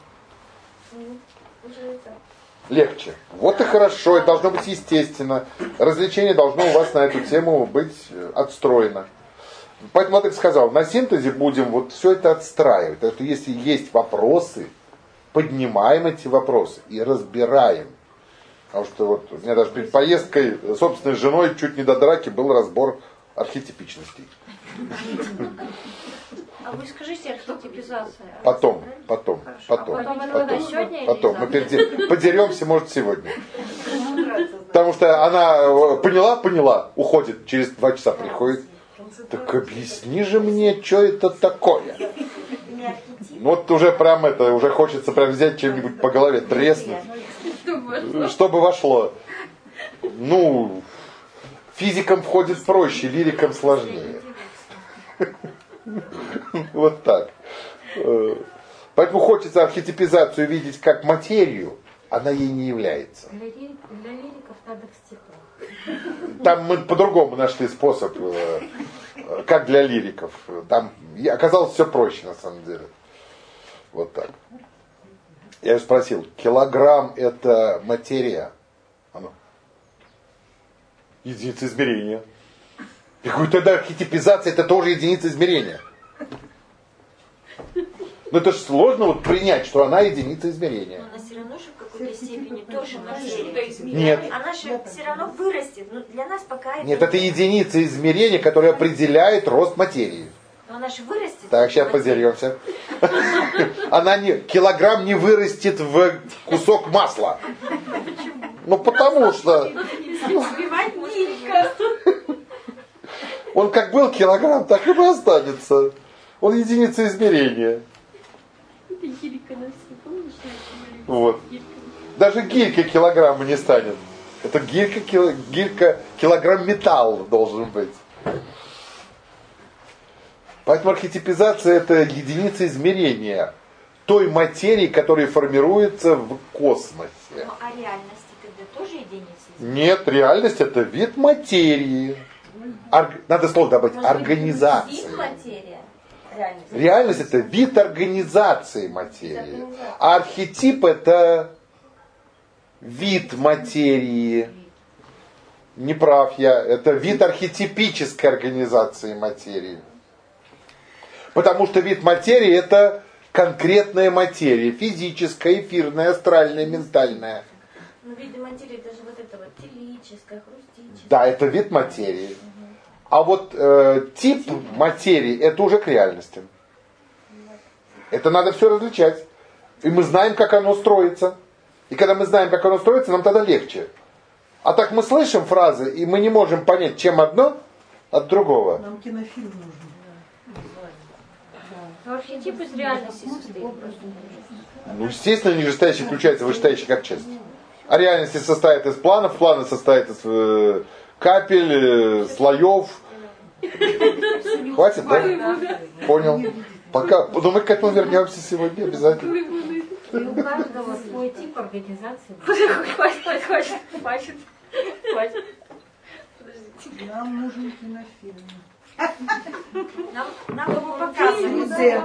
Легче. Вот и хорошо, и должно быть естественно. Развлечение должно у вас на эту тему быть отстроено. Поэтому я так сказал, на синтезе будем вот все это отстраивать. Так что если есть вопросы, поднимаем эти вопросы и разбираем. Потому что вот у меня даже перед поездкой с собственной женой чуть не до драки был разбор архетипичностей.
А вы скажите архетипизация.
Потом, потом, потом.
А потом,
потом,
это сегодня
потом.
или
Мы перде- подеремся, может, сегодня. Потому что она поняла, поняла, уходит, через два часа приходит. Так объясни же мне, что это такое. Ну вот уже прям это, уже хочется прям взять чем-нибудь по голове, треснуть, чтобы вошло. Ну, физикам входит проще, лирикам сложнее. Вот так. Поэтому хочется архетипизацию видеть как материю, она ей не является.
Для, лирик, для лириков надо в стихах.
Там мы по-другому нашли способ, как для лириков. Там оказалось все проще на самом деле. Вот так. Я ее спросил, килограмм это материя? Оно. Единица измерения. Я говорю, тогда архетипизация это тоже единица измерения. Но это же сложно вот принять, что она единица измерения.
Но она все равно же в какой-то степени тоже материя.
Нет.
Она же все равно вырастет. Но для нас пока это...
Нет, это единица измерения, которая определяет рост материи.
Но она же вырастет.
Так, сейчас подеремся. Она не, килограмм не вырастет в кусок масла. Ну потому что он как был килограмм, так и останется. Он единица измерения. Вот. Даже гирька килограмма не станет. Это гирька, кило, гирька килограмм металла должен быть. Поэтому архетипизация это единица измерения той материи, которая формируется в космосе.
Ну, а реальности тогда тоже единица измерения?
Нет, реальность это вид материи. Ор... Надо слово добавить.
Может быть,
Организация.
вид материя? Реальность.
Реальность это вид организации материи. А архетип это вид материи. Не прав я. Это вид архетипической организации материи. Потому что вид материи это конкретная материя. Физическая, эфирная, астральная, ментальная.
Ну, виды материи это же вот это вот телическое, хрустическое.
Да, это вид материи. А вот э, тип материи это уже к реальности. Это надо все различать. И мы знаем, как оно строится. И когда мы знаем, как оно строится, нам тогда легче. А так мы слышим фразы, и мы не можем понять, чем одно от другого.
Нам кинофильм нужен.
Но архетип из реальности состоит просто.
Ну, естественно, нижестоящий включается в вышестоящий как часть. А реальность состоит из планов, планы состоят из э, капель, э, слоев. Хватит, да? Понял. Пока. Но мы к этому вернемся сегодня обязательно.
И у каждого свой тип организации.
Хватит, хватит, хватит, хватит, хватит. Подождите.
Нам нужен кинофильм.
Нам, нам его показывают.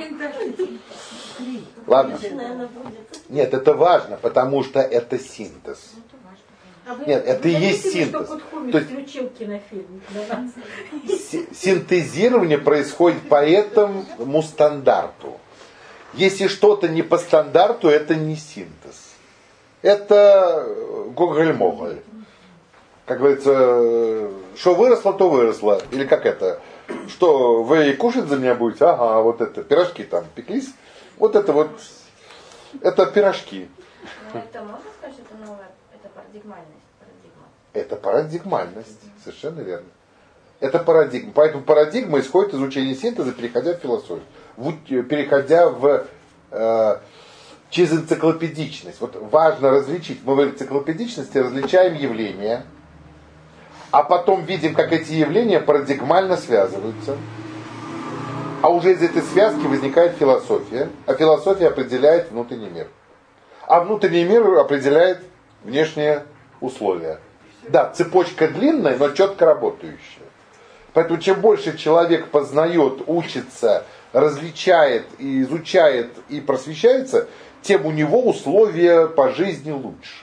Ладно. Нет, это важно, потому что это синтез.
А вы
Нет, это и
заметили,
есть синтез.
Что Кутхуми
То есть-
включил кинофильм для нас?
Си- Синтезирование происходит по этому стандарту. Если что-то не по стандарту, это не синтез. Это гоголь-моголь. Как говорится, что выросло, то выросло. Или как это? Что, вы кушать за меня будете? Ага, вот это, пирожки там пеклись. Вот это вот, это пирожки.
Но это можно сказать, что это новая, это парадигмальность, парадигма?
Это парадигмальность, совершенно верно. Это парадигма. Поэтому парадигма исходит из учения синтеза, переходя в философию. В, переходя в... Э, через энциклопедичность. Вот важно различить. Мы в энциклопедичности различаем явления, а потом видим, как эти явления парадигмально связываются. А уже из этой связки возникает философия, а философия определяет внутренний мир. А внутренний мир определяет внешние условия. Да, цепочка длинная, но четко работающая. Поэтому чем больше человек познает, учится, различает, и изучает и просвещается, тем у него условия по жизни лучше.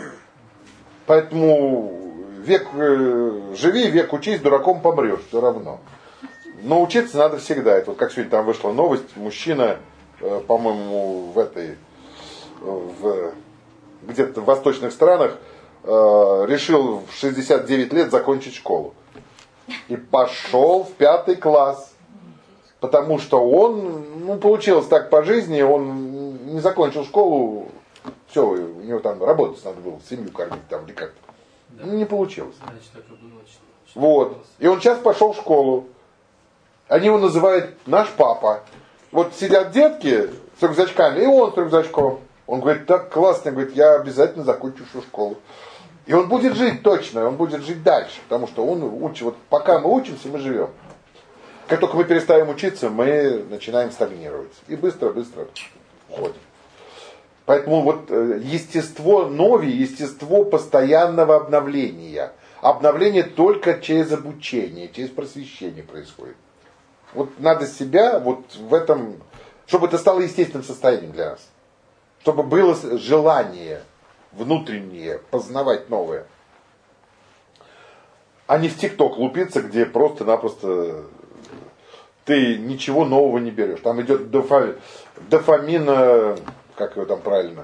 Поэтому век э, живи, век учись, дураком помрешь, все равно. Но учиться надо всегда. Это вот как сегодня там вышла новость, мужчина, э, по-моему, в этой, в, где-то в восточных странах, э, решил в шестьдесят девять лет закончить школу. И пошел в пятый класс. Потому что он, ну, получилось так по жизни, он не закончил школу, все, у него там работать надо было, семью кормить там или как-то.
Да.
Ну, не получилось.
Значит, так и было, что- что
Вот.
было.
И он сейчас пошел в школу. Они его называют наш папа. Вот сидят детки с рюкзачками, и он с рюкзачком. Он говорит, так классно, говорит, я обязательно закончу всю школу. И он будет жить точно, он будет жить дальше, потому что он учит, вот пока мы учимся, мы живем. Как только мы перестаем учиться, мы начинаем стагнировать. И быстро-быстро уходим. Поэтому вот естество нови, естество постоянного обновления. Обновление только через обучение, через просвещение происходит. Вот надо себя вот в этом, чтобы это стало естественным состоянием для нас. Чтобы было желание внутреннее познавать новое. А не в ТикТок лупиться, где просто-напросто ты ничего нового не берешь. Там идет дофамин, дофамина, как его там правильно,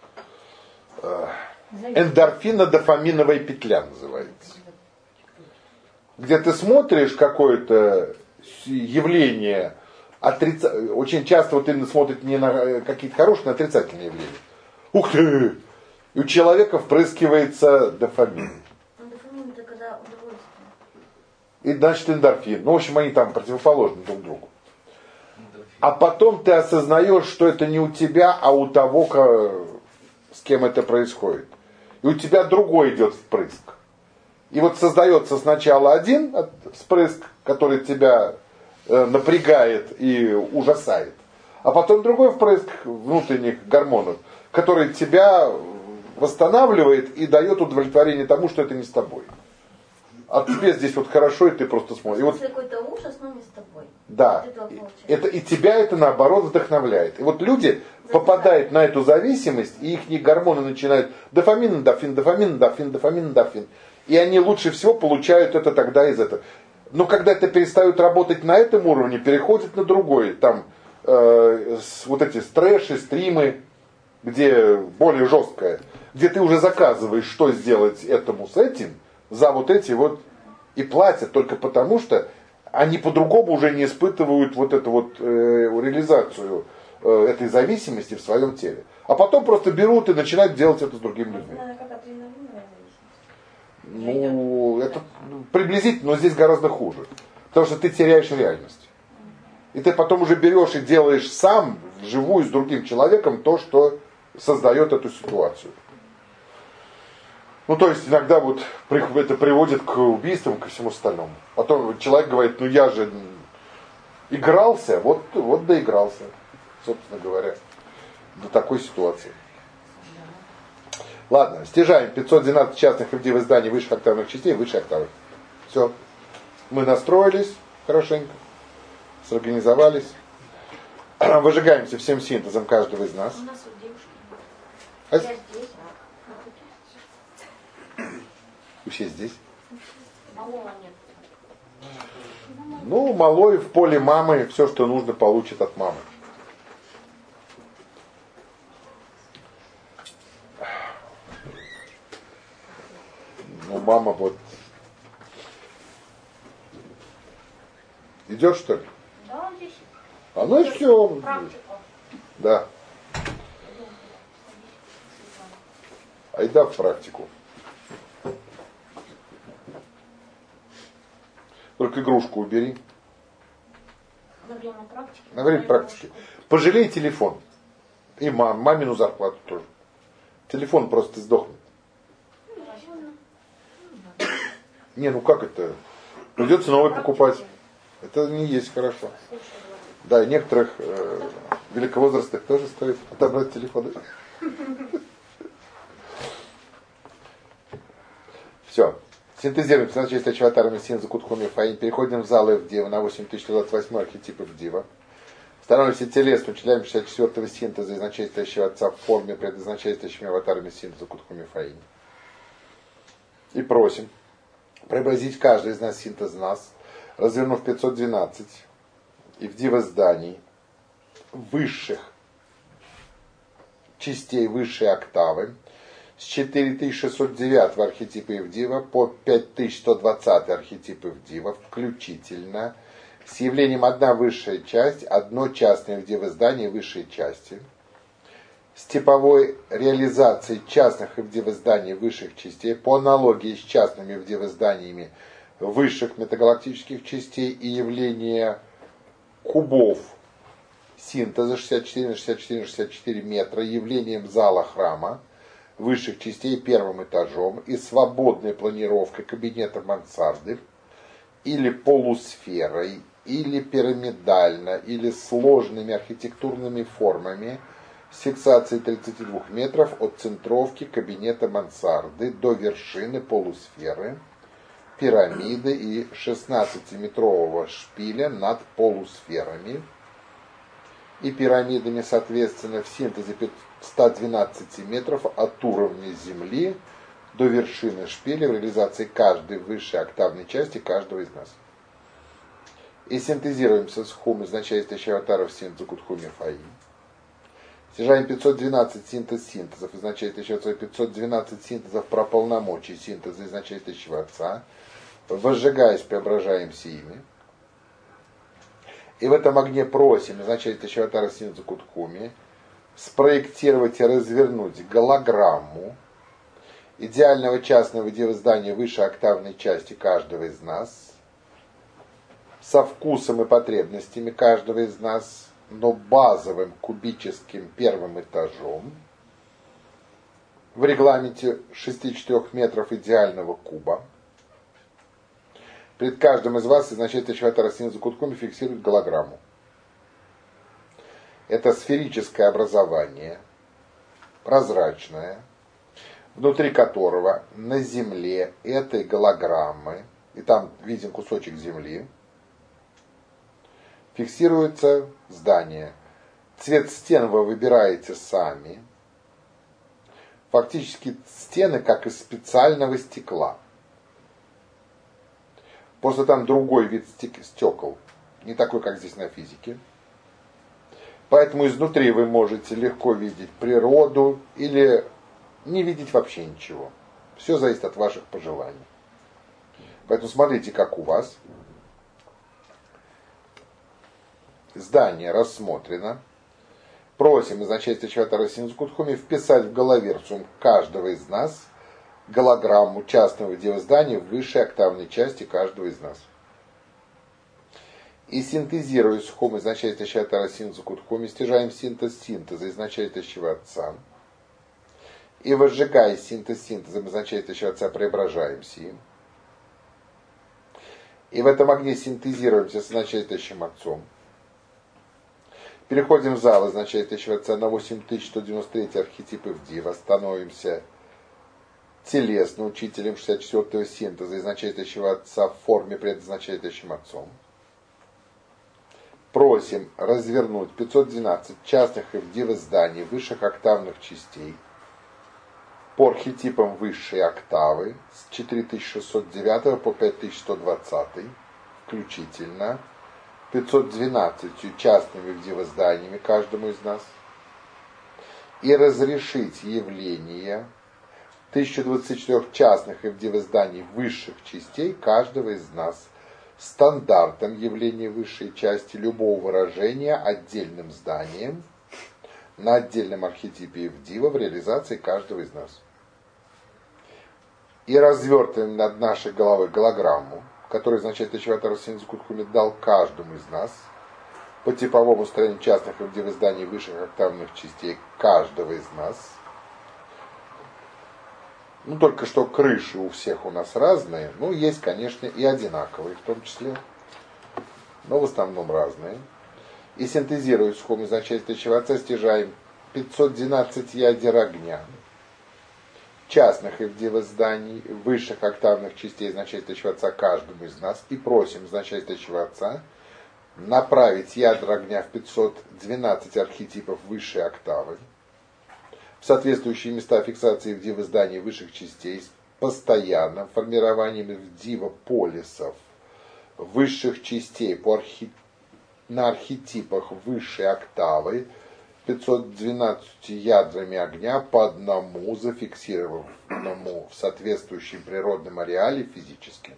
эндорфино-дофаминовая петля называется. Где ты смотришь какое-то явление, отрица... очень часто вот именно смотрит не на какие-то хорошие, на отрицательные явления. Ух ты! И у человека впрыскивается дофамин.
Дофамин это когда удовольствие.
И значит эндорфин. Ну, в общем, они там противоположны друг другу. А потом ты осознаешь, что это не у тебя, а у того, с кем это происходит. И у тебя другой идет впрыск. И вот создается сначала один впрыск, который тебя э, напрягает и ужасает. А потом другой впрыск внутренних гормонов, который тебя восстанавливает и дает удовлетворение тому, что это не с тобой. А тебе здесь вот хорошо, и ты просто смотришь. И вот,
какой-то ужас, но не с тобой.
да. И, это, и тебя это наоборот вдохновляет. И вот люди попадают на эту зависимость, и их гормоны начинают дофамин, эндорфин, дофамин, эндорфин, дофамин, эндорфин. И они лучше всего получают это тогда из этого. Но когда это перестают работать на этом уровне, переходят на другой. Там э, с, вот эти стрэши, стримы, где более жесткое, где ты уже заказываешь, что сделать этому с этим, за вот эти вот, и платят только потому, что они по-другому уже не испытывают вот эту вот э, реализацию э, этой зависимости в своем теле. А потом просто берут и начинают делать это с другими людьми.
Как адреналиновая зависимость.
Ну, это приблизительно, но здесь гораздо хуже. Потому что ты теряешь реальность. И ты потом уже берешь и делаешь сам, вживую, с другим человеком, то, что создает эту ситуацию. Ну, то есть, иногда вот это приводит к убийствам, ко всему остальному. Потом человек говорит, ну я же игрался, вот, вот доигрался, собственно говоря, до такой ситуации. Ладно, стяжаем пятьсот двенадцать частных правдивых изданий высших октавных частей, высшей октавы. Все. Мы настроились хорошенько, сорганизовались. Выжигаемся всем синтезом каждого из нас.
У нас вот девушки.
А
Я здесь.
все здесь.
Малого нет.
Ну, малой в поле мамы все, что нужно, получит от мамы. мама вот... Идет, что ли?
Да, он здесь.
А ну и все.
Практику.
Да. Айда в практику. Только игрушку убери.
На время практики.
На время практики. Пожалей телефон. И мам, мамину зарплату тоже. Телефон просто сдохнет. Не, ну как это? Придется новый покупать. Это не есть хорошо. Да, и некоторых э, великовозрастных тоже стоит отобрать телефоны. Все. Синтезируем значение Чаватара Мессин Закутхуми Фаин. Переходим в зал Эвдива на восемь тысяч сто двадцать восемь архетип Эвдива. Становимся телесно, учителями шестьдесят четвёртого синтеза изначальствующего отца в форме предназначающего Аватара Мессин Закутхуми Фаин. И просим преобразить каждый из нас синтез нас, развернув пятьсот двенадцать Эвдива зданий, высших частей высшей октавы, с четыре тысячи шестьсот девятого архетипа Эвдива по пять тысяч сто двадцатый архетип Эвдива, включительно, с явлением одна высшая часть, одно частное Эвдива здание высшей части, с типовой реализацией частных Эвдива зданий высших частей по аналогии с частными Эвдива зданиями высших метагалактических частей и явление кубов синтеза шестьдесят четыре на шестьдесят четыре на шестьдесят четыре метра, явлением зала храма высших частей первым этажом и свободной планировкой кабинета мансарды или полусферой, или пирамидально, или сложными архитектурными формами с фиксацией тридцати двух метров от центровки кабинета мансарды до вершины полусферы, пирамиды и шестнадцатиметрового шпиля над полусферами и пирамидами, соответственно, в синтезе ста двенадцати метров от уровня Земли до вершины шпиля в реализации каждой высшей октавной части каждого из нас. И синтезируемся с хум, изначающий аватаров синтеза Кутхуми Фаи. Стяжаем пятьсот двенадцать синтез синтезов, изначающий пятьсот двенадцать синтезов про полномочий синтеза, изначающего отца. Возжигаясь, преображаемся ими. И в этом огне просим, изначающий аватара синтеза Кутхуми, спроектировать и развернуть голограмму идеального частного здания высшей октавной части каждого из нас, со вкусом и потребностями каждого из нас, но базовым кубическим первым этажом, в регламенте шести четырёх метров идеального куба. Пред каждым из вас изначально Чаватара Синза Куткуми фиксирует голограмму. Это сферическое образование, прозрачное, внутри которого на земле этой голограммы, и там виден кусочек земли, фиксируется здание. Цвет стен вы выбираете сами. Фактически стены как из специального стекла. Просто там другой вид стекол, не такой, как здесь на физике. Поэтому изнутри вы можете легко видеть природу или не видеть вообще ничего. Все зависит от ваших пожеланий. Поэтому смотрите, как у вас. Здание рассмотрено. Просим из начальства Чаватара Синза Кутхуми вписать в головерцум каждого из нас голограмму частного здания в высшей октавной части каждого из нас. И синтезируя схому из начальства Чаватара Синза Кутхуми, стяжаем синтез синтеза из начальства отца. И возжигая синтез синтезом из начальства отца, преображаемся им. И в этом огне синтезируемся с начальствующим отцом. Переходим в зал, означает еще отца на восемь тысяч сто девяносто третий архетип Эвдива. Становимся телесно учителем шестьдесят четвёртого синтеза, изначающего отца в форме предназначающим отцом. Просим развернуть пятьсот двенадцать частных Эвдива зданий высших октавных частей по архетипам высшей октавы с четыре тысячи шестьсот девятого по пять тысяч сто двадцатый включительно, пятьсот двенадцатью частными Эвдива зданиями каждому из нас, и разрешить явление тысяча двадцать четыре частных и вдивозданий высших частей каждого из нас, стандартом явления высшей части любого выражения отдельным зданием на отдельном архетипе Ивдива в реализации каждого из нас. И развертываем над нашей головой голограмму, которая означает Ичватара Синдзикутхуми дал каждому из нас по типовому строению частных и вдивозданий высших октавных частей каждого из нас. Ну, только что крыши у всех у нас разные, ну, есть, конечно, и одинаковые в том числе, но в основном разные. И синтезируя сухому изначальства Ичватара, стяжаем пятьсот двенадцать ядер огня, частных и вдивозданий высших октавных частей изначальства Ичватара каждому из нас, и просим изначальства Ичватара направить ядра огня в пятьсот двенадцать архетипов высшей октавы, в соответствующие места фиксации вдива зданий высших частей с постоянным формированием вдива полисов высших частей по архи... на архетипах высшей октавы пятьсот двенадцатью ядрами огня по одному зафиксированному в соответствующем природном ареале физическим.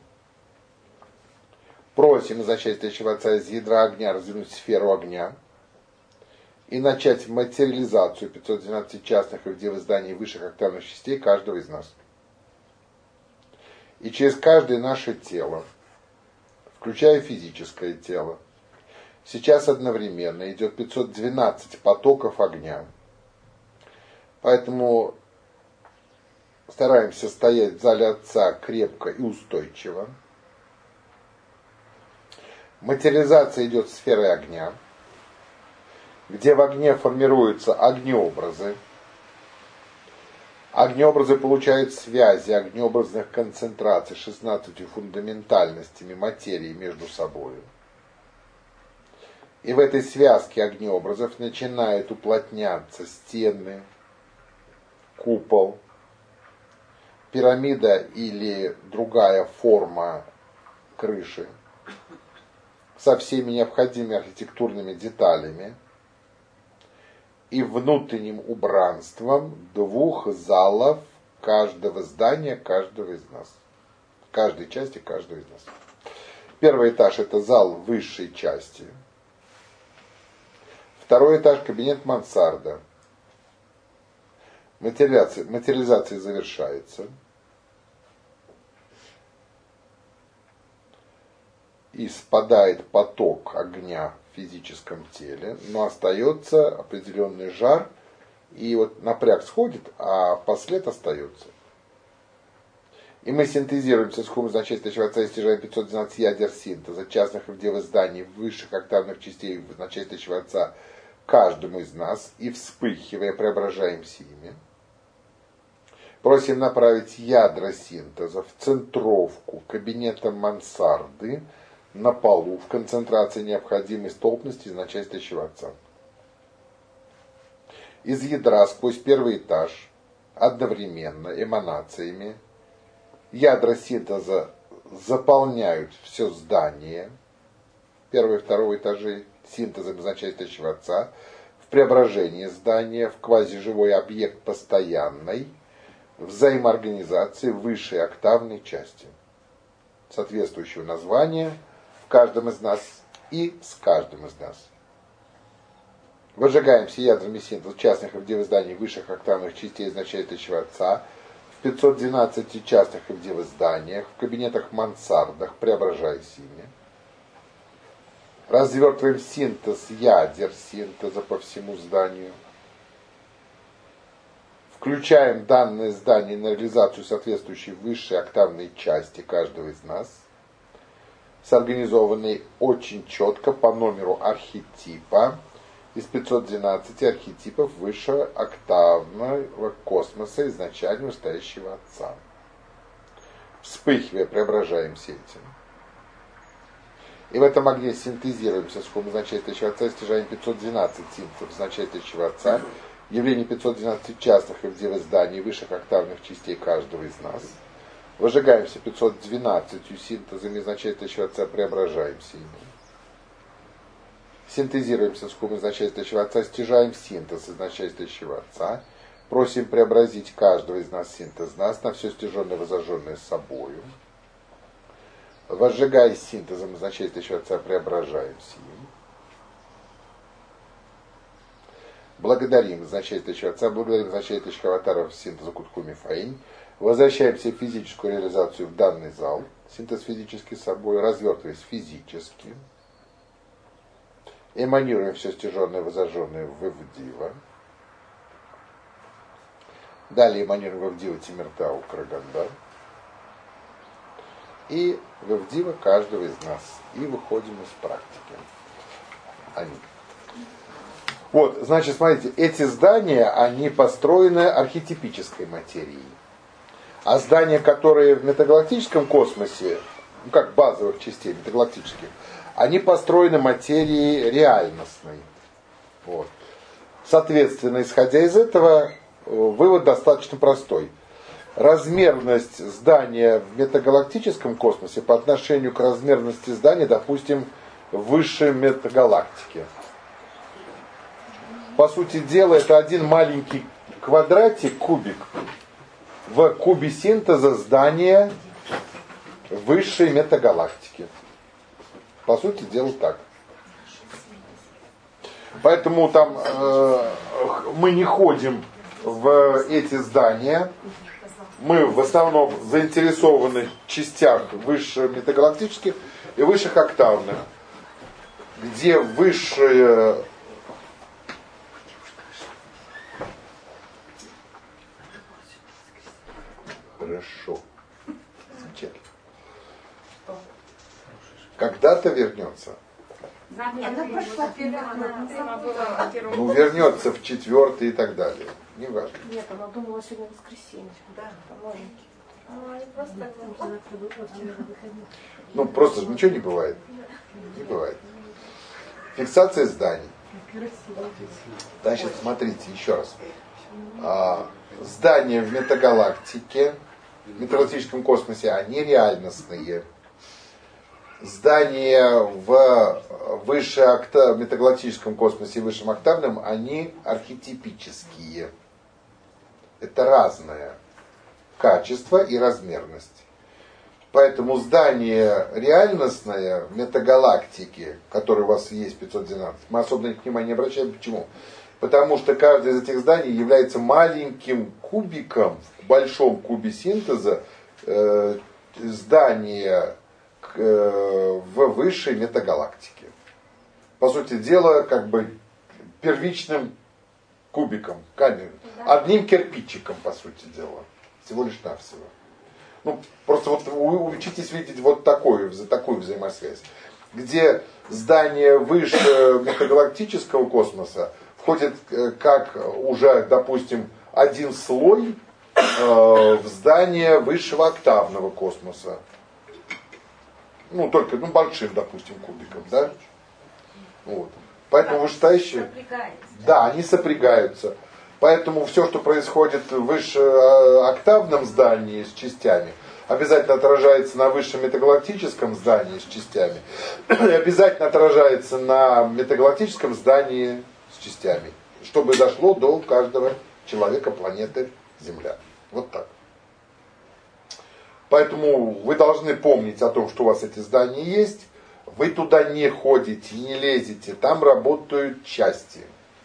Просим изначальства Ичватара из ядра огня развернуть сферу огня и начать материализацию пятьсот двенадцати частных и вдивозданий высших октавных частей каждого из нас. И через каждое наше тело, включая физическое тело, сейчас одновременно идет пятьсот двенадцать потоков огня. Поэтому стараемся стоять в зале Отца крепко и устойчиво. Материализация идет сферой огня, где в огне формируются огнеобразы. Огнеобразы получают связи огнеобразных концентраций шестнадцатью фундаментальностями материи между собой. И в этой связке огнеобразов начинают уплотняться стены, купол, пирамида или другая форма крыши со всеми необходимыми архитектурными деталями и внутренним убранством двух залов каждого здания, каждого из нас. Каждой части каждого из нас. Первый этаж – это зал высшей части. Второй этаж – кабинет мансарда. Материализация, материализация завершается. И спадает поток огня в физическом теле, но остается определенный жар, и вот напряг сходит, а послед остается. И мы синтезируем сухому изначальства Ичватара и стяжаем пятьсот двенадцать ядер синтеза, частных и вдивозданий высших октавных частей в изначальства Ичватара каждому из нас, и вспыхивая преображаемся ими. Просим направить ядра синтеза в центровку кабинета мансарды, на полу в концентрации необходимой столбности изначальства Ичватара. Из ядра сквозь первый этаж одновременно эманациями ядра синтеза заполняют все здание, первый и второй этажи синтезом изначальства Ичватара, в преображении здания в квазиживой объект постоянной взаимоорганизации высшей октавной части, соответствующего названия в каждом из нас и с каждым из нас. Выжигаемся ядрами синтеза частных и вдивозданий высших октавных частей изначальства Ичватара в пятьсот двенадцати частных и вдивозданиях, в кабинетах мансардах, преображаясь ими. Развертываем синтез ядер синтеза по всему зданию. Включаем данное здание на реализацию соответствующей высшей октавной части каждого из нас, сорганизованной очень четко по номеру архетипа из пятисот двенадцати архетипов высшего октавного космоса изначально настоящего Отца. Вспыхивая, преображаемся этим. И в этом огне синтезируемся с сухому изначальства Ичватара, стяжаем пятьсот двенадцать синтезов изначальства Ичватара, явление пятьсот двенадцати частных и вдивозданий высших октавных частей каждого из нас. Выжигаемся пятьсот двенадцатью синтезами изначальства Ичватара, преображаемся ими. Синтезируемся с сухому изначальства Ичватара, стяжаем синтез изначальства Ичватара, просим преобразить каждого из нас, синтез нас, на все стяженное, возожженное с собою. Возжигая синтезом, означает еще Отца, преображаем сим. Благодарим, означает еще Отца, благодарим, означает еще аватаров синтеза Куткуми Фаинь. Возвращаемся в физическую реализацию в данный зал, синтез физически с собой, развертываясь физически. Эманируем все стяженное, возожженное в Эвдива. Далее эманируем в Эвдива Тимиртау Краганда. И в Эвдива каждого из нас. И выходим из практики. Аминь. Вот, значит, смотрите, эти здания, они построены архетипической материей. А здания, которые в метагалактическом космосе, ну как базовых частей метагалактических, они построены материей реальностной. Вот. Соответственно, исходя из этого, вывод достаточно простой. Размерность здания в метагалактическом космосе по отношению к размерности здания, допустим, в высшей метагалактике. По сути дела, это один маленький квадратик, кубик, в кубе синтеза здания высшей метагалактики. По сути дела так. Поэтому там э, мы не ходим в эти здания. Мы в основном заинтересованы в частях высших метагалактических и высших октавных, где высшие Хорошо. Замечательно. Когда-то вернется.
Она прошла вперед, она была первым.
Ну, вернется в четвертый и так далее. Не важно.
Нет, она думала сегодня воскресенье. Да, по-моему.
Ну, просто же ничего не бывает. Не бывает. Фиксация зданий. Значит, смотрите, еще раз. А, здания в метагалактике, в метагалактическом космосе, они реальностные. Здания в высшем октав, метагалактическом космосе и высшем октавном, они архетипические. Это разное качество и размерность. Поэтому здание реальностное в метагалактике, которое у вас есть пятьсот двенадцать, мы особо на них внимание не обращаем. Почему? Потому что каждое из этих зданий является маленьким кубиком в большом кубе синтеза э, здания э, в высшей метагалактике. По сути дела, как бы первичным кубиком, камень, одним кирпичиком, по сути дела, всего лишь навсего. Ну, просто вот вы учитесь видеть вот такую, такую взаимосвязь, где здание выше метагалактического космоса входит как уже, допустим, один слой э, в здание высшего октавного космоса. Ну, только, ну, большим, допустим, кубиком, да? Вот. Поэтому вышестоящие... Да, они сопрягаются. Поэтому все, что происходит в высшеоктавном здании с частями, обязательно отражается на высшем метагалактическом здании с частями, и обязательно отражается на метагалактическом здании с частями, чтобы дошло до каждого человека планеты Земля. Вот так. Поэтому вы должны помнить о том, что у вас эти здания есть. Вы туда не ходите, не лезете, там работают части.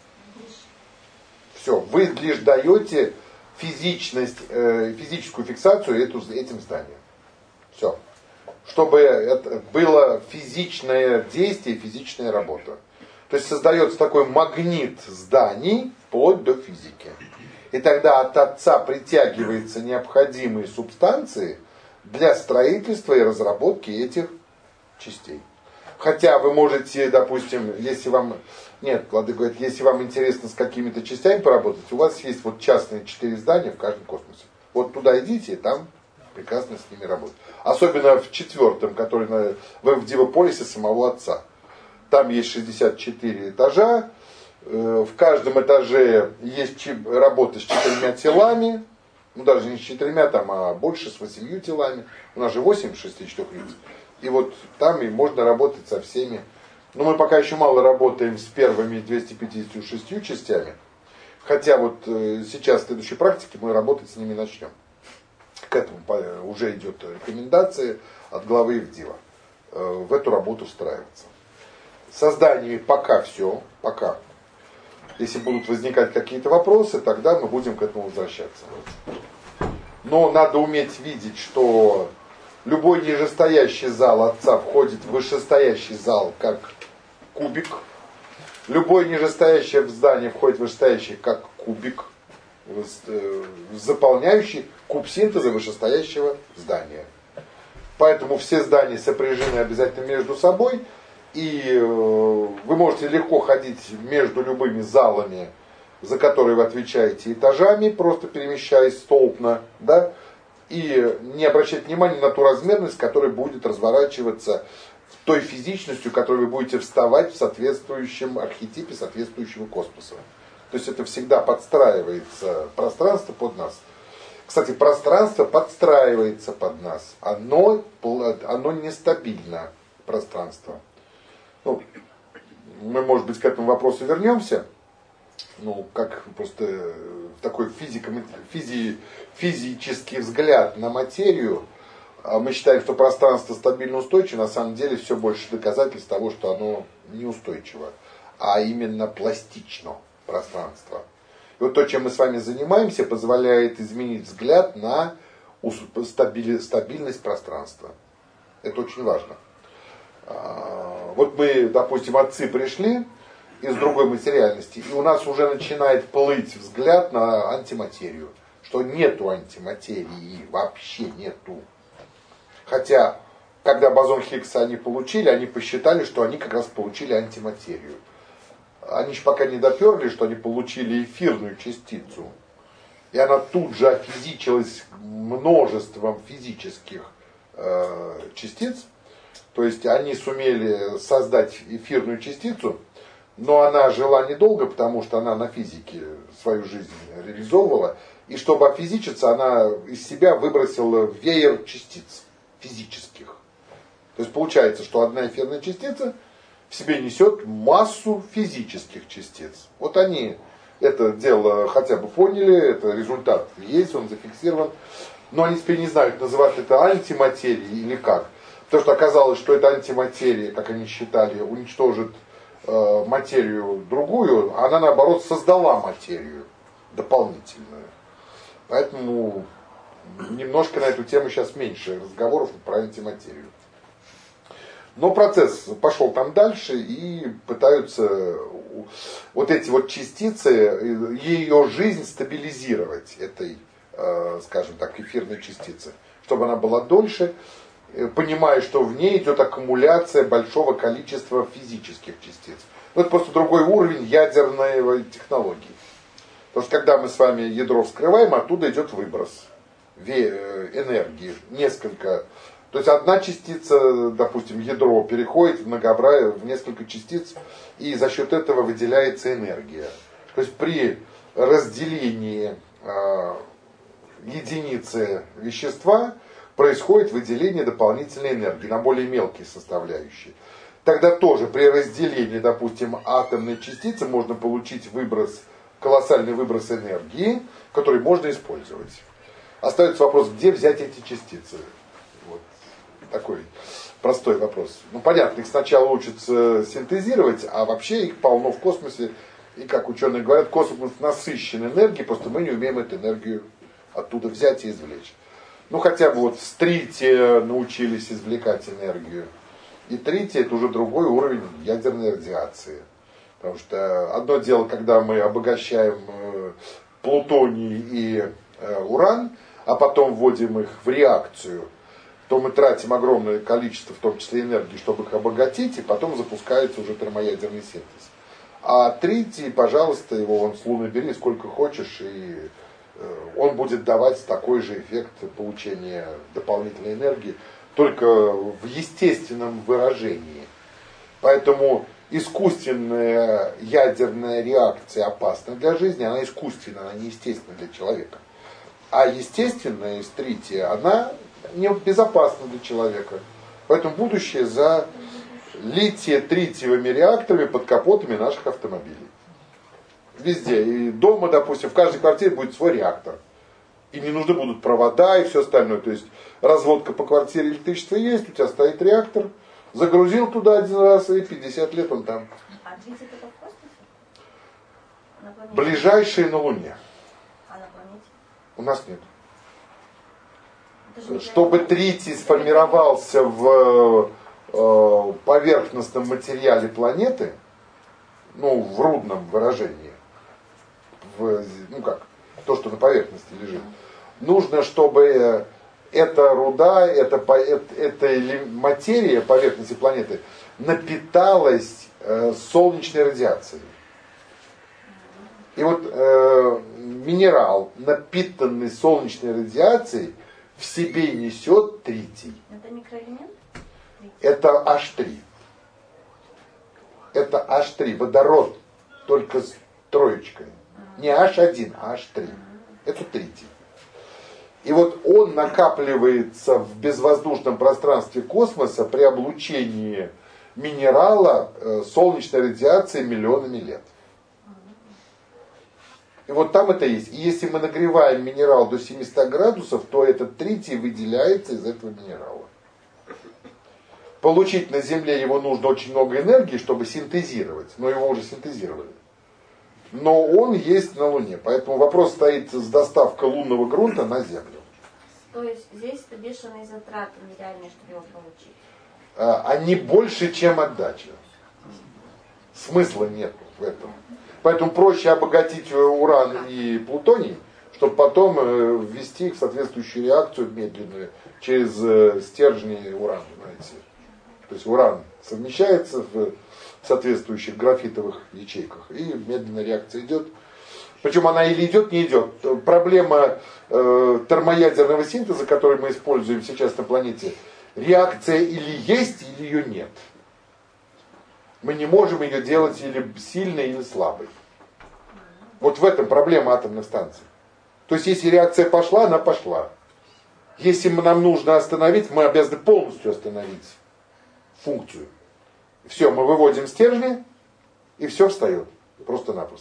Все, вы лишь даете физичность, э, физическую фиксацию эту, этим зданиям. Все. Чтобы это было физичное действие, физичная работа. То есть создается такой магнит зданий вплоть до физики. И тогда от Отца притягиваются необходимые субстанции для строительства и разработки этих частей. Хотя вы можете, допустим, если вам... Нет, Владыка говорит, если вам интересно с какими-то частями поработать, у вас есть вот частные четыре здания в каждом космосе. Вот туда идите, и там прекрасно с ними работать. Особенно в четвертом, который на, в Дивополисе самого Отца. Там есть шестьдесят четыре этажа. В каждом этаже есть работа с четырьмя телами. Ну, даже не с четырьмя, там, а больше, с восемью телами. У нас же восемь шестичетырех лиц. И вот там и можно работать со всеми. Но мы пока еще мало работаем с первыми двумястами пятьдесятью шестью частями. Хотя вот сейчас в следующей практике мы работать с ними начнем. К этому уже идет рекомендация от главы Ивдива. В эту работу встраиваться. Со зданиями пока все, пока. Если будут возникать какие-то вопросы, тогда мы будем к этому возвращаться. Но надо уметь видеть, что любой нижестоящий зал Отца входит в вышестоящий зал как кубик. Любое нижестоящее здание входит в вышестоящий как кубик, заполняющий куб синтеза вышестоящего здания. Поэтому все здания сопряжены обязательно между собой. И вы можете легко ходить между любыми залами, за которые вы отвечаете, этажами, просто перемещаясь столпно, да, и не обращать внимания на ту размерность, которая будет разворачиваться той физичностью, которой вы будете вставать в соответствующем архетипе соответствующего космоса. То есть это всегда подстраивается пространство под нас. Кстати, пространство подстраивается под нас. Оно, оно нестабильно, пространство. Ну, мы, может быть, к этому вопросу вернемся. Ну, как просто такой физико, физи, физический взгляд на материю. Мы считаем, что пространство стабильно устойчиво. На самом деле все больше доказательств того, что оно неустойчиво, а именно пластично пространство. И вот то, чем мы с вами занимаемся, позволяет изменить взгляд на стабильность пространства. Это очень важно. Вот мы, допустим, отцы пришли из другой материальности, и у нас уже начинает плыть взгляд на антиматерию, что нету антиматерии, вообще нету. Хотя, когда бозон Хиггса они получили, они посчитали, что они как раз получили антиматерию. Они же пока не доперли, что они получили эфирную частицу. И она тут же офизичилась множеством физических э, частиц. То есть они сумели создать эфирную частицу, но она жила недолго, потому что она на физике свою жизнь реализовывала. И чтобы офизичиться, она из себя выбросила веер частиц физических. То есть получается, что одна эфирная частица в себе несет массу физических частиц. Вот они это дело хотя бы поняли, это результат есть, он зафиксирован. Но они теперь не знают, называть это антиматерией или как. Потому что оказалось, что эта антиматерия, как они считали, уничтожит э, материю другую, а она наоборот создала материю дополнительную. Поэтому немножко на эту тему сейчас меньше разговоров про антиматерию. Но процесс пошел там дальше и пытаются вот эти вот частицы, ее жизнь стабилизировать, этой, э, скажем так, эфирной частицы, чтобы она была дольше, понимая, что в ней идет аккумуляция большого количества физических частиц. Но это просто другой уровень ядерной технологии. Потому что когда мы с вами ядро вскрываем, оттуда идет выброс энергии. Несколько. То есть одна частица, допустим, ядро переходит в многообразие, в несколько частиц, и за счет этого выделяется энергия. То есть при разделении э, единицы вещества происходит выделение дополнительной энергии на более мелкие составляющие. Тогда тоже при разделении, допустим, атомной частицы можно получить выброс, колоссальный выброс энергии, который можно использовать. Остается вопрос, где взять эти частицы? Вот такой простой вопрос. Ну понятно, их сначала учатся синтезировать, а вообще их полно в космосе. И как ученые говорят, космос насыщен энергией, просто мы не умеем эту энергию оттуда взять и извлечь. Ну, хотя бы вот в стрите научились извлекать энергию. И тритий — это уже другой уровень ядерной радиации. Потому что одно дело, когда мы обогащаем плутоний и уран, а потом вводим их в реакцию, то мы тратим огромное количество, в том числе энергии, чтобы их обогатить, и потом запускается уже термоядерный синтез. А тритий, пожалуйста, его вон с Луны бери сколько хочешь, и он будет давать такой же эффект получения дополнительной энергии, только в естественном выражении. Поэтому искусственная ядерная реакция опасна для жизни, она искусственная, она неестественна для человека. А естественная из трития, она не безопасна для человека. Поэтому будущее за литие-тритиевыми реакторами под капотами наших автомобилей. Везде. И дома, допустим, в каждой квартире будет свой реактор. И не нужны будут провода и все остальное. То есть разводка по квартире, электричество есть, у тебя стоит реактор, загрузил туда один раз, и пятьдесят лет он там.
А тридцать это в космосе? На планете?
Ближайшие на Луне.
А на планете?
У нас нет.
Это же не
Чтобы тритий сформировался в э, поверхностном материале планеты, ну, в рудном выражении, в, ну как, то, что на поверхности лежит, нужно, чтобы эта руда, эта, эта, эта материя поверхности планеты напиталась э, солнечной радиацией. И вот э, минерал, напитанный солнечной радиацией, в себе несет тритий.
Это микроэлемент?
Это аш три. Это аш три, водород, только с троечкой. Не аш один, а аш три. Это тритий. И вот он накапливается в безвоздушном пространстве космоса при облучении минерала э, солнечной радиацией миллионами лет. И вот там это есть. И если мы нагреваем минерал до семисот градусов, то этот тритий выделяется из этого минерала. Получить на Земле его нужно очень много энергии, чтобы синтезировать. Но его уже синтезировали. Но он есть на Луне. Поэтому вопрос стоит с доставкой лунного грунта на Землю.
То есть здесь это бешеные затраты нереальные, чтобы его получить.
А, они больше, чем отдача. Смысла нет в этом. Поэтому проще обогатить уран и плутоний, чтобы потом ввести их в соответствующую реакцию медленную через стержни урана. Знаете. То есть уран совмещается в соответствующих графитовых ячейках, и медленная реакция идет. Причем она или идет, не идет. Проблема э, термоядерного синтеза, который мы используем сейчас на планете, реакция или есть, или ее нет. Мы не можем ее делать или сильной, или слабой. Вот в этом проблема атомных станций. То есть, если реакция пошла, она пошла. Если нам нужно остановить, мы обязаны полностью остановить функцию. Все, мы выводим стержни, и все встает. Просто-напросто.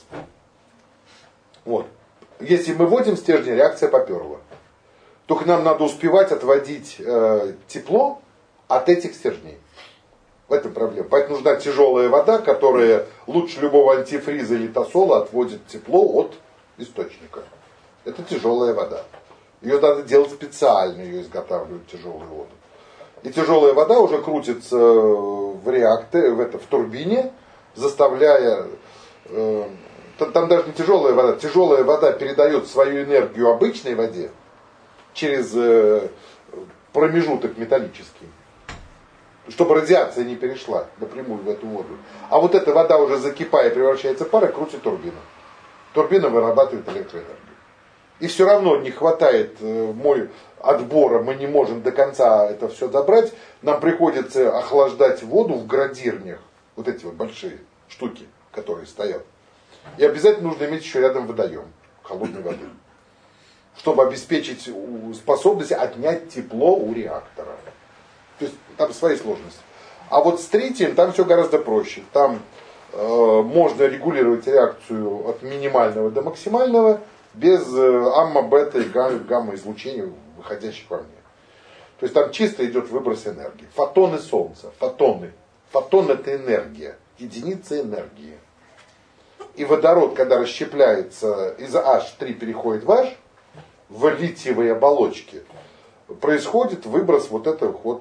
Вот. Если мы вводим стержни, реакция поперла. Только нам надо успевать отводить э, тепло от этих стержней. В этом проблема. Поэтому нужна тяжелая вода, которая лучше любого антифриза или тосола отводит тепло от источника. Это тяжелая вода. Ее надо делать специально, ее изготавливают тяжелую воду. И тяжелая вода уже крутится в реакторе, в, это, в турбине, заставляя... Э, там, там даже не тяжелая вода. Тяжелая вода передает свою энергию обычной воде через э, промежуток металлический. Чтобы радиация не перешла напрямую в эту воду. А вот эта вода уже закипая, превращается в пар и крутит турбину. Турбина вырабатывает электроэнергию. И все равно не хватает э, мой отбора, мы не можем до конца это все забрать. Нам приходится охлаждать воду в градирнях. Вот эти вот большие штуки, которые стоят. И обязательно нужно иметь еще рядом водоем холодной воды. Чтобы обеспечить способность отнять тепло у реактора. То есть там свои сложности. А вот с тритием там все гораздо проще. Там э, можно регулировать реакцию от минимального до максимального без э, амма, бета и гамма излучений, выходящих вовне. То есть там чисто идет выброс энергии. Фотоны Солнца. Фотоны. Фотон это энергия. Единица энергии. И водород, когда расщепляется, из аш три переходит в H, в литиевой оболочке, происходит выброс вот этой вот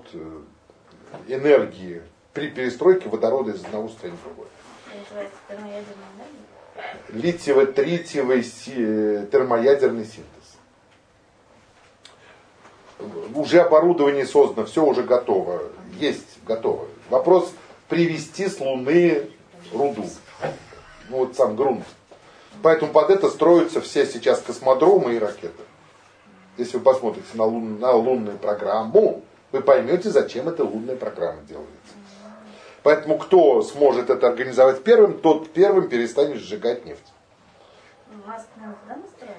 энергии при перестройке водорода из одного состояния в другое.
Это называется термоядерная энергия?
Литиево-тритиевый термоядерный синтез. Уже оборудование создано, все уже готово. Есть, готово. Вопрос привезти с Луны руду. Ну вот сам грунт. Поэтому под это строятся все сейчас космодромы и ракеты. Если вы посмотрите на, лун, на лунную программу, вы поймете, зачем эта лунная программа делается. Поэтому кто сможет это организовать первым, тот первым перестанет сжигать нефть.
Маск нам туда настроен?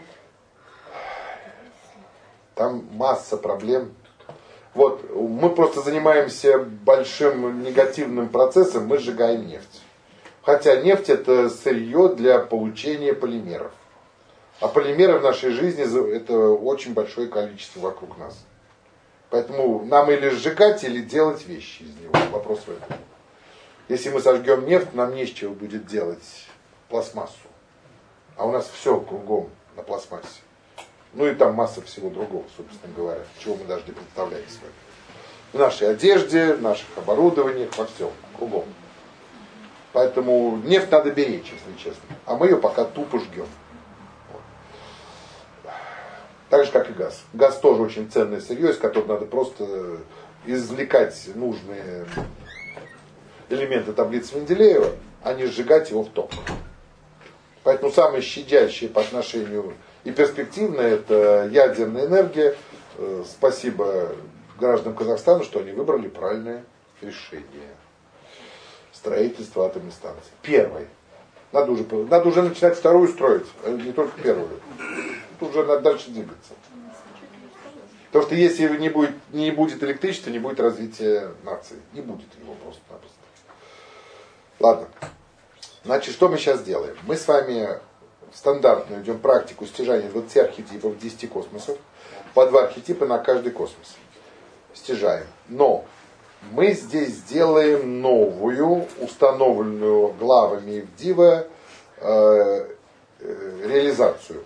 Там масса проблем. Вот, мы просто занимаемся большим негативным процессом, мы сжигаем нефть. Хотя нефть это сырье для получения полимеров. А полимеры в нашей жизни это очень большое количество вокруг нас. Поэтому нам или сжигать, или делать вещи из него. Вопрос в этом. Если мы сожгем нефть, нам не с чего будет делать пластмассу. А у нас все кругом на пластмассе. Ну и там масса всего другого, собственно говоря, чего мы даже не представляем с вами. В нашей одежде, в наших оборудованиях, во всем, кругом. Поэтому нефть надо беречь, если честно. А мы ее пока тупо жгем. Вот. Так же, как и газ. Газ тоже очень ценное сырье, из которого надо просто извлекать нужные элементы таблицы Менделеева, а не сжигать его в ток. Поэтому самое щадящее по отношению и перспективное это ядерная энергия. Спасибо гражданам Казахстана, что они выбрали правильное решение. Строительство атомной станции. Первой. Надо уже, надо уже начинать вторую строить, а не только первую. Тут уже надо дальше двигаться. Потому что если не будет, не будет электричества, не будет развития нации. Не будет его просто-напросто. Ладно. Значит, что мы сейчас делаем? Мы с вами стандартно идем практику стяжания двадцати архетипов, десяти космосов. По два архетипа на каждый космос. Стяжаем. Но мы здесь сделаем новую, установленную главами Ивдива э, э, реализацию.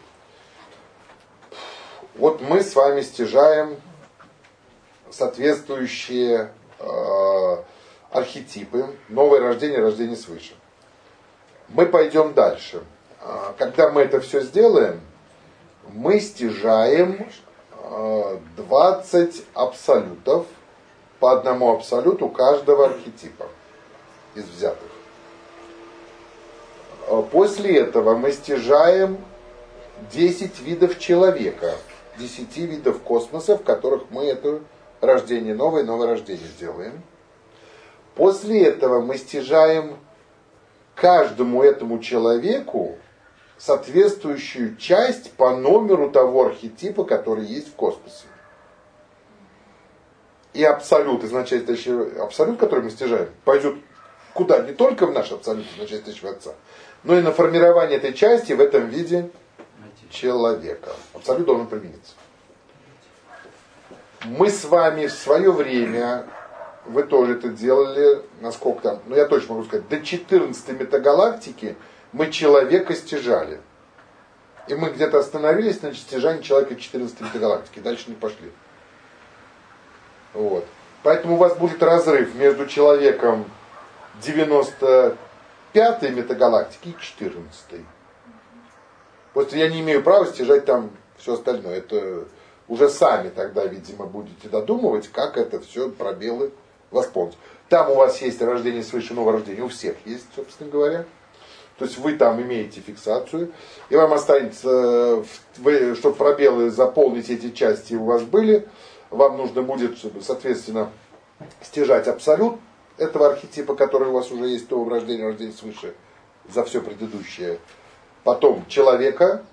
Вот мы с вами стяжаем соответствующие э, архетипы. Новое рождение, рождение свыше. Мы пойдем дальше. Когда мы это все сделаем, мы стяжаем двадцать абсолютов, по одному абсолюту каждого архетипа из взятых. После этого мы стяжаем десять видов человека, десять видов космоса, в которых мы это рождение новое, новое рождение сделаем. После этого мы стяжаем каждому этому человеку соответствующую часть по номеру того архетипа, который есть в космосе. И абсолют, изначальный абсолют, который мы стяжаем, пойдет куда? Не только в наш абсолют, изначальный Отца, но и на формирование этой части в этом виде человека. Абсолют должен примениться. Мы с вами в свое время, вы тоже это делали, насколько там, ну я точно могу сказать, до четырнадцатой метагалактики мы человека стяжали. И мы где-то остановились на стяжании человека четырнадцатой метагалактики, дальше не пошли. Вот. Поэтому у вас будет разрыв между человеком девяносто пятой метагалактики и четырнадцатой. Просто я не имею права стяжать там все остальное. Это уже сами тогда, видимо, будете додумывать, как это все пробелы восполнить. Там у вас есть рождение свыше, новое рождение. У всех есть, собственно говоря. То есть вы там имеете фиксацию. И вам останется, чтобы пробелы заполнить эти части у вас были, вам нужно будет, соответственно, стяжать абсолют этого архетипа, который у вас уже есть, то рождение, рождение свыше, за все предыдущее. Потом человека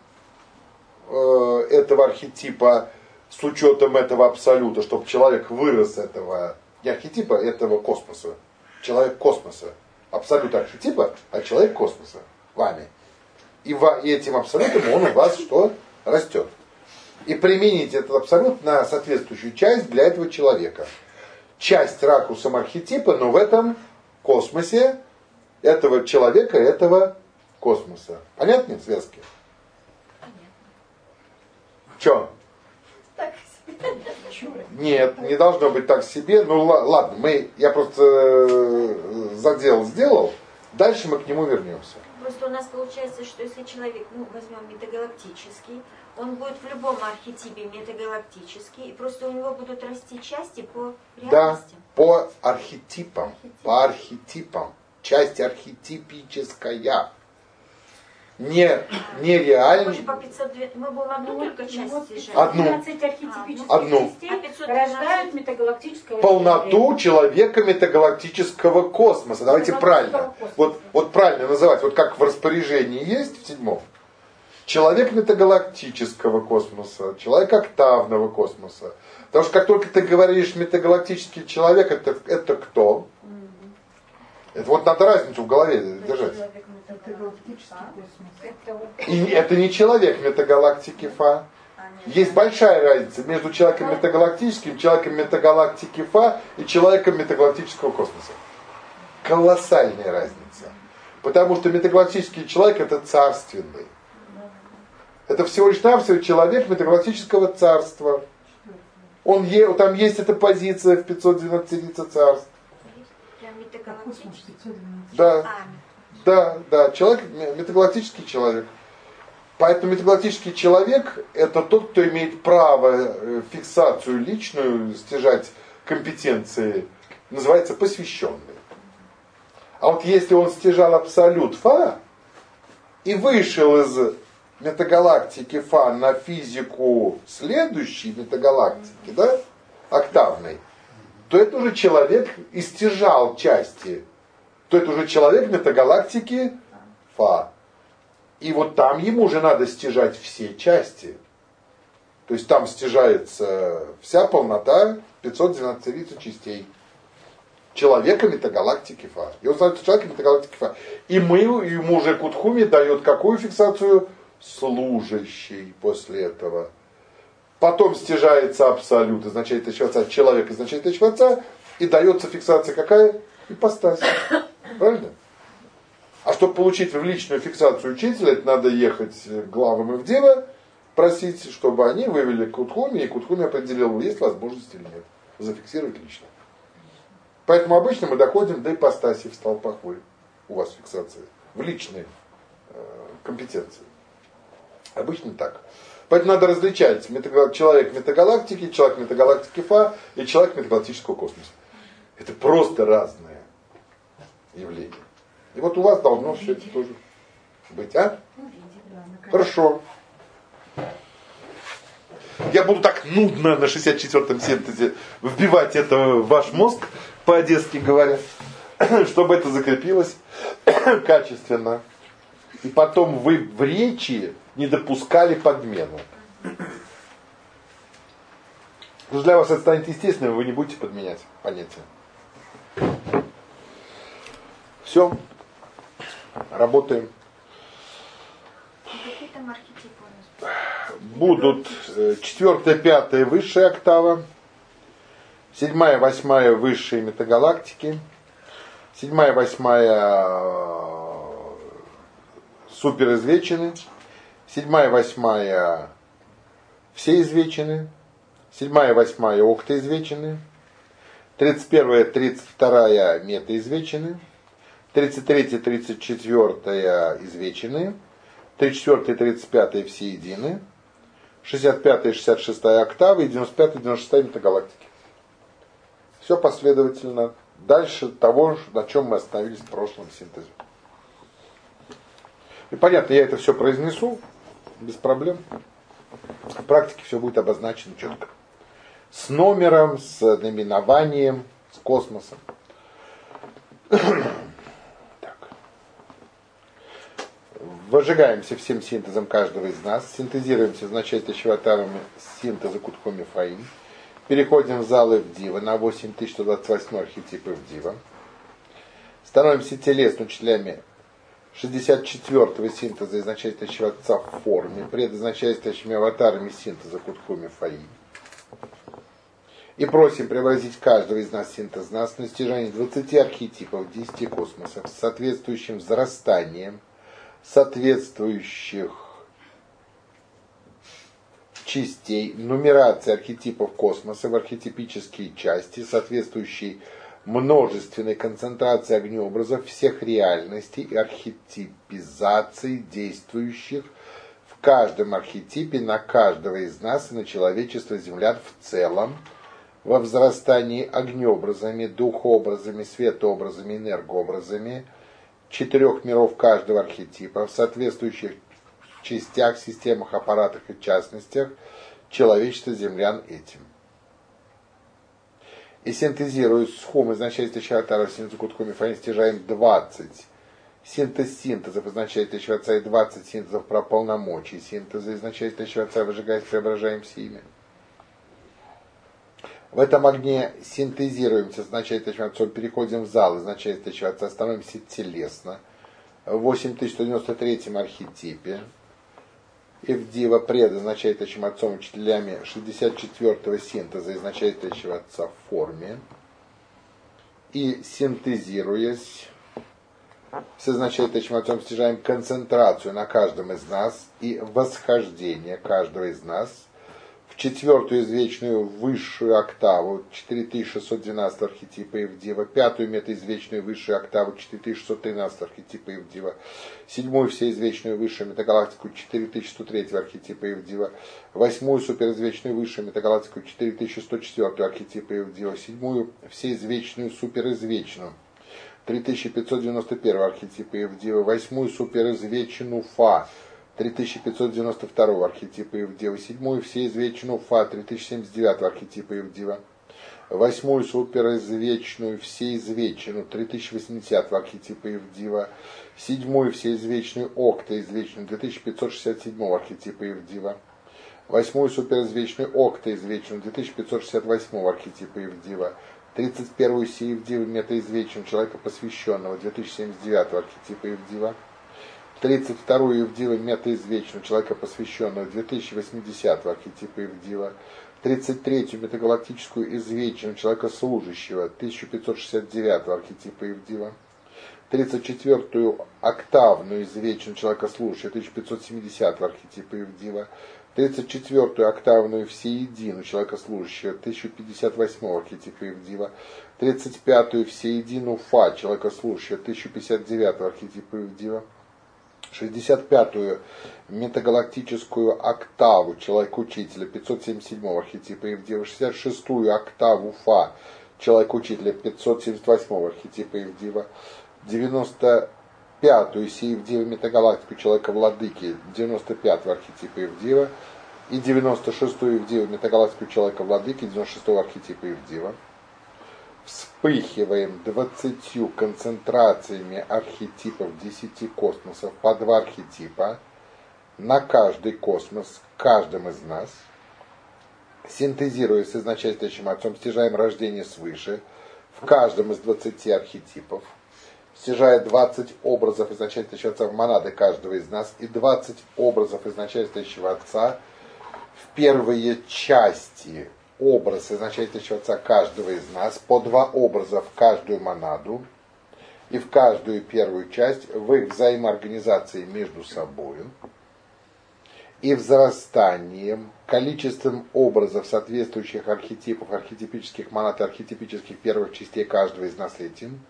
э, этого архетипа с учетом этого абсолюта, чтобы человек вырос этого, не архетипа, этого космоса. Человек космоса. Абсолют архетипа, а человек космоса. Вами. И, в, и этим абсолютом он у вас что? Растет. И применить этот абсолют на соответствующую часть для этого человека. Часть ракурсом архетипа, но в этом космосе этого человека, этого космоса. Понятны связки?
Понятно.
Че?
Так себе.
Нет, не должно быть так себе. Ну ладно, мы, я просто задел сделал. Дальше мы к нему вернемся.
Просто у нас получается, что если человек, ну, возьмем метагалактический, он будет в любом архетипе метагалактический, и просто у него будут расти части по реальности.
Да, по архетипам. Архетип. По архетипам. Часть архетипическая. Не, не реально.
Мы, по пятьсот, мы будем одну только часть стяжать.
Одну.
пятнадцать архетипических
Одну.
частей рождают метагалактическое
полноту человека метагалактического космоса. Давайте правильно. Вот, вот правильно называть. Вот как в распоряжении есть в седьмом. Человек метагалактического космоса. Человек октавного космоса. Потому что как только ты говоришь метагалактический человек, это, это кто? Это вот надо разницу в голове держать.
Метагалактический космос.
И это не человек метагалактики Фа. Есть большая разница между человеком метагалактическим, человеком метагалактики Фа и человеком метагалактического космоса. Колоссальная разница. Потому что метагалактический человек это царственный. Это всего лишь навсего человек метагалактического царства. Он е, там есть эта позиция в пятьсот двенадцати царств. Да, да, да, человек, метагалактический человек. Поэтому метагалактический человек это тот, кто имеет право фиксацию личную стяжать компетенции, называется посвященный. А вот если он стяжал абсолют Фа и вышел из метагалактики Фа на физику следующей метагалактики, да, октавной, то это уже человек истяжал части, то это уже человек метагалактики Фа. И вот там ему уже надо стяжать все части. То есть там стяжается вся полнота пятьсот двенадцать частей человека метагалактики Фа. И он становится человеком метагалактики Фа. И мы, ему уже Кутхуми дает какую фиксацию? Служащий после этого. Потом стяжается абсолют, означает Ишваца, человек означает Ишваца, и дается фиксация какая? Ипостась. Правильно? А чтобы получить в личную фиксацию учителя, это надо ехать к главам Ивдева, просить, чтобы они вывели Кутхуми, и Кутхуми определил, есть возможность или нет. Зафиксировать лично. Поэтому обычно мы доходим до ипостаси в столпах вы. У вас фиксация. В личные э, компетенции. Обычно так. Поэтому надо различать метаг... человек метагалактики, человек метагалактики Фа и человек метагалактического космоса. Это просто разные явления. И вот у вас должно все это тоже быть, а? Хорошо. Я буду так нудно на шестьдесят четвёртом синтезе вбивать это в ваш мозг, по-одесски говоря, чтобы это закрепилось качественно. И потом вы в речи не допускали подмену. Потому что для вас это станет естественным, вы не будете подменять понятия. Все. Работаем.
Какие там архетипы у нас?
Будут четвертая, пятая высшая октава, седьмая, восьмая высшие метагалактики, седьмая, восьмая суперизвечены, седьмая, восьмая все извечены, седьмая, восьмая октоизвечены, тридцать первая, тридцать вторая метаизвечены, тридцать третья, тридцать четвёртая извечены, тридцать четвёртая, тридцать пятая все едины, шестьдесят пятая, шестьдесят шестая октавы и девяносто пятая, девяносто шестая метагалактики. Все последовательно. Дальше того, на чем мы остановились в прошлом синтезе. И понятно, я это все произнесу без проблем. В практике все будет обозначено четко. С номером, с наименованием, с космосом. Выжигаемся всем синтезом каждого из нас, синтезируемся значительно Шиватарами синтеза Кутхуми Фаим, переходим в зал Ивдива на восемь тысяч сто двадцать восемь архетип Ивдива, становимся телесными учителями шестьдесят четвёртого синтеза изначательно Шиватца в форме, предозначательными аватарами синтеза Кутхуми Фаим, и просим преобразить каждого из нас синтез нас на стяжание двадцати архетипов, десяти космосов с соответствующим взрастанием соответствующих частей, нумерации архетипов космоса в архетипические части, соответствующей множественной концентрации огнеобразов всех реальностей и архетипизации действующих в каждом архетипе на каждого из нас и на человечество землян в целом, во взрастании огнеобразами, духообразами, светообразами, энергообразами четырех миров каждого архетипа в соответствующих частях, системах, аппаратах и частностях человечества землян этим. И синтезируя схум изначальства Шиватара синтеза Кутхуми Фаим, стяжаем двадцать синтез синтезов изначальства Шиватара и двадцать синтезов про полномочия синтеза изначальства Шиватара, выжигаясь, преображаемся ими. В этом огне синтезируемся с начальствующим отцом, переходим в зал из начальствующего отца, становимся телесно. В восемь тысяч сто девяносто третьем архетипе. Ивдива преда, начальствующим отцом, учителями шестьдесят четвёртого синтеза из начальствующего отца в форме. И синтезируясь, с начальствующим отцом снижаем концентрацию на каждом из нас и восхождение каждого из нас в четвертую извечную высшую октаву четыре тысячи шестьсот двенадцать архетипа Ивдива, пятую метаизвечную высшую октаву четыре тысячи шестьсот тринадцать архетипа Ивдива, седьмую всеизвечную высшую метагалактику четыре тысячи сто три архетипа Ивдива, восьмую суперизвечную высшую метагалактику четыре тысячи сто четыре архетипа Ивдива, седьмую всеизвечную суперизвечную три тысячи пятьсот девяносто один архетипа Ивдива, восьмую суперизвечную Фа три тысячи пятьсот девяносто два архетипа Ивдива, седьмую всеизвечную Фа три тысячи семьдесят девять архетипа Ивдива, восьмую суперизвечную всеизвечную три тысячи восемьдесят архетипа Ивдива, седьмую всеизвечную октоизвечную две тысячи пятьсот шестьдесят семь архетипа Ивдива, восьмую суперизвечную октоизвечную две тысячи пятьсот шестьдесят восемь архетипа Ивдива, тридцать первую всеивдиву метаизвечную человека посвященного две тысячи семьдесят девять архетипа Ивдива, тридцать вторую Ивдиву метаизвечную человека посвященного две тысячи восьмидесятого архетипа Ивдива, тридцать третью метагалактическую извечную человека служащего тысяча пятьсот шестьдесят девятого архетипа Ивдива, тридцать четвертую октавную извечную человека служащего тысяча пятьсот семидесятого архетипа Ивдива, тридцать четвертую октавную всеедину человека служащего тысяча пятьдесят восьмого архетипа Ивдива, тридцать пятую всеедину Фа человека служащего тысяча пятьдесят девятого архетипа Ивдива, шестьдесят пятую метагалактическую октаву человека-учителя пятьсот семьдесят седьмого архетипа Ивдива, шестьдесят шестую октаву Фа человека-учителя пятьсот семьдесят восьмого архетипа Ивдива, девяносто пятую Сиевдиву метагалактику человека-владыки девяносто пятого архетипа Ивдива и девяносто шестую Ивдиву метагалактику человека-владыки девяносто шестого архетипа Ивдива. Вспыхиваем двадцатью концентрациями архетипов десяти космосов по два архетипа на каждый космос, каждым из нас. Синтезируясь с начальствующим отцом, стяжаем рождение свыше в каждом из двадцати архетипов, стяжая двадцать образов из начальствующего отца в монады каждого из нас и двадцать образов из начальствующего отца в первые части образ из начальствующего отца каждого из нас, по два образа в каждую монаду и в каждую первую часть в их взаимоорганизации между собой и взрастанием, количеством образов соответствующих архетипов, архетипических монад и архетипических первых частей каждого из нас этим,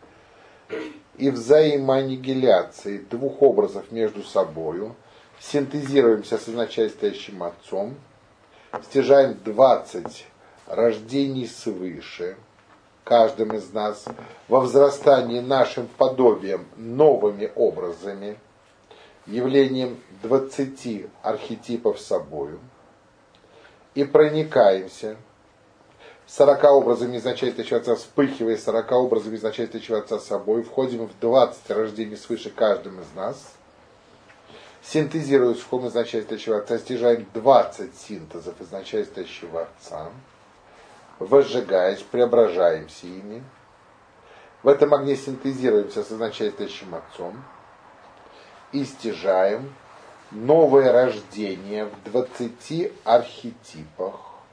и взаимоаннигиляцией двух образов между собою, синтезируемся с начальствующим отцом, стяжаем двадцать рождений свыше, каждым из нас, во взрастании нашим подобием новыми образами, явлением двадцати архетипов собою, и проникаемся сорока образами из начальствующего отца, вспыхивая сорока образами из начальствующего отца собой, входим в двадцать рождений свыше каждым из нас, синтезируя сухом из начальствующего отца, стяжаем двадцать синтезов из начальствующего отца, возжигаясь, преображаемся ими. В этом огне синтезируемся с начальствующим отцом и стяжаем новое рождение в двадцати архетипах,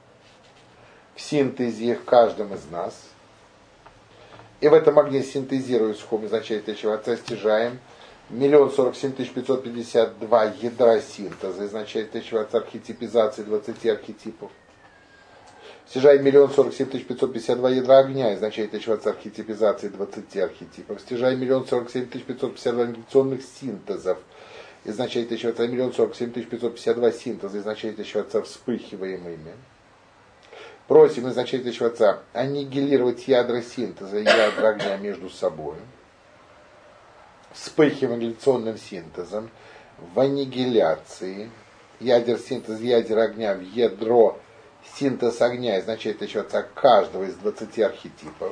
в синтезе их каждым из нас. И в этом огне синтезируя сухом из начальствующего отца, стяжаем миллион сорок семь тысяч пятьсот пятьдесят два ядра синтеза из начальствующего отца архетипизации двадцати архетипов. Стяжаем миллион сорок семь тысяч пятьсот пятьдесят два ядра огня из начальствующего отца архетипизации двадцати архетипов. Стяжаем миллион сорок семь тысяч пятьсот пятьдесят два инъекционных синтезов из начальствующего отца, миллион сорок семь тысяч пятьсот пятьдесят два синтеза из начальствующего отца, вспыхиваемыми. Просим из начальствующего отца аннигилировать ядра синтеза и ядра огня между собой. Вспыхиваем аннигиляционным синтезом в аннигиляции ядер синтеза ядер огня в ядро синтез огня из начальствующего отца каждого из двадцати архетипов.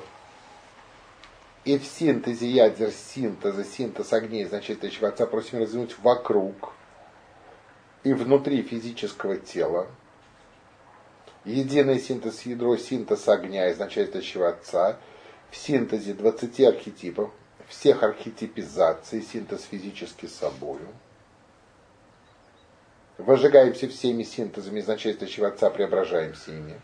И в синтезе ядер синтеза, синтез огней из начальствующего отца просим развернуть вокруг и внутри физического тела Единый синтез ядро, синтез огня из начальствующего Отца, в синтезе двадцати архетипов, всех архетипизаций, синтез физически собою. Возжигаемся всеми синтезами из начальствующего Отца, преображаемся ими.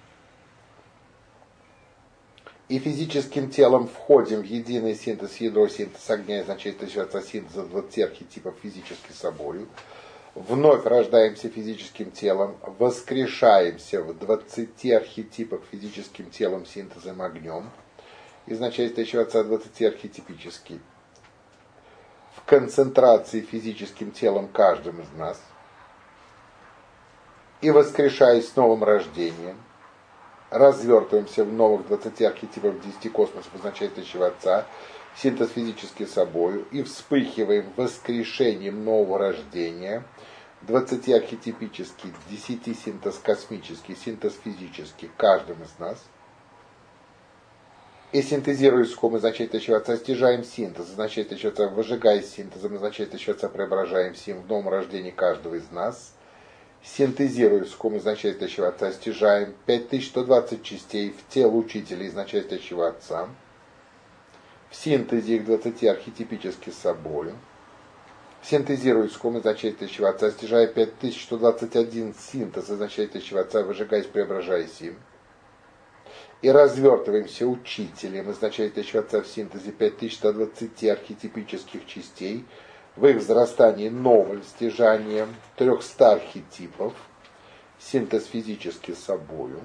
И физическим телом входим в единый синтез ядро, синтез огня из начальствующего Отца, синтеза двадцати архетипов физически собою. Вновь рождаемся физическим телом, воскрешаемся в двадцати архетипах физическим телом, синтезом огнем, из начальствующего Отца двадцати архетипический, в концентрации физическим телом каждым из нас, и воскрешаясь с новым рождением, развертываемся в новых двадцати архетипах десяти космосов из начальствующего Отца, синтез физически собою, и вспыхиваем воскрешением нового рождения, двадцати архетипический, десяти синтез космический, синтез физический, каждым из нас. И синтезируя иском из начальствующего Отца, стяжаем синтез, из начальствующего Отца, выжигая синтезом, из начальствующего Отца, преображаем сим в новом рождении каждого из нас. Синтезируя иском из начальствующего Отца, стяжаем пять тысяч сто двадцать частей в тело учителя из начальствующего Отца. В синтезе их двадцати архетипически собою. Синтезируя иском из начальствующего Отца, стяжая пять тысяч сто двадцать один синтез из начальствующего Отца, выжигаясь, преображаясь им. И развертываемся учителем из начальствующего Отца в синтезе пять тысяч сто двадцать архетипических частей, в их взрастании новым стяжанием трехсот архетипов, синтез физически собою.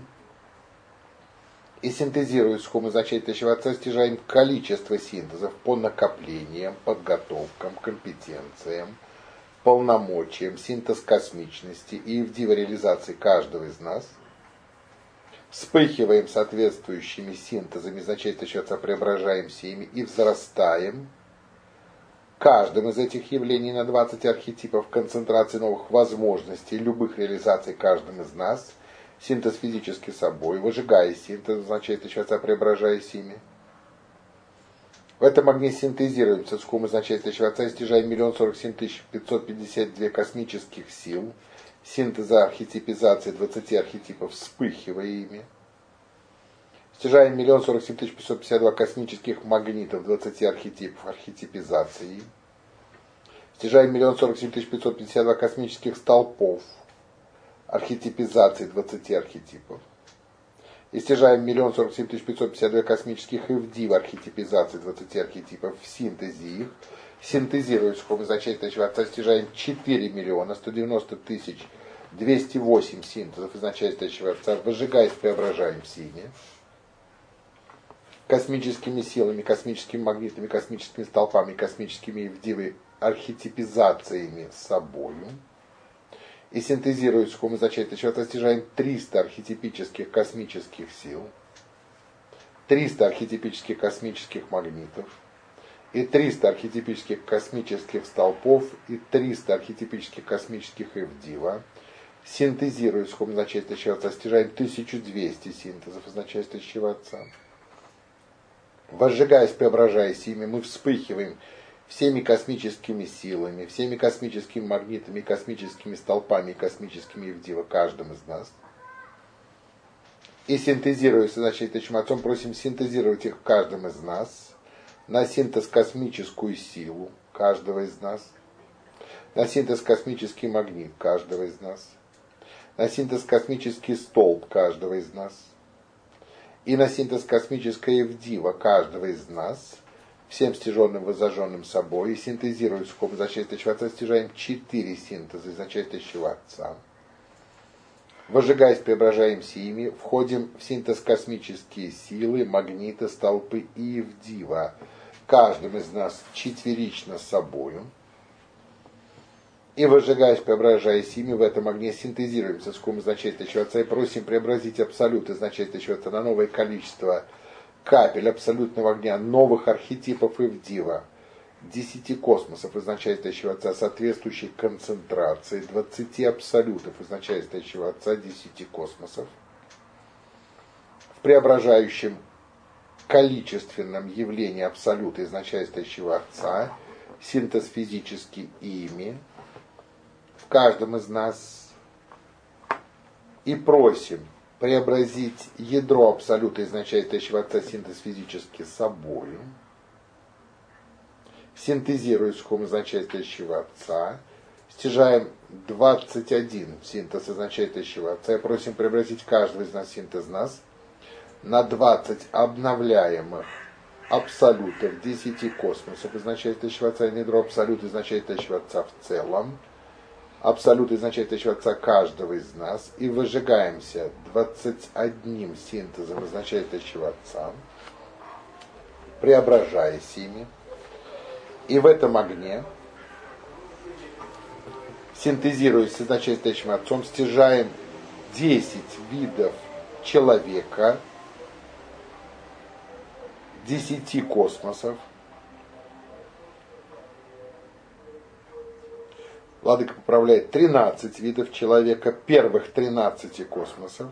И синтезируя иском из начальствующего Отца, стяжаем количество синтезов по накоплениям, подготовкам, компетенциям, полномочиям, синтез космичности и в реализации каждого из нас. Вспыхиваем соответствующими синтезами из начальствующего Отца, преображаемся ими и взрастаем каждым из этих явлений на двадцать архетипов концентрации новых возможностей, любых реализаций каждым из нас, синтез физически собой, выжигая синтез, означает еще Отца, преображаясь ими. В этом огне синтезируемся с кум означает еще Отца, стяжаем миллион сорок семь тысяч пятьсот пятьдесят две космических сил, синтеза архетипизации двадцати архетипов, вспыхивая ими. Стяжаем миллион сорок семь тысяч пятьсот пятьдесят два космических магнитов двадцати архетипов архетипизации. Стяжаем миллион сорок семь тысяч пятьсот пятьдесят два космических столпов архетипизации двадцати архетипов. И стяжаем миллион сорок семь тысяч пятьсот пятьдесят два космических ивдив архетипизации двадцати архетипов в синтезе их. Синтезируя сколько означает Отца, стяжаем четыре миллиона сто девяносто тысяч двести восемь синтезов из начальствующего Отца, выжигаясь, преображаем сине. Космическими силами, космическими магнитами, космическими столпами, космическими ивдивы архетипизациями с собою. И синтезируя сколько означает Отца, стяжаем триста архетипических космических сил, триста архетипических космических магнитов, и триста архетипических космических столпов, и триста архетипических космических ивдива. Синтезируя сколько означает Отца, стяжаем тысячу двести синтезов из начальствующего Отца. Возжигаясь, преображаясь ими, мы вспыхиваем всеми космическими силами, всеми космическими магнитами, космическими столпами, космическими ивдива каждым из нас. И синтезируя с начальствующим Отцом, просим синтезировать их в каждом из нас, на синтез космическую силу каждого из нас, на синтез космический магнит каждого из нас, на синтез космический столб каждого из нас, и на синтез космическое ивдива каждого из нас, всем стяженным, воззаженным собой, и синтезируя скоб из начальствующего Отца, стяжаем четыре синтеза из начальствующего Отца. Возжигаясь, преображаемся ими, входим в синтез космические силы, магниты, столпы и ивдива, каждым из нас четверично собою. И возжигаясь, преображаясь ими, в этом огне синтезируемся с кум из начальствующего Отца и просим преобразить абсолют из начальствующего Отца на новое количество капель абсолютного огня, новых архетипов ивдива, десяти космосов из начальствующего Отца, соответствующей концентрации, двадцати абсолютов из начальствующего Отца, десяти космосов, в преображающем количественном явлении абсолюта из начальствующего Отца, синтез физический ими, в каждом из нас, и просим преобразить ядро абсолюта, изначающего Отца, синтез физически собой, синтезируя схему изначающего Отца, стяжаем двадцать один синтез изначающего Отца и просим преобразить каждого из нас синтез нас на двадцать обновляемых абсолютов десяти космосов изначающего Отца и ядро абсолюта изначающего Отца в целом, абсолют изначающего Отца каждого из нас, и выжигаемся двадцать одним синтезом изначающего Отца, преображаясь ими, и в этом огне, синтезируясь с изначающим Отцом, стяжаем десять видов человека, десяти космосов. Владыка поправляет тринадцать видов человека, первых тринадцати космосов.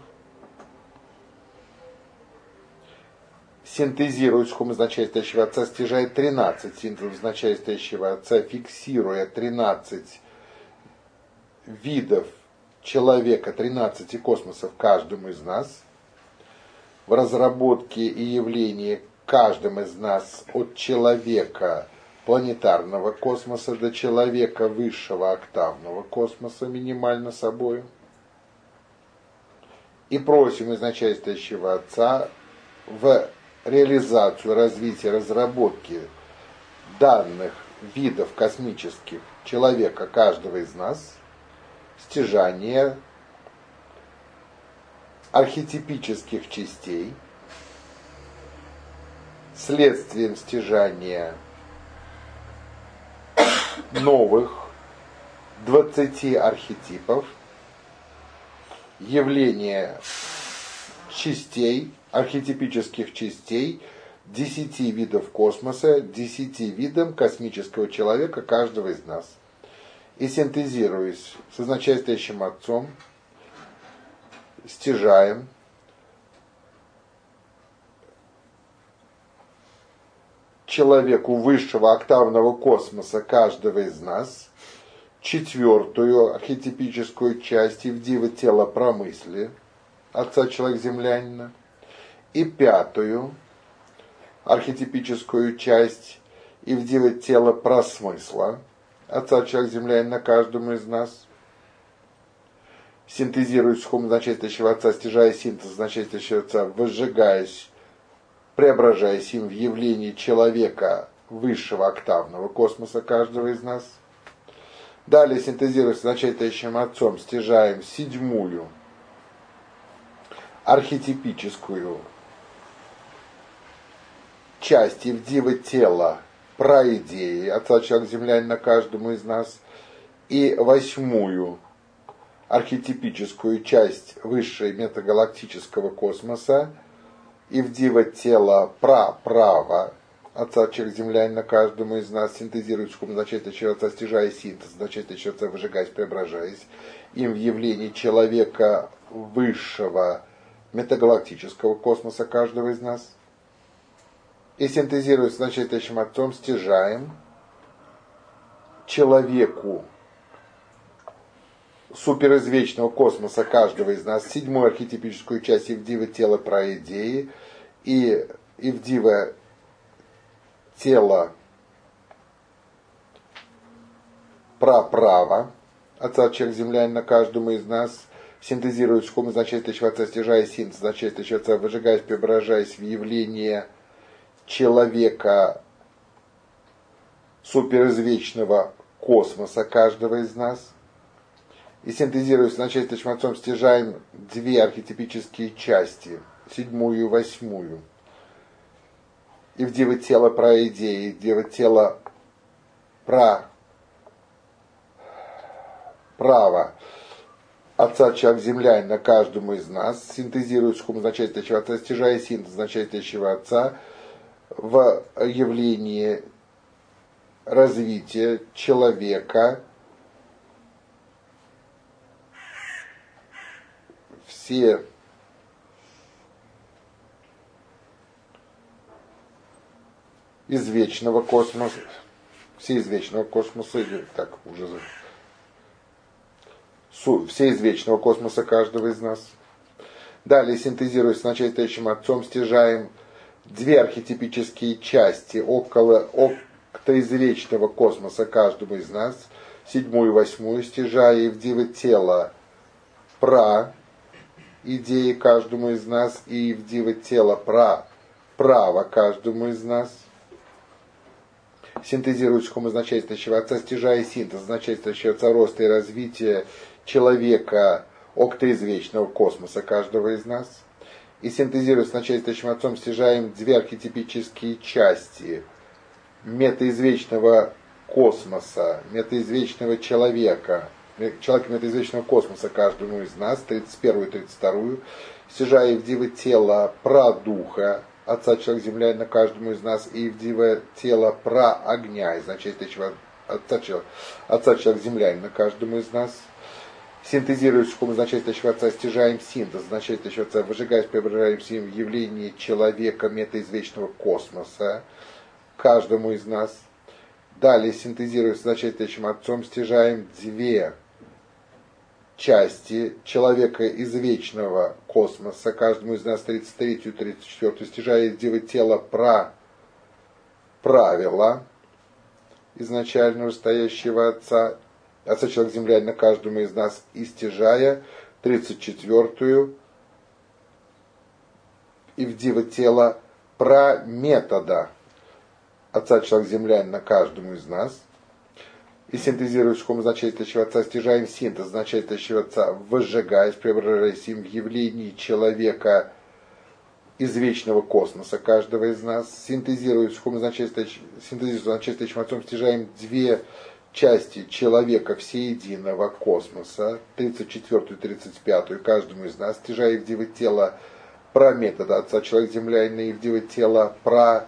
Синтезирует схему изначающего Отца, стяжает тринадцать синтезов изначающего Отца, фиксируя тринадцать видов человека, тринадцати космосов каждому из нас. В разработке и явлении каждым из нас от человека планетарного космоса до человека высшего октавного космоса минимально собой. И просим изначающего Отца в реализацию, развитие, разработки данных видов космических человека каждого из нас, стяжание архетипических частей, следствием стяжания новых двадцати архетипов, явление частей, архетипических частей, десяти видов космоса, десяти видам космического человека каждого из нас. И синтезируясь с изначающим Отцом, стяжаем человеку высшего октавного космоса каждого из нас, четвертую архетипическую часть Ивдива тела промысли, Отца Человек-Землянина, и пятую архетипическую часть Ивдива тела просмысла, Отца Человек-Землянина каждому из нас, синтезируя схему значительного Отца, стяжая синтез значительного Отца, выжигаясь, преображаясь им в явление человека высшего октавного космоса каждого из нас. Далее, синтезируя с значительным Отцом, стяжаем седьмую архетипическую часть Ивдива тела праидеи Отца Человек-Землянина каждому из нас и восьмую архетипическую часть высшей метагалактического космоса Ивдива тела праправа Отца Человек-Землянина каждому из нас, синтезирует схему значительного Отца, стяжая синтез значительного Отца, выжигаясь, преображаясь им в явлении человека высшего метагалактического космоса каждого из нас. И синтезируя с значительным Отцом, стяжаем человеку суперизвечного космоса каждого из нас, седьмую архетипическую часть Ивдива тела праидеи и Ивдива тела праправа Отца Человек-Землянина каждому из нас, синтезирует схему значительного Отца, стяжая синтез значительного Отца, выжигаясь, преображаясь в явление человека суперизвечного космоса каждого из нас. И синтезируя с значительным Отцом, стяжаем две архетипические части, седьмую и восьмую. Ивдива тела праидеи, Ивдива тела пра право Отца Человек-Землянина каждому из нас, синтезирует схему значительного Отца, стяжая синтез значительного Отца в явлении развития человека все извечного космоса, все извечного космоса, или так уже все извечного космоса каждого из нас. Далее, синтезируясь с начальствующим отцом, стяжаем две архетипические части около октоизвечного космоса каждому из нас, седьмую и восьмую, стяжая и в дивы тела пра, идеи каждому из нас, и в дивы тела пра, право каждому из нас, синтезируясь в начальствующего отца, стяжая синтез начальствующего отца роста и развития человека октоизвечного космоса каждого из нас, и синтезируя с начальствующим отцом, стяжаем две архетипические части метаизвечного космоса, метаизвечного человека, человека метаизвечного космоса каждому из нас, тридцать первую и тридцать вторую, стяжая в дивы тела прадуха, отца человек земля на каждому из нас, и в дивы тела пра огня, из начальствующего отца человек, отца человек земля на каждому из нас, синтезируя сухому начальствующего отца, стяжаем синтез начальствующего отца, выжигаясь, преображаемся им в явлении человека метаизвечного космоса каждому из нас. Далее, синтезируя с начальствующим отцом, стяжаем две части человека извечного космоса каждому из нас, тридцать третью и тридцать четвёртую, стяжая две тела про правила изначального стоящего отца, отца человек земля на каждому из нас, и стяжая тридцать четвёртую и в диво тело про метода отца человек земля на каждому из нас, и синтезируя сухому начальствующего отца, стяжаем синтез начальствующего отца, возжигаясь, преображаясь им в явлении человека извечного космоса каждого из нас, синтезируя сухому начальствующим отцом, стяжаем две части человека всеединого космоса, тридцать четвёртую и тридцать пятую, каждому из нас, стяжая в дивы тела про метода отца человек земля и в дивы тела про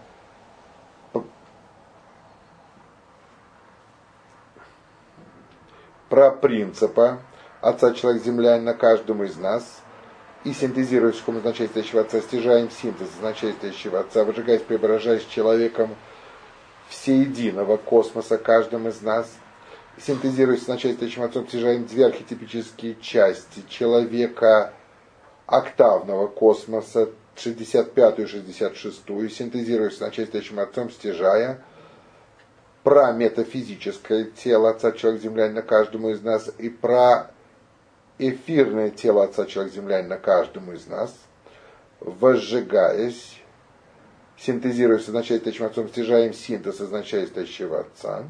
про принципа отца человек земля на каждому из нас, и синтезируя сухому начальствующего отца, стяжаем синтез начальствующего отца, выжигаясь, преображаясь человеком всеединого космоса каждым из нас, синтезируясь с начальствующим отцом, стяжаем две архетипические части человека октавного космоса, шестьдесят пятую и шестьдесят шестую, синтезируясь с начальствующим отцом, стяжая про метафизическое тело отца человек земля на каждому из нас и про эфирное тело отца человек земля на каждому из нас, возжигаясь, синтезируясь с начальствующим отцом, стяжаем синтез из начальствующего отца,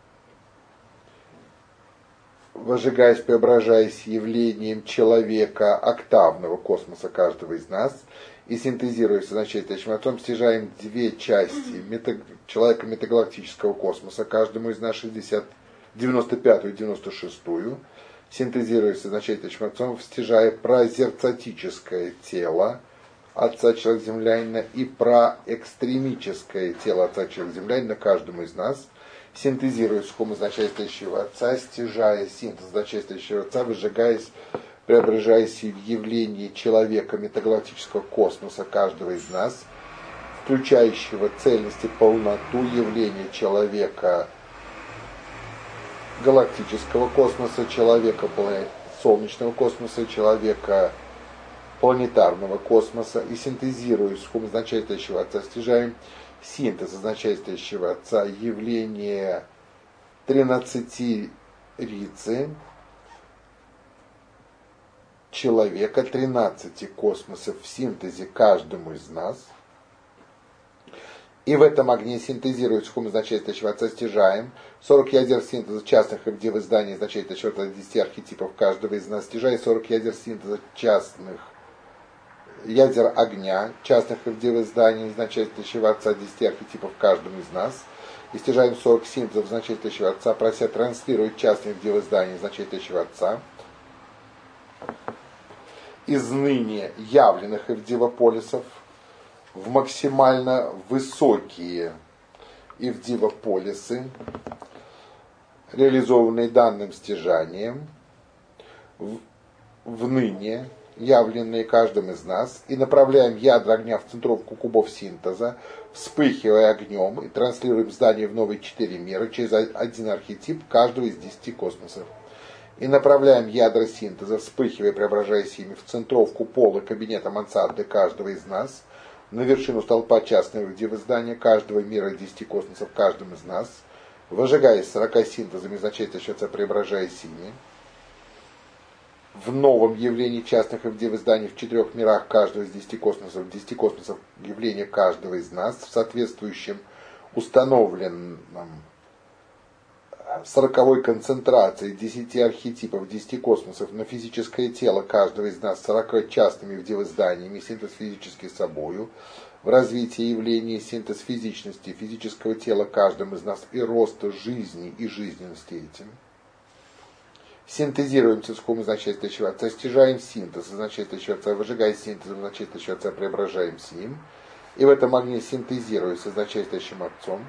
возжигаясь, преображаясь явлением человека октавного космоса каждого из нас, и синтезируясь с начальствующим отцом, стяжаем две части мета, человека метагалактического космоса каждому из нас, шестьдесят, девяносто пятую и девяносто шестую, синтезируясь с начальствующим отцом, стяжая прозерцатическое тело отца человек землянина и проэкстремическое тело отца человек землянина каждому из нас, синтезируя сухому начальствующего отца, стяжая синтез начальствующего отца, выжигаясь, преображаясь в явлении человека метагалактического космоса каждого из нас, включающего цельность и полноту явления человека галактического космоса, человека солнечного космоса, человека планетарного космоса, и синтезируя сухому начальствующего отца, стяжаем синтез начальствующего отца явления тринадцати рицы, человека, тринадцати космосов в синтезе каждому из нас. И в этом огне синтезируя сухому начальствующего отца, стяжаем сорок ядер синтеза частных и в изданий начальствующего отца десяти архетипов каждого из нас, стяжая сорок ядер синтеза частных ядер огня, частных и в изданий начальствующего отца десяти архетипов каждому из нас, и стяжаем сорок синтезов начальствующего отца, прося транслировать частных в изданий начальствующего отца из ныне явленных Ивдивополисов в максимально высокие Ивдивополисы, реализованные данным стяжанием, в, в ныне явленные каждым из нас, и направляем ядра огня в центровку кубов синтеза, вспыхивая огнем, и транслируем здание в новые четыре мира через один архетип каждого из десяти космосов. и направляем ядра синтеза, вспыхивая, преображаясь ими, в центровку пола кабинета мансарды каждого из нас, на вершину столпа частного здания каждого мира десяти космосов каждым из нас, выжигаясь сорока синтезами, значительно счется преображаясь ими, в новом явлении частных изданий в четырех мирах каждого из десяти космосов, десяти космосов явления каждого из нас, в соответствующем установленном сороковой концентрации десяти архетипов, десяти космосов на физическое тело каждого из нас сорока частными вдевозданиями, синтез физически собою, в развитии явления синтез физичности, физического тела каждым из нас и роста жизни и жизненности этим. Синтезируем циском означает отца, стяжаем синтез, означает отца, выжигаем синтез, означает отца, преображаемся им. И в этом огне синтезируясь, означает отцом.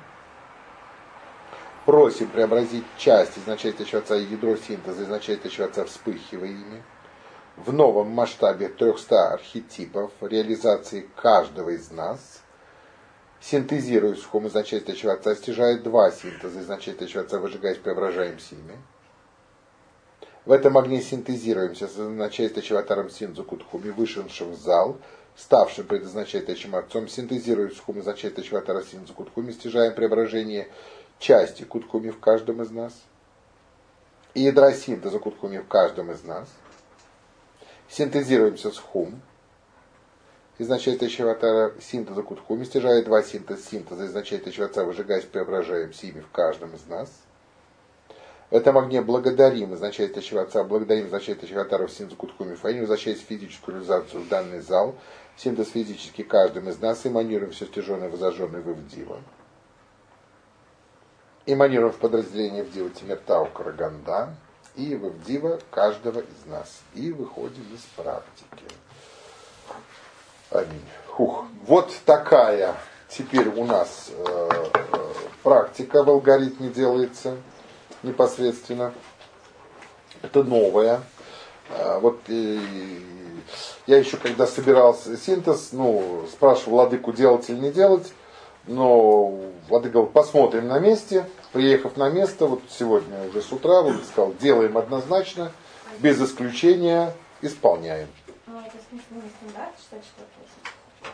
Просим преобразить часть, означает отца, и ядро синтеза, означает отца, вспыхивая ими. В новом масштабе трехсот архетипов реализации каждого из нас. Синтезируя сухом, означает отца, стяжает два синтеза, означает отца, выжигаясь, преображаемся ими. В этом огне синтезируемся, означает Ачаватаром Синдзу Кутхуми, вышедшим в зал, ставшим предназначает Ачим Отцом, синтезируя Сухум, означает Ачаватара Синдзу Кутхуми, стяжаем преображение части Кутхуми в каждом из нас, и ядра синтеза Кутхуми в каждом из нас. Синтезируемся с Хум, означает Ачаватара Синтеза Кутхуми, стяжая два синтеза, синтеза, означает Ачаватара, выжигаясь, преображаемся ими в каждом из нас. В этом огне благодарим, означает Ачаватара, благодарим, означает Ачаватара в Синтезу Кутхуми Фаини, возвращаясь в физическую реализацию в данный зал, синтез физически каждым из нас, эманируем все стяженное, возожженное в Ивдива. Эманируем в подразделение Ивдива Тимиртау Караганда и в Ивдива каждого из нас. И выходим из практики. Аминь. Хух. Вот такая теперь у нас э, э, практика в алгоритме делается. Непосредственно. Это новое. Вот я еще когда собирался синтез, ну, спрашивал владыку, делать или не делать, но владыка говорил, посмотрим на месте. Приехав на место, вот сегодня уже с утра, он сказал, делаем однозначно, без исключения, исполняем.
Ну, это в смысле не стандарт, считать, что это?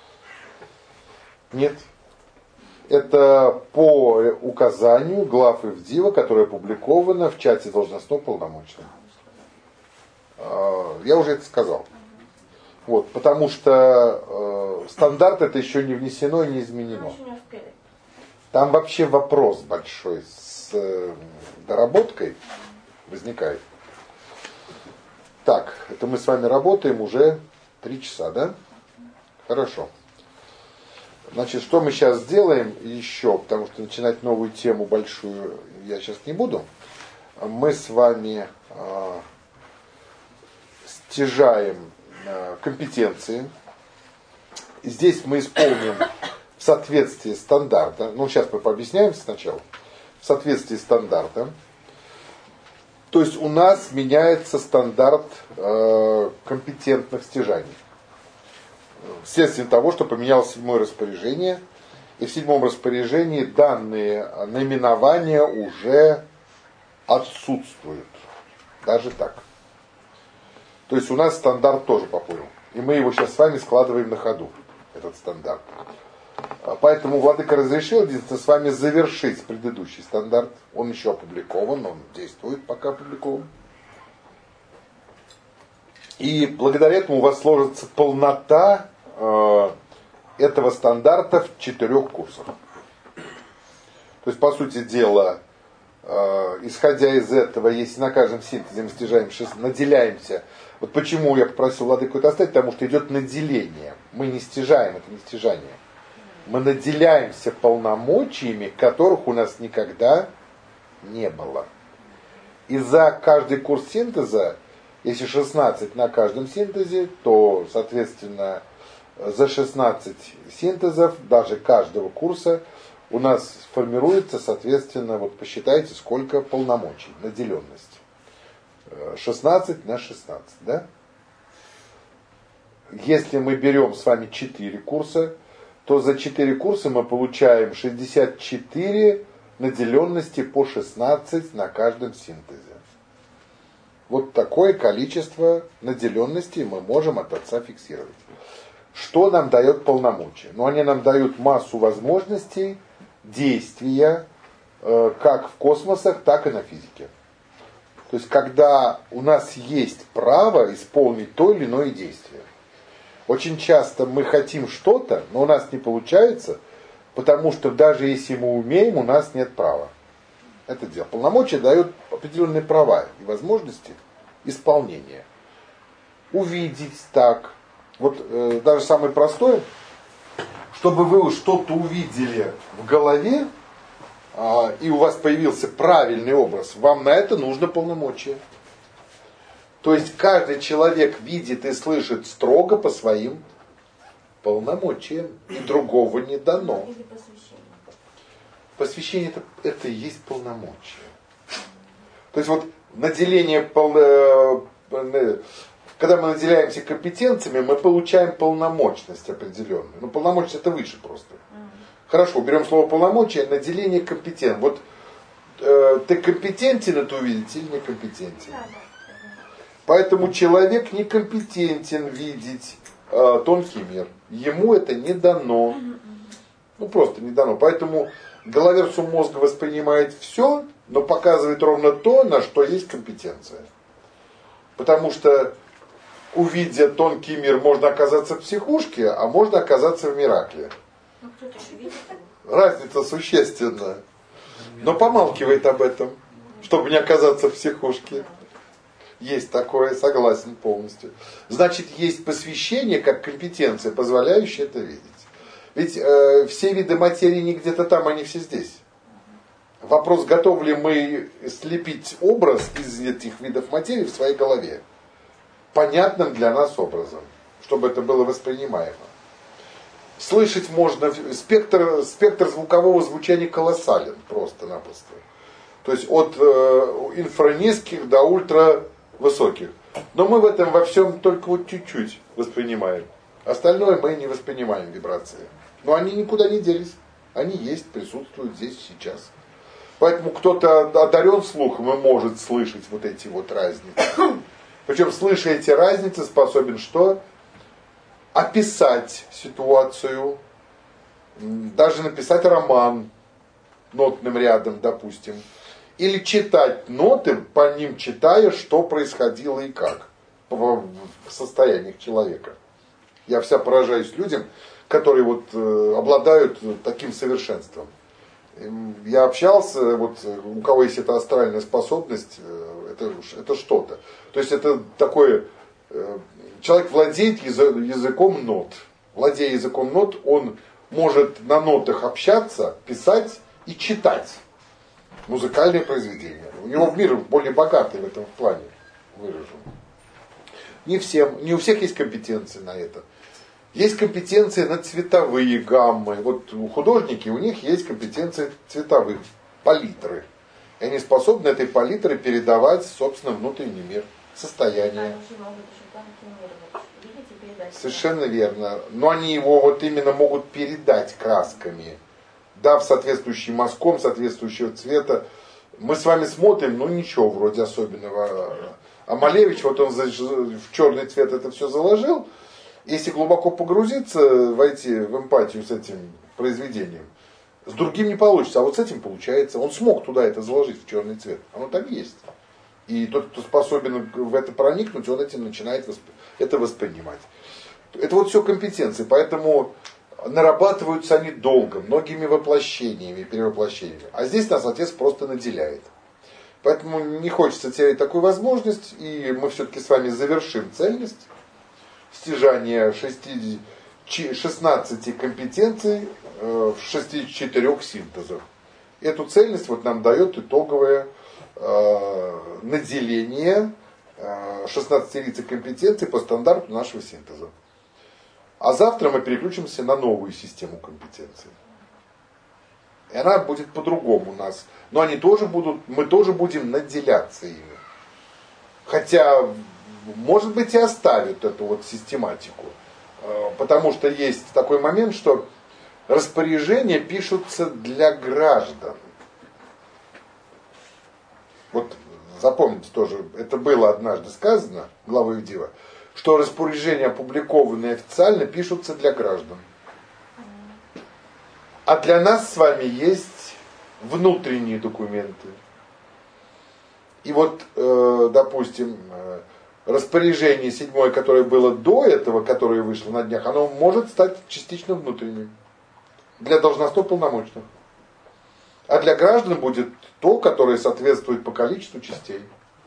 Нет. Это по указанию глав Ивдива, которое опубликовано в чате должностного полномочного. Я уже это сказал. Вот, потому что э, стандарт это еще не внесено и не изменено. Там вообще вопрос большой с э, доработкой возникает. Так, это мы с вами работаем уже три часа, да? Хорошо. Значит, что мы сейчас сделаем еще, потому что начинать новую тему большую я сейчас не буду. Мы с вами э, стяжаем э, компетенции. Здесь мы исполним в соответствии стандарта. Ну, сейчас мы пообъясняем сначала. В соответствии стандарта. То есть у нас меняется стандарт э, компетентных стяжаний. Вследствие того, что поменялось седьмое распоряжение, и в седьмом распоряжении данные наименования уже отсутствуют. Даже так. То есть у нас стандарт тоже поплыл. И мы его сейчас с вами складываем на ходу, этот стандарт. Поэтому владыка разрешил единственное с вами завершить предыдущий стандарт. Он еще опубликован, он действует, пока опубликован. И благодаря этому у вас сложится полнота э, этого стандарта в четырех курсах. То есть, по сути дела, э, исходя из этого, если на каждом синтезе мы стяжаем, наделяемся. Вот почему я попросил владыку это оставить, потому что идет наделение. Мы не стяжаем, это не стяжание. Мы наделяемся полномочиями, которых у нас никогда не было. И за каждый курс синтеза, если шестнадцать на каждом синтезе, то, соответственно, за шестнадцать синтезов, даже каждого курса, у нас формируется, соответственно, вот посчитайте, сколько полномочий, наделенность. шестнадцать на шестнадцать, да? Если мы берем с вами четыре курса, то за четыре курса мы получаем шестьдесят четыре наделенности по шестнадцать на каждом синтезе. Вот такое количество наделенностей мы можем от Отца фиксировать. Что нам дает полномочия? Ну, они нам дают массу возможностей действия э, как в космосах, так и на физике. То есть, когда у нас есть право исполнить то или иное действие. Очень часто мы хотим что-то, но у нас не получается, потому что даже если мы умеем, у нас нет права. Это дело. Полномочия дают определенные права и возможности исполнения. Увидеть так. Вот э, даже самое простое, чтобы вы что-то увидели в голове, э, и у вас появился правильный образ, вам на это нужно полномочия. То есть каждый человек видит и слышит строго по своим полномочиям, и другого не дано.
Или посвящение.
Посвящение это, это и есть полномочия. То есть вот наделение, пол, когда мы наделяемся компетенциями, мы получаем полномочность определенную. Ну, полномочия это выше просто. Хорошо, берем слово полномочия, наделение компетент. Вот э, ты компетентен это увидеть или некомпетентен? Поэтому человек некомпетентен видеть э, тонкий мир. Ему это не дано. Ну, просто не дано. Поэтому головерцу мозга воспринимает все, но показывает ровно то, на что есть компетенция. Потому что, увидя тонкий мир, можно оказаться в психушке, а можно оказаться в миракле.
Ну, кто-то же видит.
Разница существенная. Но помалкивает об этом, чтобы не оказаться в психушке. Есть такое, согласен полностью. Значит, есть посвящение как компетенция, позволяющая это видеть. Ведь э, все виды материи не где-то там, они все здесь. Вопрос, готовы ли мы слепить образ из этих видов материи в своей голове. Понятным для нас образом, чтобы это было воспринимаемо. Слышать можно, спектр, спектр звукового звучания колоссален просто-напросто. То есть от э, инфранизких до ультравысоких. Но мы в этом во всем только вот чуть-чуть воспринимаем. Остальное мы не воспринимаем вибрации. Но они никуда не делись. Они есть, присутствуют здесь, сейчас. Поэтому кто-то одарен слухом и может слышать вот эти вот разницы. Причем, слыша эти разницы, способен что? Описать ситуацию, даже написать роман нотным рядом, допустим. Или читать ноты, по ним читая, что происходило и как в состояниях человека. Я вся поражаюсь людям, которые вот, э, обладают таким совершенством. Я общался, вот, у кого есть эта астральная способность, э, это, это что-то. То есть это такое, э, человек владеет языком нот. Владея языком нот, он может на нотах общаться, писать и читать музыкальные произведения. У него мир более богатый в этом плане выражен. Не всем, не у всех есть компетенции на это. Есть компетенции на цветовые гаммы. Вот у художники, у них есть компетенции цветовых, палитры. И они способны этой палитрой передавать, собственно, внутренний мир, состояние. Совершенно верно. Но они его вот именно могут передать красками, дав соответствующий мазком, соответствующего цвета. Мы с вами смотрим, ну ничего вроде особенного. А Малевич, вот он в черный цвет это все заложил. Если глубоко погрузиться, войти в эмпатию с этим произведением, с другим не получится, а вот с этим получается. Он смог туда это заложить в черный цвет. Оно там есть. И тот, кто способен в это проникнуть, он этим начинает восп... это воспринимать. Это вот все компетенции. Поэтому нарабатываются они долго, многими воплощениями, перевоплощениями. А здесь нас Отец просто наделяет. Поэтому не хочется терять такую возможность, и мы все-таки с вами завершим цельность стяжания шестнадцати компетенций в шестидесяти четырёх синтезах. Эту цельность вот нам дает итоговое э, наделение э, шестнадцати лиц компетенций по стандарту нашего синтеза. А завтра мы переключимся на новую систему компетенций. И она будет по-другому у нас. Но они тоже будут, мы тоже будем наделяться ими. Хотя, может быть, и оставят эту вот систематику. Потому что есть такой момент, что распоряжения пишутся для граждан. Вот запомните тоже, это было однажды сказано, главой Ивдива, что распоряжения, опубликованные официально, пишутся для граждан. А для нас с вами есть внутренние документы. И вот, э, допустим, э, распоряжение седьмое, которое было до этого, которое вышло на днях, оно может стать частично внутренним для должностных полномочных. А для граждан будет то, которое соответствует по количеству частей.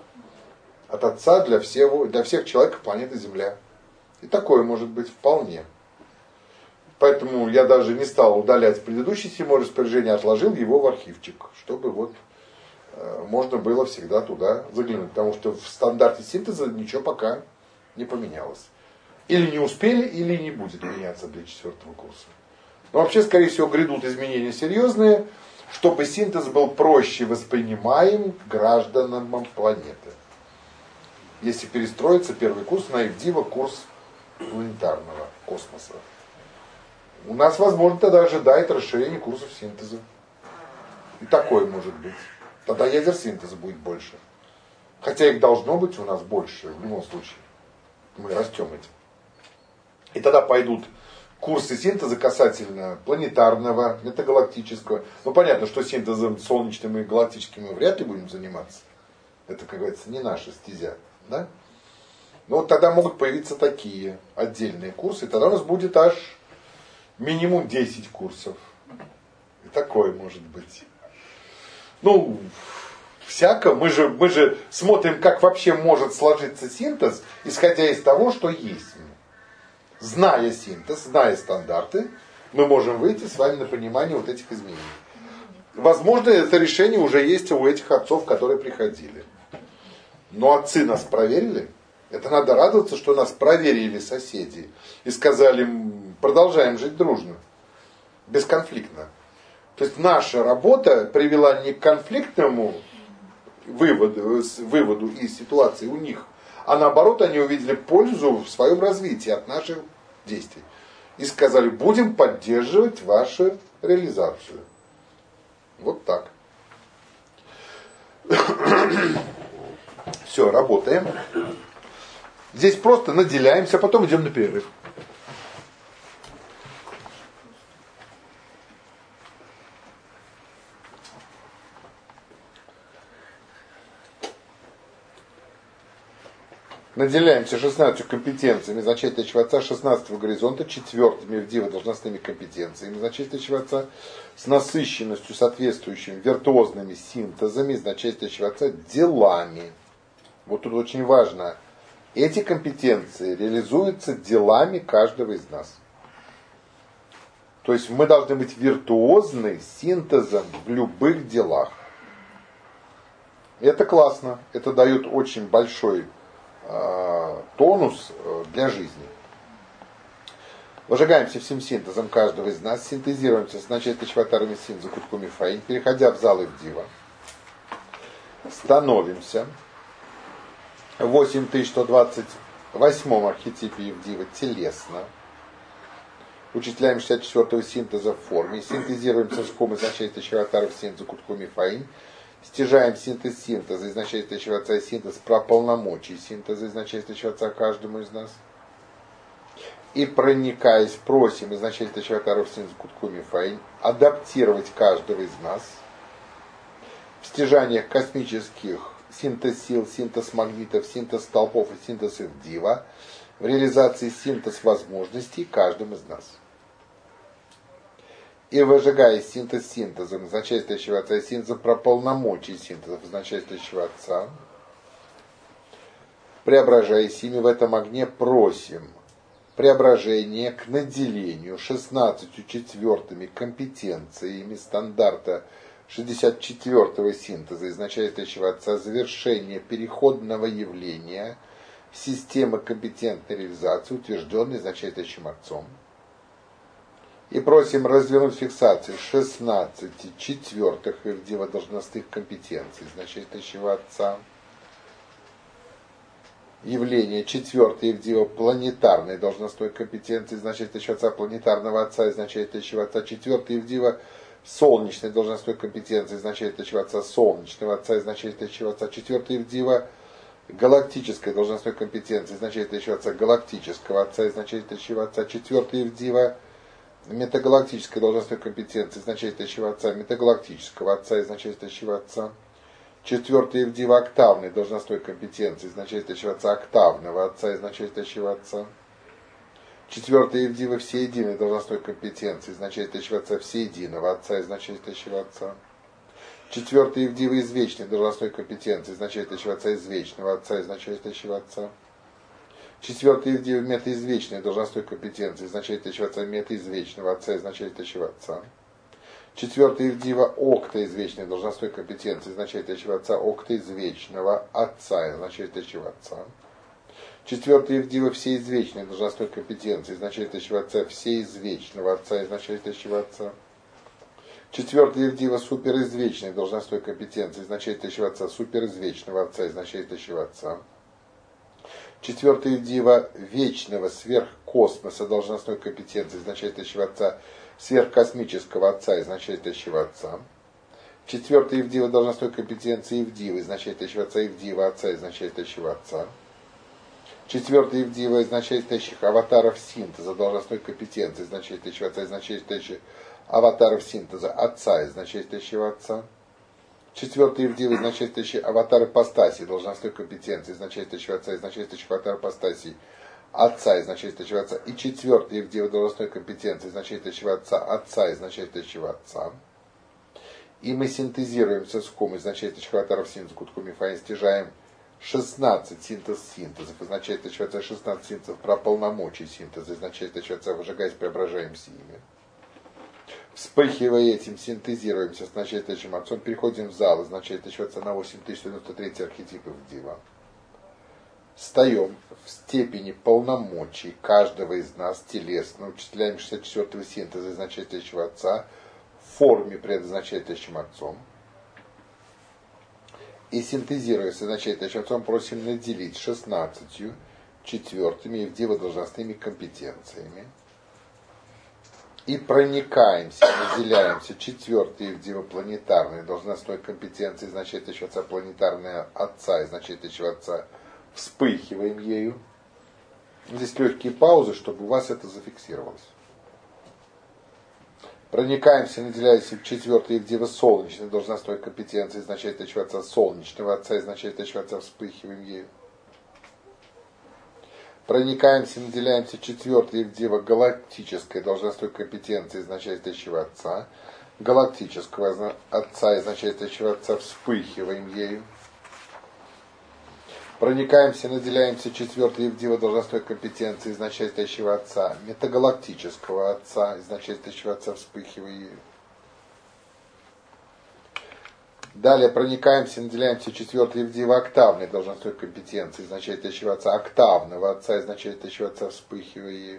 От Отца для, всего, для всех человек планеты Земля. И такое может быть вполне. Поэтому я даже не стал удалять предыдущее седьмое распоряжение, отложил его в архивчик, чтобы вот э, можно было всегда туда заглянуть. Потому что в стандарте синтеза ничего пока не поменялось. Или не успели, или не будет меняться для четвертого курса. Но вообще, скорее всего, грядут изменения серьезные, чтобы синтез был проще воспринимаем гражданам планеты. Если перестроится первый курс на Ивдива, курс планетарного космоса. У нас, возможно, тогда ожидает расширение курсов синтеза. И такое может быть. Тогда ядер синтеза будет больше. Хотя их должно быть у нас больше, в любом случае. Мы растем этим. И тогда пойдут курсы синтеза касательно планетарного, метагалактического. Ну, понятно, что синтезом солнечным и галактическим мы вряд ли будем заниматься. Это, как говорится, не наша стезя. Да? Но вот тогда могут появиться такие отдельные курсы. И тогда у нас будет аж минимум десять курсов. И такое может быть. Ну, всяко. Мы же, мы же смотрим, как вообще может сложиться синтез, исходя из того, что есть. Зная синтез, зная стандарты, мы можем выйти с вами на понимание вот этих изменений. Возможно, это решение уже есть у этих отцов, которые приходили. Но отцы нас проверили. Это надо радоваться, что нас проверили соседи. И сказали, продолжаем жить дружно. Бесконфликтно. То есть наша работа привела не к конфликтному выводу, выводу из ситуации у них, а наоборот они увидели пользу в своем развитии от наших действий. И сказали, будем поддерживать вашу реализацию. Вот так. Все, работаем. Здесь просто наделяемся, а потом идем на перерыв. Наделяемся шестнадцатью компетенциями зачаточного отца шестнадцатого горизонта, четвертыми Ивдива должностными компетенциями зачаточного отца, с насыщенностью, соответствующими виртуозными синтезами зачаточного отца, делами. Вот тут очень важно. Эти компетенции реализуются делами каждого из нас. То есть мы должны быть виртуозны синтезом в любых делах. И это классно. Это дает очень большой э, тонус для жизни. Выжигаемся всем синтезом каждого из нас, синтезируемся с начальством синтеза Куткуми Фаин, переходя в зал Ивдива. Становимся в восемь тысяч сто двадцать восьмом архетипе Ивдива телесно. Учителяем шестьдесят четвёртого синтеза в форме. Синтезируемся с ком из начальства аватаров синтеза Куткуми Фаин. Стяжаем синтез синтеза из начальства отца синтез про полномочий синтеза из начальства отца каждому из нас. И проникаясь, просим из начальства аватаров синтеза Куткуми Фаин адаптировать каждого из нас в стяжаниях космических синтез сил, синтез магнитов, синтез столпов и синтез Ивдива, в реализации синтез возможностей каждым из нас. И выжигая синтез синтезом начальствующего отца и синтеза про полномочий синтезов начальствующего отца, преображаясь ими в этом огне, просим преображение к наделению шестнадцатью четвертыми компетенциями стандарта шестьдесят четвёртого синтеза из начальствующего отца, завершение переходного явления системы компетентной реализации, утвержденной начальствующим отцом. И просим развернуть фиксацию шестнадцати четвертых Ивдива должностных компетенций из начальствующего отца. Явление четвертой Ивдива планетарной должностной компетенции из начальствующего отца, планетарного отца из начальствующего отца, четвертой Ивдива солнечной должностной компетенции значительного отца солнечного отца и значительного отца. Четвертое в дива галактической должностной компетенции значительного отца галактического отца и значительного отца. Четвертое в дива метагалактической должностной компетенции значительного отца метагалактического отца и значительного отца. Четвертое в дива октавной должностной компетенции значительного отца октавного отца и значительного отца. Четвертое в дива всеединой должностной компетенции значительного отца всеединого отца и значительного отца. Четвертое в дива извечной должностной компетенции значительного отца извечного отца и значительного отца. Четвертое в дива метаизвечной должностной компетенции значительного отца метаизвечного отца и значительного отца. Четвертое в дива октоизвечной должностной компетенции значительного отца октоизвечного отца и значительного отца. Четвертое в дива всеизвечной должностной компетенции значительного отца всеизвечного отца и значительного отца. Четвертое в дива суперизвечной должностной компетенции значительного отца суперизвечного отца и значительного отца. Четвертое в дива вечного сверхкосмоса должностной компетенции значительного отца сверхкосмического отца и значительного отца. Четвертое в дива должностной компетенции в дива значительного отца и в дива отца и значительного отца. Четвертое в дива значительных аватаров синтеза должностной компетенции значительного отца и значительных аватаров синтеза отца и значительного отца. Четвертое в дива значительных аватары постаси должностной компетенции значительного отца и значительных аватар постаси отца и значительного отца. И четвертое в дива должностной компетенции значительного отца отца и значительного отца. И мы синтезируемся с ком из значительных аватаров синтеза куткумифа и стяжаем шестнадцать синтез синтезов, означает отца шестнадцать синтезов про полномочия синтеза, означает отца выжигаясь, преображаемся ими. Вспыхивая этим, синтезируемся с начальствующим отцом, переходим в зал, означает отца на восемь тысяч девяносто три архетипов дива. Встаем в степени полномочий каждого из нас телесно, учисляем шестьдесят четвёртого синтеза означающего отца в форме предназначающим отцом. И синтезируя с означающим отцом, просим наделить шестнадцатью четвертыми и в диво должностными компетенциями. И проникаемся, наделяемся четвертой в дивопланетарной должностной компетенции значительного отца планетарного отца и значительного отца, вспыхиваем ею. Здесь легкие паузы, чтобы у вас это зафиксировалось. Проникаемся, наделяемся четвертой в диво солнечной должностной компетенции значительного отца солнечного отца и значительного отца, вспыхиваем ею. Проникаемся, наделяемся четвертой в диво галактической должностной компетенции значительного отца, галактического отца и значительного отца, вспыхиваем ею. Проникаемся, наделяемся четвертой в диво должностной компетенции значительного отца, метагалактического отца и значительного отца, вспыхивая ею. Далее проникаемся, наделяемся четвертой в диво октавной должностной компетенции значительного отца, октавного отца и значительного отца, вспыхивая ею.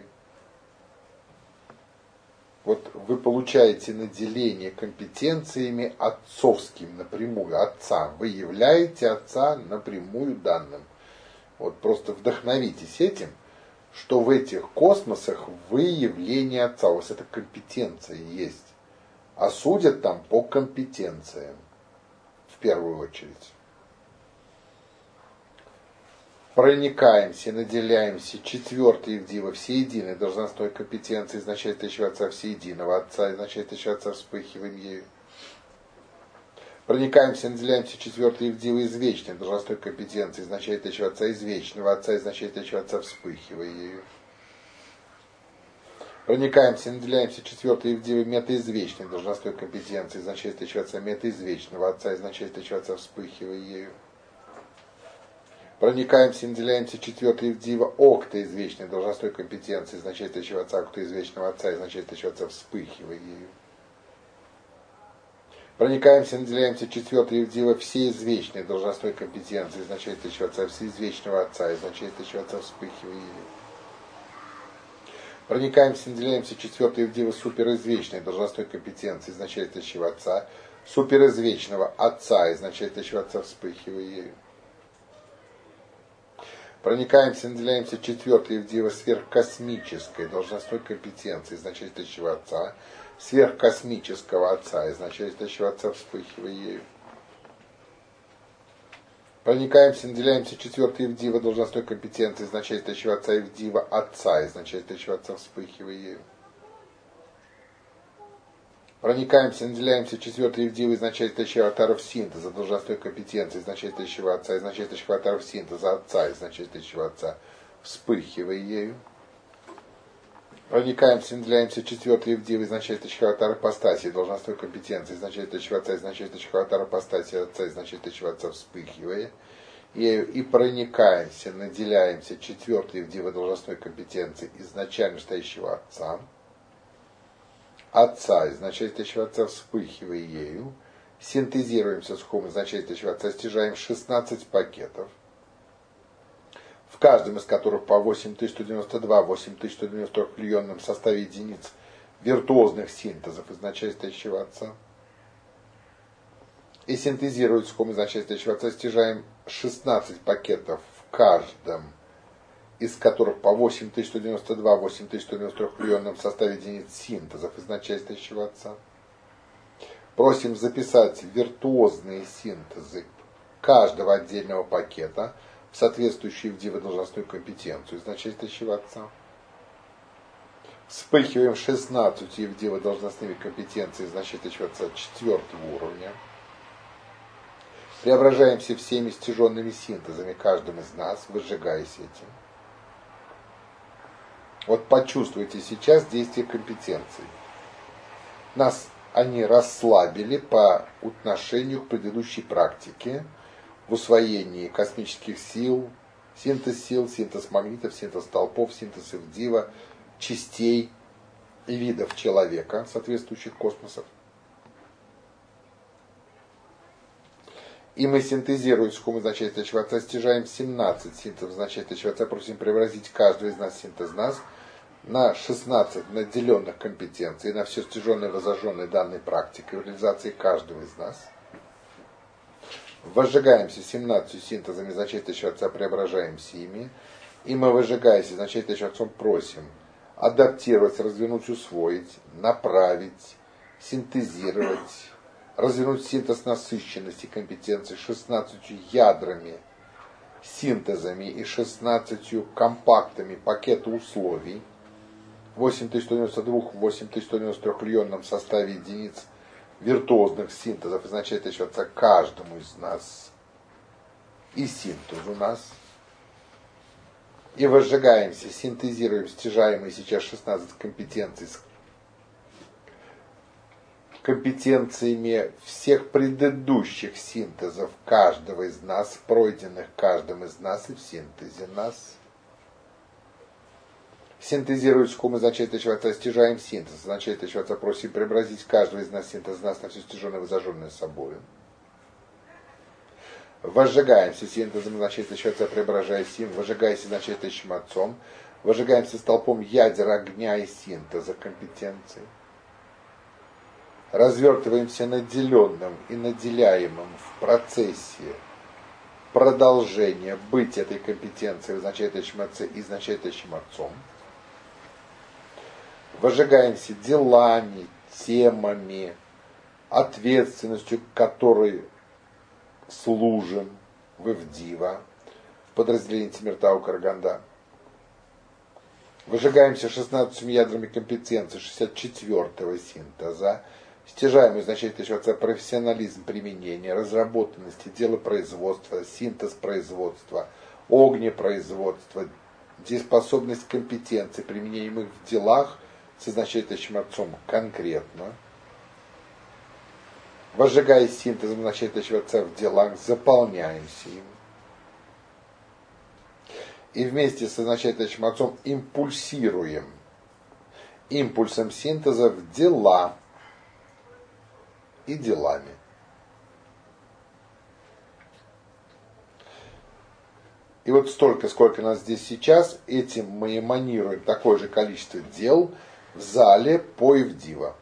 Вот вы получаете наделение компетенциями отцовскими напрямую, отца. Вы являете отца напрямую данным. Вот просто вдохновитесь этим, что в этих космосах вы явление отца. У вас эта компетенция есть. А судят там по компетенциям. В первую очередь. Проникаемся, наделяемся четвертой в диво всеединой должностной компетенции значительного отца всеединого отца и значительного отца, вспыхиваем ею. Проникаемся, наделяемся четвертой в диво извечной должностной компетенции значительного отца извечного отца и значительного отца, вспыхивая ею. Проникаемся, наделяемся четвертой в диво метаизвечной должностной компетенции значительного отца метаизвечного отца и значительного отца, вспыхивая ею. Проникаемся, наделяемся четвертой в диво октоизвечной должностной компетенции значительного отца, октоизвечного отца и значительного отца, вспыхивая ею. Проникаемся, наделяемся четвертой в диво всеизвечной должностной компетенции значительного отца, всеизвечного отца и значительного отца, вспыхивая ею. Проникаемся, наделяемся четвертой в диво суперизвечной должностной компетенции значительного отца, суперизвечного отца и значительного отца, вспыхивая ею. Проникаемся, наделяемся четвертой Евдива сверхкосмической должностной компетенции, значительствующего Отца, сверхкосмического Отца и значительствующего Отца, вспыхивая ею. Проникаемся, наделяемся четвертой Евдива должностной компетенции, значительствующего Отца Евдива Отца и значительствующего Отца, вспыхивая ею. Проникаемся, наделяемся четвертой Евдивой значительствующего Атаров синтеза, должностной компетенции значительствующего Отца и значительствующего Атаров синтеза Отца и значительствующего Отца, вспыхивая ею. Проникаемся, наделяемся четвертой Евдивой значительствующего Атаров апостасии, должностной компетенции значительствующего Отца и значительствующего Атаров апостасии Отца и значительствующего Отца, вспыхивая ею. И проникаемся, наделяемся четвертой Евдивой должностной компетенции изначально стоящего Отца, Отца, изначальствующего Отца, вспыхивая ею, синтезируемся с хом изначальствующего Отца, стяжаем шестнадцать пакетов, в каждом из которых по восемь тысяч сто девяносто два, восемь тысяч сто девяносто три клеенном составе единиц виртуозных синтезов изначальствующего Отца. И синтезируем с хом изначальствующего Отца, стяжаем шестнадцать пакетов в каждом из которых по восемь тысяч сто девяносто два, восемь тысяч сто девяносто три в клеенном составе единиц синтезов из начальствующего Отца. Просим записать виртуозные синтезы каждого отдельного пакета в соответствующую Евдивой должностную компетенцию из начальствующего Отца. Вспыхиваем шестнадцать Евдивой должностными компетенциями из начальствующего Отца четвертого уровня. Преображаемся всеми стяженными синтезами каждым из нас, выжигаясь этим. Вот почувствуйте сейчас действие компетенций. Нас они расслабили по отношению к предыдущей практике в усвоении космических сил, синтез сил, синтез магнитов, синтез толпов, синтез Евдива, частей и видов человека, соответствующих космосов. И мы синтезируем с хом изначальствующего Отца, стяжаем семнадцать синтезов изначальствующего Отца, просим преобразить каждого из нас синтез нас на шестнадцать наделенных компетенций, на все стяженные, разожженные данной практикой, в реализации каждого из нас. Возжигаемся семнадцатью синтезами изначальствующего Отца, преображаемся ими, и мы, выжигаясь изначальствующим Отцом, просим адаптировать, развернуть, усвоить, направить, синтезировать, развернуть синтез насыщенности компетенций шестнадцатью ядрами, синтезами и шестнадцатью компактами пакета условий, восемь тысяч сто девяносто два, восемь тысяч сто девяносто три клеенном составе единиц виртуозных синтезов, изначальствующего Отца каждому из нас и синтез у нас. И возжигаемся, синтезируем стяжаемые сейчас шестнадцать компетенций с компетенциями всех предыдущих синтезов каждого из нас, пройденных каждым из нас и в синтезе нас. Синтезируем с хом изначальствующего Отца, стяжаем синтез. Изначальствующего Отца просим преобразить каждого из нас синтез нас на все стяженное и зажженное собою. Возжигаемся синтезом изначальствующего Отца, преображаясь им, возжигаемся изначальствующим Отцом, возжигаемся столпом ядер огня и синтеза компетенций. Развертываемся наделенным и наделяемым в процессе продолжения быть этой компетенцией в изначальствующем Отце и изначальствующим Отцом. Возжигаемся делами, темами, ответственностью, которой служим в Евдива, в подразделении Тимиртау Караганда. Выжигаемся шестнадцатью ядрами компетенции шестьдесят четвёртого синтеза, стяжаем изначальствующего Отца профессионализм применения, разработанности, делопроизводства, синтез производства, огнепроизводства, дееспособность компетенций, применяемых в делах с изначальствующим Отцом конкретно. Возжигая синтезом изначальствующего Отца в делах, заполняемся им. И вместе с изначальствующим Отцом импульсируем импульсом синтеза в дела и делами. И вот столько, сколько нас здесь сейчас, этим мы эманируем такое же количество дел в зале по Евдива,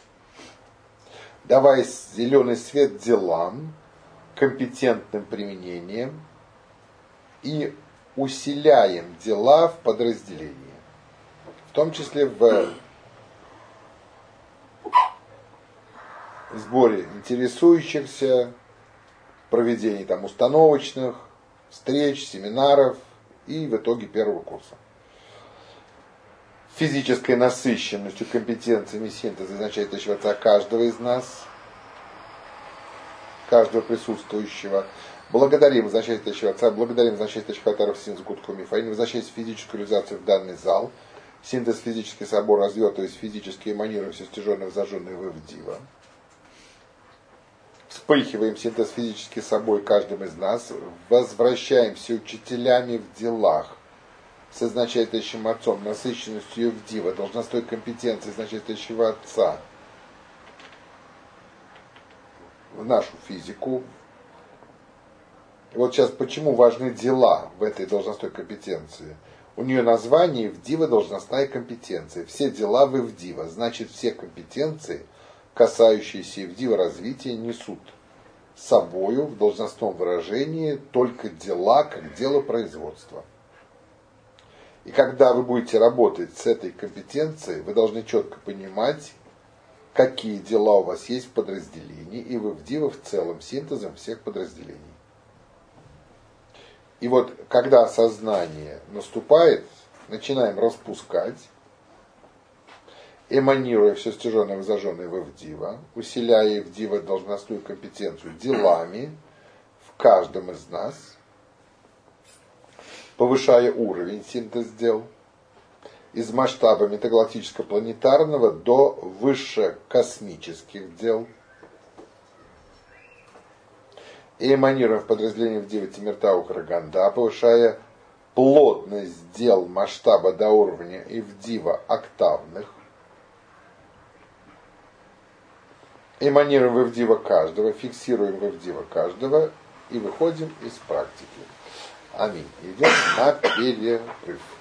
давая зеленый свет делам, компетентным применением и усиляем дела в подразделении. В том числе в сборе интересующихся, проведении там установочных встреч, семинаров и в итоге первого курса. Физической насыщенностью компетенциями синтеза означает отчего-то каждого из нас, каждого присутствующего. Благодарим означает отчего-то, благодарим означает отчего-то в синтез гудкумифаин, возвращаясь в физическую реализацию в данный зал. Синтез физический собор развертываясь физически эманируем все стяженное, зажженное в Ивдива. Вспыхиваем синтез физический собой каждым из нас, возвращаемся учителями в делах с означающим отцом, насыщенностью Ивдива, должностной компетенцией означающего отца в нашу физику. И вот сейчас почему важны дела в этой должностной компетенции. У нее название Ивдива должностная компетенция. Все дела в Ивдива. Значит, все компетенции, касающиеся Ивдива развития, несут с собою в должностном выражении только дела, как дело производства. И когда вы будете работать с этой компетенцией, вы должны четко понимать, какие дела у вас есть в подразделении, и в Ивдива в целом, синтезом всех подразделений. И вот, когда сознание наступает, начинаем распускать, эманируя все стяженное и зажженное в Ивдива, усиляя Ивдива должностную компетенцию делами в каждом из нас, повышая уровень синтез дел, из масштаба метагалактическо-планетарного до высшекосмических дел, и эманируем в подразделении Ивдива Тимиртау Караганда, повышая плотность дел масштаба до уровня Ивдива октавных, эманируем в Ивдива каждого, фиксируем в Ивдива каждого и выходим из практики. Аминь. Идем на перерыв.